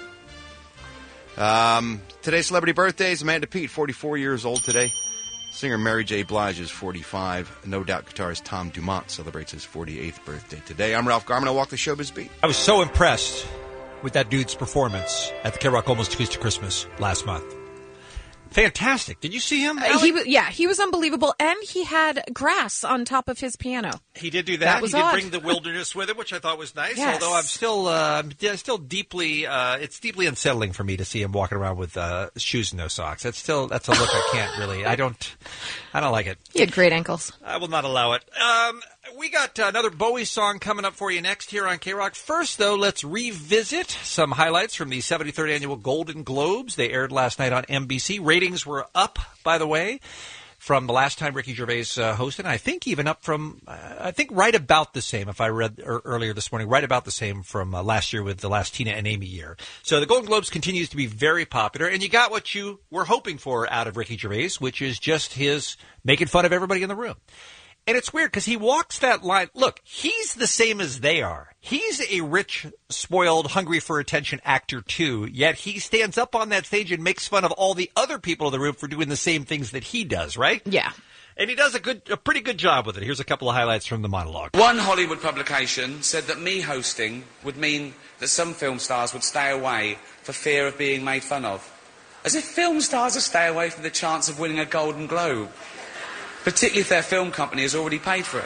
Today's celebrity birthdays: Amanda Peet, 44 years old today. Singer Mary J. Blige is 45. No Doubt guitarist Tom Dumont celebrates his 48th birthday today. I'm Ralph Garman. I walk the showbiz beat. I was so impressed with that dude's performance at the K-Rock Almost Degrees to Christmas last month. Fantastic. Did you see him? He was unbelievable, and he had grass on top of his piano. He did do that. That was he did odd. bring the wilderness with him, which I thought was nice. Yes. Although I'm still deeply, it's deeply unsettling for me to see him walking around with shoes and no socks. That's a look I can't really. I don't like it. He had great ankles. I will not allow it. We got another Bowie song coming up for you next here on K-Rock. First, though, let's revisit some highlights from the 73rd Annual Golden Globes. They aired last night on NBC. Ratings were up, by the way, from the last time Ricky Gervais hosted. I think even up from, right about the same, if I read earlier this morning, right about the same from last year with the last Tina and Amy year. So the Golden Globes continues to be very popular, and you got what you were hoping for out of Ricky Gervais, which is just his making fun of everybody in the room. And it's weird because he walks that line. Look, he's the same as they are. He's a rich, spoiled, hungry for attention actor too, yet he stands up on that stage and makes fun of all the other people in the room for doing the same things that he does, right? Yeah. And he does a pretty good job with it. Here's a couple of highlights from the monologue. One Hollywood publication said that me hosting would mean that some film stars would stay away for fear of being made fun of. As if film stars would stay away from the chance of winning a Golden Globe. Particularly if their film company has already paid for it.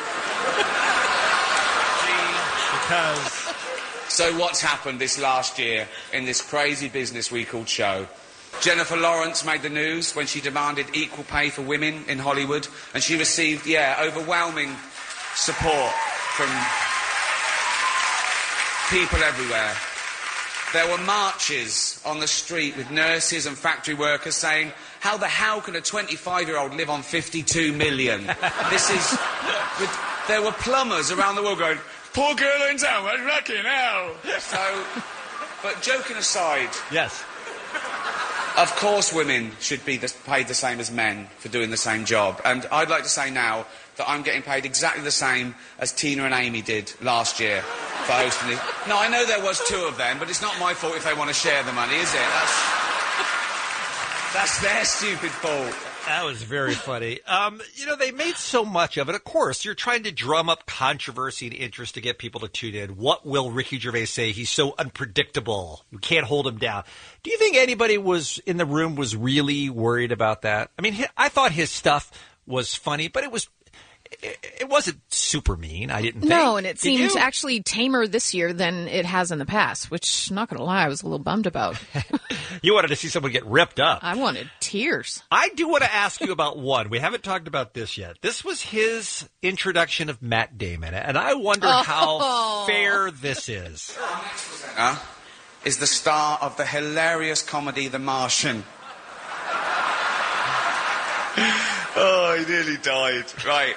So what's happened this last year in this crazy business we called show? Jennifer Lawrence made the news when she demanded equal pay for women in Hollywood, and she received, overwhelming support from people everywhere. There were marches on the street with nurses and factory workers saying, how the hell can a 25-year-old live on 52 million? There were plumbers around the world going, poor girl in town, what's lucky now? So, but joking aside. Yes. Of course women should be paid the same as men for doing the same job. And I'd like to say now that I'm getting paid exactly the same as Tina and Amy did last year for hosting it. No, I know there was two of them, but it's not my fault if they want to share the money, is it? That's their stupid fault. That was very funny. They made so much of it. Of course, you're trying to drum up controversy and interest to get people to tune in. What will Ricky Gervais say? He's so unpredictable. You can't hold him down. Do you think anybody in the room was really worried about that? I mean, I thought his stuff was funny, but it wasn't super mean, I didn't think. No, and it seemed actually tamer this year than it has in the past, which, not going to lie, I was a little bummed about. You wanted to see someone get ripped up. I wanted tears. I do want to ask you about one. We haven't talked about this yet. This was his introduction of Matt Damon, and I wonder how fair this is. Is the star of the hilarious comedy The Martian. Oh, he nearly died. Right.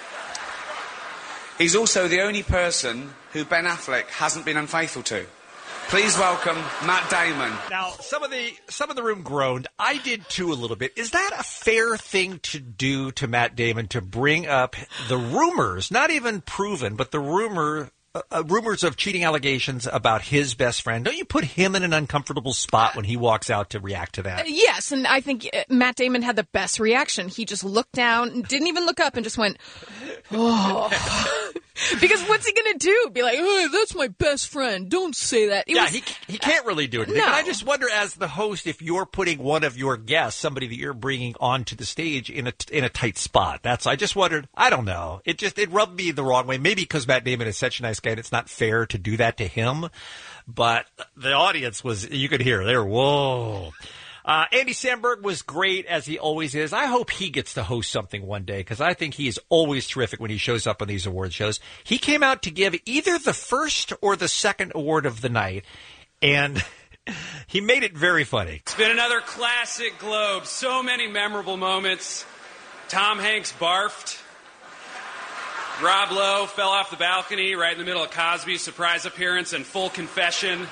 He's also the only person who Ben Affleck hasn't been unfaithful to. Please welcome Matt Damon. Now, some of the room groaned. I did too a little bit. Is that a fair thing to do to Matt Damon, to bring up the rumors, not even proven, but the rumors of cheating allegations about his best friend? Don't you put him in an uncomfortable spot when he walks out to react to that? Yes, and I think Matt Damon had the best reaction. He just looked down, didn't even look up, and just went, oh. Because what's he going to do? Be like, hey, that's my best friend. Don't say that. He can't really do anything. No. But I just wonder, as the host, if you're putting one of your guests, somebody that you're bringing onto the stage in a tight spot. I just wondered. I don't know. It rubbed me the wrong way. Maybe because Matt Damon is such a nice guy, and it's not fair to do that to him. But the audience you could hear, they were, whoa. Andy Samberg was great, as he always is. I hope he gets to host something one day, because I think he is always terrific when he shows up on these award shows. He came out to give either the first or the second award of the night, and he made it very funny. It's been another classic Globe. So many memorable moments. Tom Hanks barfed. Rob Lowe fell off the balcony right in the middle of Cosby's surprise appearance and full confession.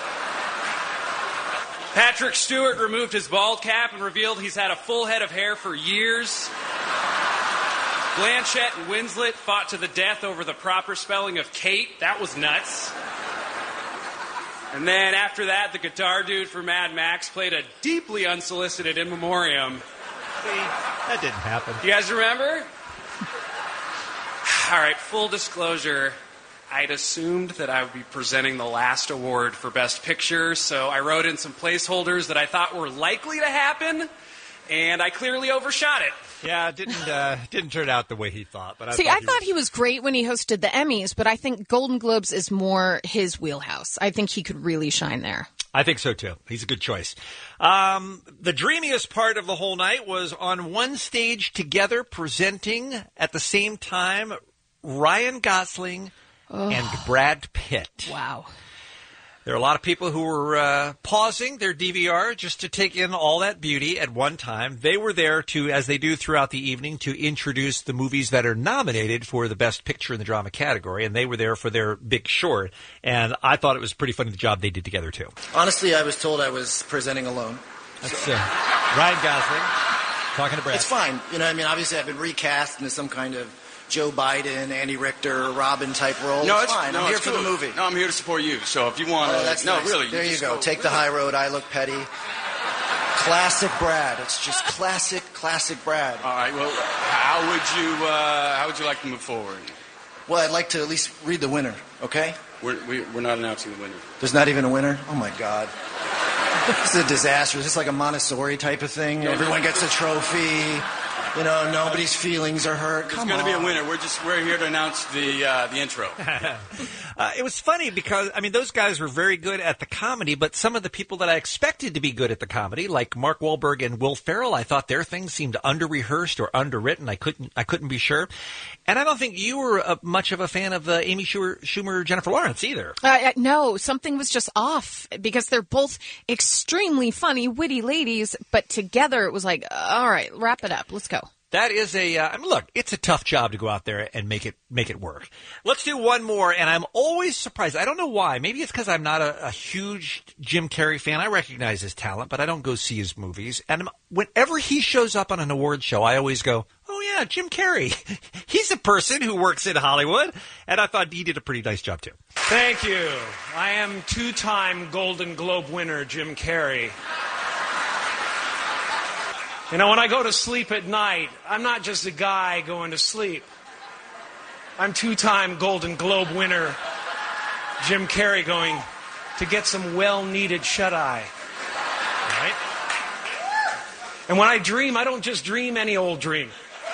Patrick Stewart removed his bald cap and revealed he's had a full head of hair for years. Blanchett and Winslet fought to the death over the proper spelling of Kate. That was nuts. And then after that, the guitar dude for Mad Max played a deeply unsolicited in memoriam. See, that didn't happen. You guys remember? All right, full disclosure. I'd assumed that I would be presenting the last award for Best Picture, so I wrote in some placeholders that I thought were likely to happen, and I clearly overshot it. Yeah, it didn't turn out the way he thought. But I thought he was great when he hosted the Emmys, but I think Golden Globes is more his wheelhouse. I think he could really shine there. I think so, too. He's a good choice. The dreamiest part of the whole night was on one stage together, presenting at the same time Ryan Gosling and Brad Pitt. Wow. There are a lot of people who were pausing their DVR just to take in all that beauty at one time. They were there to, as they do throughout the evening, to introduce the movies that are nominated for the Best Picture in the Drama category, and they were there for their Big Short. And I thought it was pretty funny, the job they did together, too. Honestly, I was told I was presenting alone. That's Ryan Gosling talking to Brad. It's fine. Obviously I've been recast into some kind of Joe Biden, Andy Richter, Robin type role. No, it's fine. No, I'm here it's for cool. the movie. No, I'm here to support you. So if you want to... that's no, nice. really. There you go. Take the high road. I look petty. Classic Brad. It's just classic Brad. All right. Well, how would you like to move forward? Well, I'd like to at least read the winner, okay? We're not announcing the winner. There's not even a winner? Oh, my God. This is a disaster. Is this like a Montessori type of thing? Everyone gets a trophy. Nobody's feelings are hurt. There's going to be a winner. We're here to announce the intro. It was funny because, those guys were very good at the comedy, but some of the people that I expected to be good at the comedy, like Mark Wahlberg and Will Ferrell, I thought their things seemed under-rehearsed or underwritten. I couldn't be sure. And I don't think you were much of a fan of Amy Schumer, Jennifer Lawrence either. No, something was just off because they're both extremely funny, witty ladies, but together it was like, all right, wrap it up. Let's go. That is look, it's a tough job to go out there and make it work. Let's do one more, and I'm always surprised. I don't know why. Maybe it's because I'm not a huge Jim Carrey fan. I recognize his talent, but I don't go see his movies. And whenever he shows up on an award show, I always go, oh, yeah, Jim Carrey. He's a person who works in Hollywood, and I thought he did a pretty nice job, too. Thank you. I am two-time Golden Globe winner Jim Carrey. When I go to sleep at night, I'm not just a guy going to sleep. I'm two-time Golden Globe winner Jim Carrey going to get some well-needed shut-eye. Right? And when I dream, I don't just dream any old dream.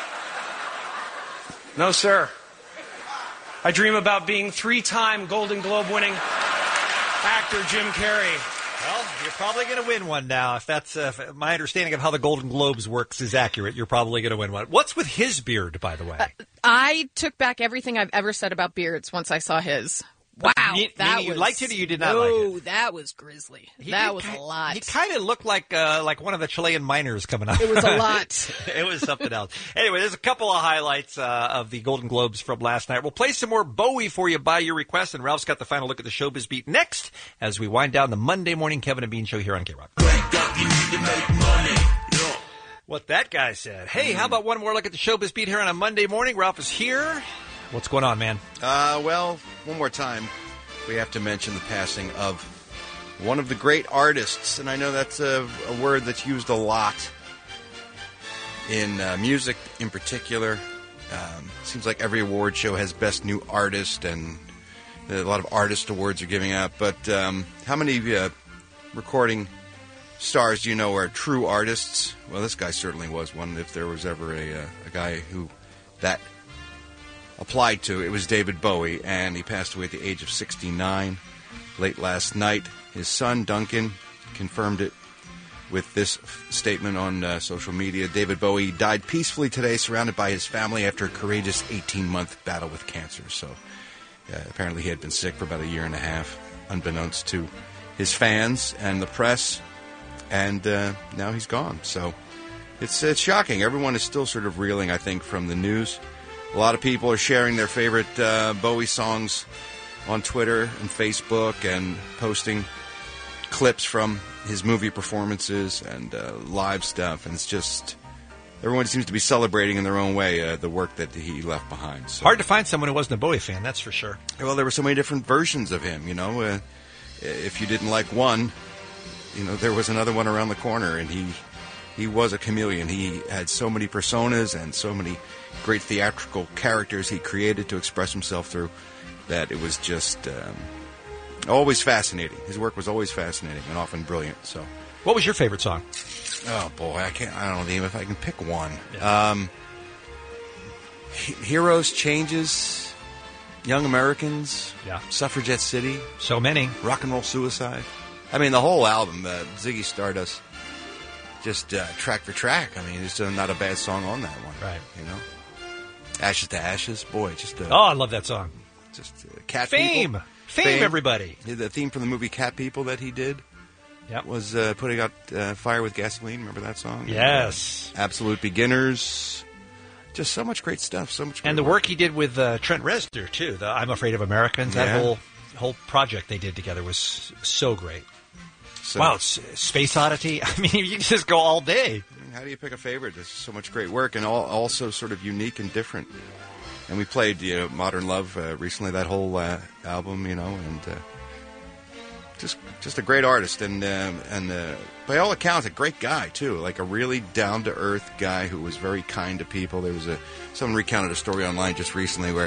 No, sir. I dream about being three-time Golden Globe winning actor Jim Carrey. Well, you're probably going to win one now. If that's my understanding of how the Golden Globes works is accurate, you're probably going to win one. What's with his beard, by the way? I took back everything I've ever said about beards once I saw his. Wow, you liked it or you did not like it? No, that was grisly. That was a lot. He kind of looked like one of the Chilean miners coming up. It was a lot. It was something else. Anyway, there's a couple of highlights of the Golden Globes from last night. We'll play some more Bowie for you by your request, and Ralph's got the final look at the Showbiz Beat next as we wind down the Monday morning Kevin and Bean show here on K-Rock. Wake up, you need to make money. What that guy said. Hey, how about one more look at the Showbiz Beat here on a Monday morning? Ralph is here. What's going on, man? Well, one more time. We have to mention the passing of one of the great artists, and I know that's a word that's used a lot in music in particular, Seems like every award show has Best New Artist, and a lot of artist awards are giving out. But how many recording stars do you know are true artists? Well, this guy certainly was one. If there was ever a guy who that applied to, it was David Bowie, and he passed away at the age of 69 late last night. His son, Duncan, confirmed it with this statement on social media. David Bowie died peacefully today, surrounded by his family after a courageous 18-month battle with cancer. So apparently he had been sick for about a year and a half, unbeknownst to his fans and the press, and now he's gone. So it's shocking. Everyone is still sort of reeling, I think, from the news. A lot of people are sharing their favorite Bowie songs on Twitter and Facebook and posting clips from his movie performances and live stuff. And it's just, everyone seems to be celebrating in their own way the work that he left behind. So. Hard to find someone who wasn't a Bowie fan, that's for sure. Well, there were so many different versions of him, you know. If you didn't like one, you know, there was another one around the corner, and he was a chameleon. He had so many personas and so many great theatrical characters he created to express himself through that it was just always fascinating. His work was always fascinating and often brilliant. So, what was your favorite song? Oh boy, I don't know if I can pick one. Yeah. Heroes, Changes, Young Americans, yeah, Suffragette City, so many, Rock and Roll Suicide. I mean, the whole album, Ziggy Stardust, just track for track. I mean, it's not a bad song on that one, right? You know, Ashes to Ashes, boy, just oh, I love that song. Just Cat Fame. People. Fame, everybody. The theme from the movie Cat People that he did was Putting Out Fire with Gasoline. Remember that song? Yes. Absolute Beginners. Just so much great stuff. So much. And the work he did with Trent Reznor, too. The I'm Afraid of Americans. That whole project they did together was so great. So, wow, Space Oddity. I mean, you can just go all day. I mean, how do you pick a favorite? There's so much great work and also sort of unique and different. And we played, Modern Love recently, that whole album, and just a great artist, and by all accounts, a great guy too, like a really down to earth guy who was very kind to people. There was someone recounted a story online just recently where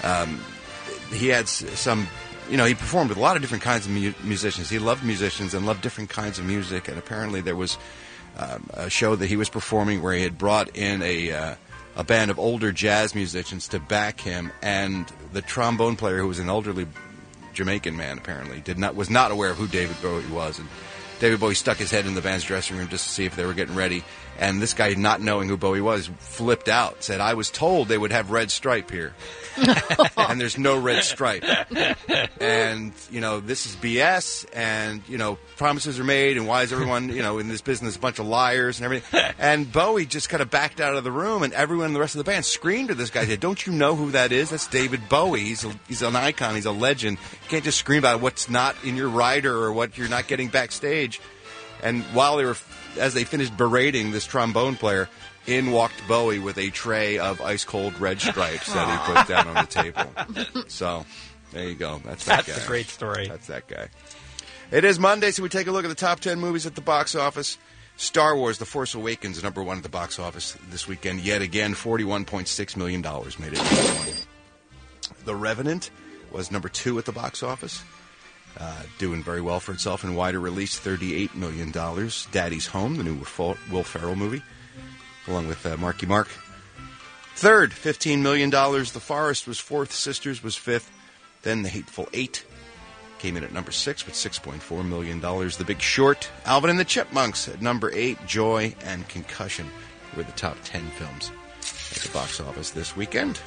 he had some, he performed with a lot of different kinds of musicians. He loved musicians and loved different kinds of music, and apparently there was a show that he was performing where he had brought in a band of older jazz musicians to back him, and the trombone player, who was an elderly Jamaican man, apparently was not aware of who David Bowie was, and David Bowie stuck his head in the band's dressing room just to see if they were getting ready, and this guy, not knowing who Bowie was, flipped out, said, "I was told they would have red stripe here." And there's no red stripe. And, this is BS, and, promises are made, and why is everyone, in this business a bunch of liars and everything? And Bowie just kind of backed out of the room, and everyone in the rest of the band screamed at this guy, said, "Don't you know who that is? That's David Bowie. He's an icon. He's a legend. You can't just scream about what's not in your rider or what you're not getting backstage." And as they finished berating this trombone player, in walked Bowie with a tray of ice-cold red stripes that he put down on the table. So, there you go. That's that guy. That's a great story. That's that guy. It is Monday, so we take a look at the top 10 movies at the box office. Star Wars: The Force Awakens, number one at the box office this weekend. Yet again, $41.6 million made it. The Revenant was number two at the box office. Doing very well for itself in wider release, $38 million. Daddy's Home, the new Will Ferrell movie, along with Marky Mark. Third, $15 million. The Forest was fourth. Sisters was fifth. Then The Hateful Eight came in at number 6 with $6.4 million. The Big Short, Alvin and the Chipmunks at number 8. Joy and Concussion were the top 10 films at the box office this weekend.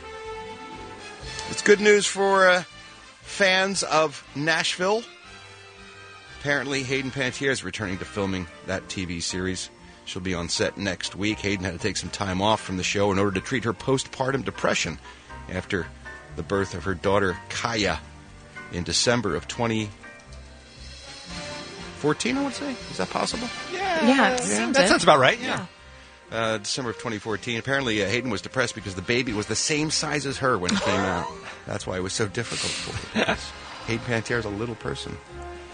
It's good news for fans of Nashville. Apparently, Hayden Panettiere is returning to filming that TV series. She'll be on set next week. Hayden had to take some time off from the show in order to treat her postpartum depression after the birth of her daughter, Kaya, in December of 2014, I would say. Is that possible? Yeah. That sounds about right, yeah. December of 2014. Apparently, Hayden was depressed because the baby was the same size as her when it came out. That's why it was so difficult for her. Hayden Panettiere is a little person.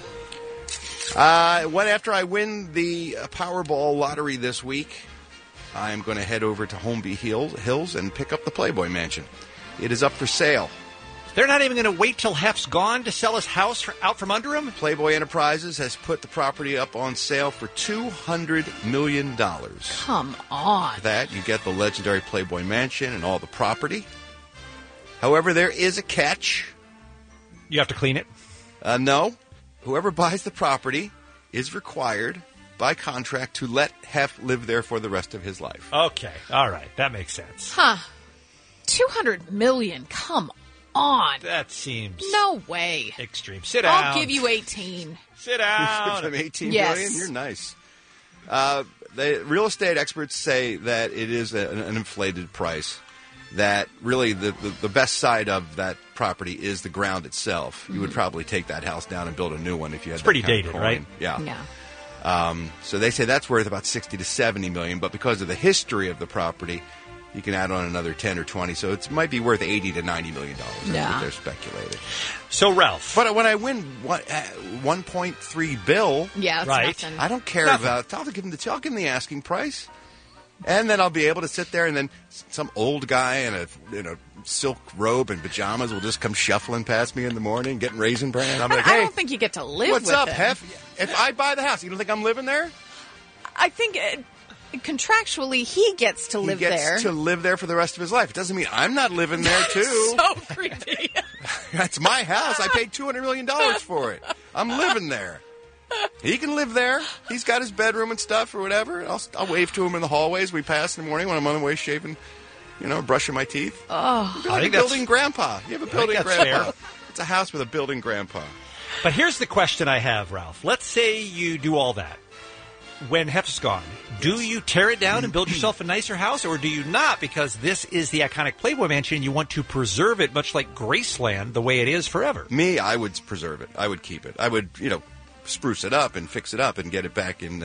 After I win the Powerball lottery this week, I'm going to head over to Holmby Hills and pick up the Playboy Mansion. It is up for sale. They're not even going to wait till Hef's gone to sell his house out from under him? Playboy Enterprises has put the property up on sale for $200 million. Come on. For that, you get the legendary Playboy Mansion and all the property. However, there is a catch. You have to clean it? No. Whoever buys the property is required by contract to let Hef live there for the rest of his life. Okay. All right. That makes sense. Huh. $200 million. Come on. That seems... No way. Extreme. Sit down. I'll give you 18. Sit down. From 18 yes. billion? You're nice. The real estate experts say that it is an inflated price. That really the best side of that property is the ground itself. Mm-hmm. You would probably take that house down and build a new one if you had. It's pretty dated, right? Yeah. So they say that's worth about $60 to $70 million, but because of the history of the property, you can add on another 10 or 20. So it might be worth $80 to $90 million. That's what they're speculating. So Ralph, but when I win 1.3 bill, that's right? Nothing. I don't care about. I'll give them the asking price. And then I'll be able to sit there, and then some old guy in a silk robe and pajamas will just come shuffling past me in the morning, getting Raisin Bran. I'm like, hey, I don't think you get to live what's with up, him. Hef? If I buy the house, you don't think I'm living there? I think contractually he gets to live there. He gets to live there for the rest of his life. It doesn't mean I'm not living there, too. So creepy. That's my house. I paid $200 million for it. I'm living there. He can live there. He's got his bedroom and stuff or whatever. I'll wave to him in the hallways we pass in the morning when I'm on the way shaving, brushing my teeth. Oh, like a building grandpa. You have a building grandpa. Fair. It's a house with a building grandpa. But here's the question I have, Ralph. Let's say you do all that. When Hef's gone, do you tear it down and build yourself a nicer house, or do you not? Because this is the iconic Playboy Mansion, and you want to preserve it, much like Graceland, the way it is forever. Me, I would preserve it. I would keep it. I would, spruce it up and fix it up and get it back in,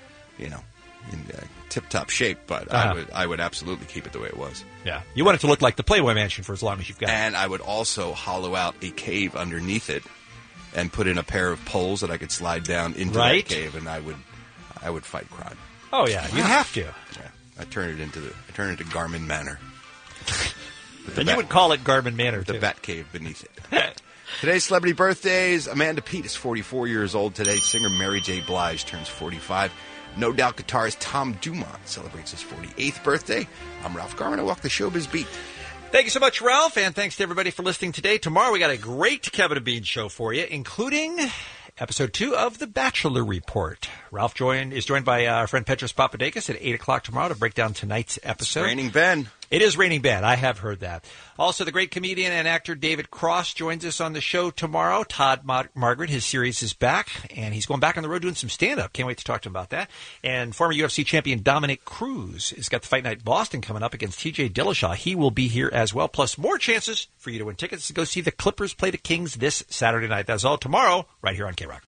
tip-top shape. But I would absolutely keep it the way it was. Yeah, you want it to look like the Playboy Mansion for as long as you've got it. And I would also hollow out a cave underneath it and put in a pair of poles that I could slide down into that cave, and I would fight crime. Oh yeah, you have to. Yeah, I turn it into Garmin Manor. And you would call it Garmin Manor, the Bat Cave beneath it. Today's celebrity birthdays. Amanda Peet is 44 years old today. Singer Mary J. Blige turns 45. No Doubt guitarist Tom Dumont celebrates his 48th birthday. I'm Ralph Garman. I walk the showbiz beat. Thank you so much, Ralph, and thanks to everybody for listening today. Tomorrow we got a great Kevin and Bean show for you, including Episode 2 of The Bachelor Report. Ralph is joined by our friend Petros Papadakis at 8 o'clock tomorrow to break down tonight's episode. It's Raining Ben. It is Raining Ben. I have heard that. Also, the great comedian and actor David Cross joins us on the show tomorrow. Todd Margaret, his series is back, and he's going back on the road doing some stand-up. Can't wait to talk to him about that. And former UFC champion Dominic Cruz has got the Fight Night Boston coming up against TJ Dillashaw. He will be here as well, plus more chances for you to win tickets to go see the Clippers play the Kings this Saturday night. That's all tomorrow, right here on K-Rock.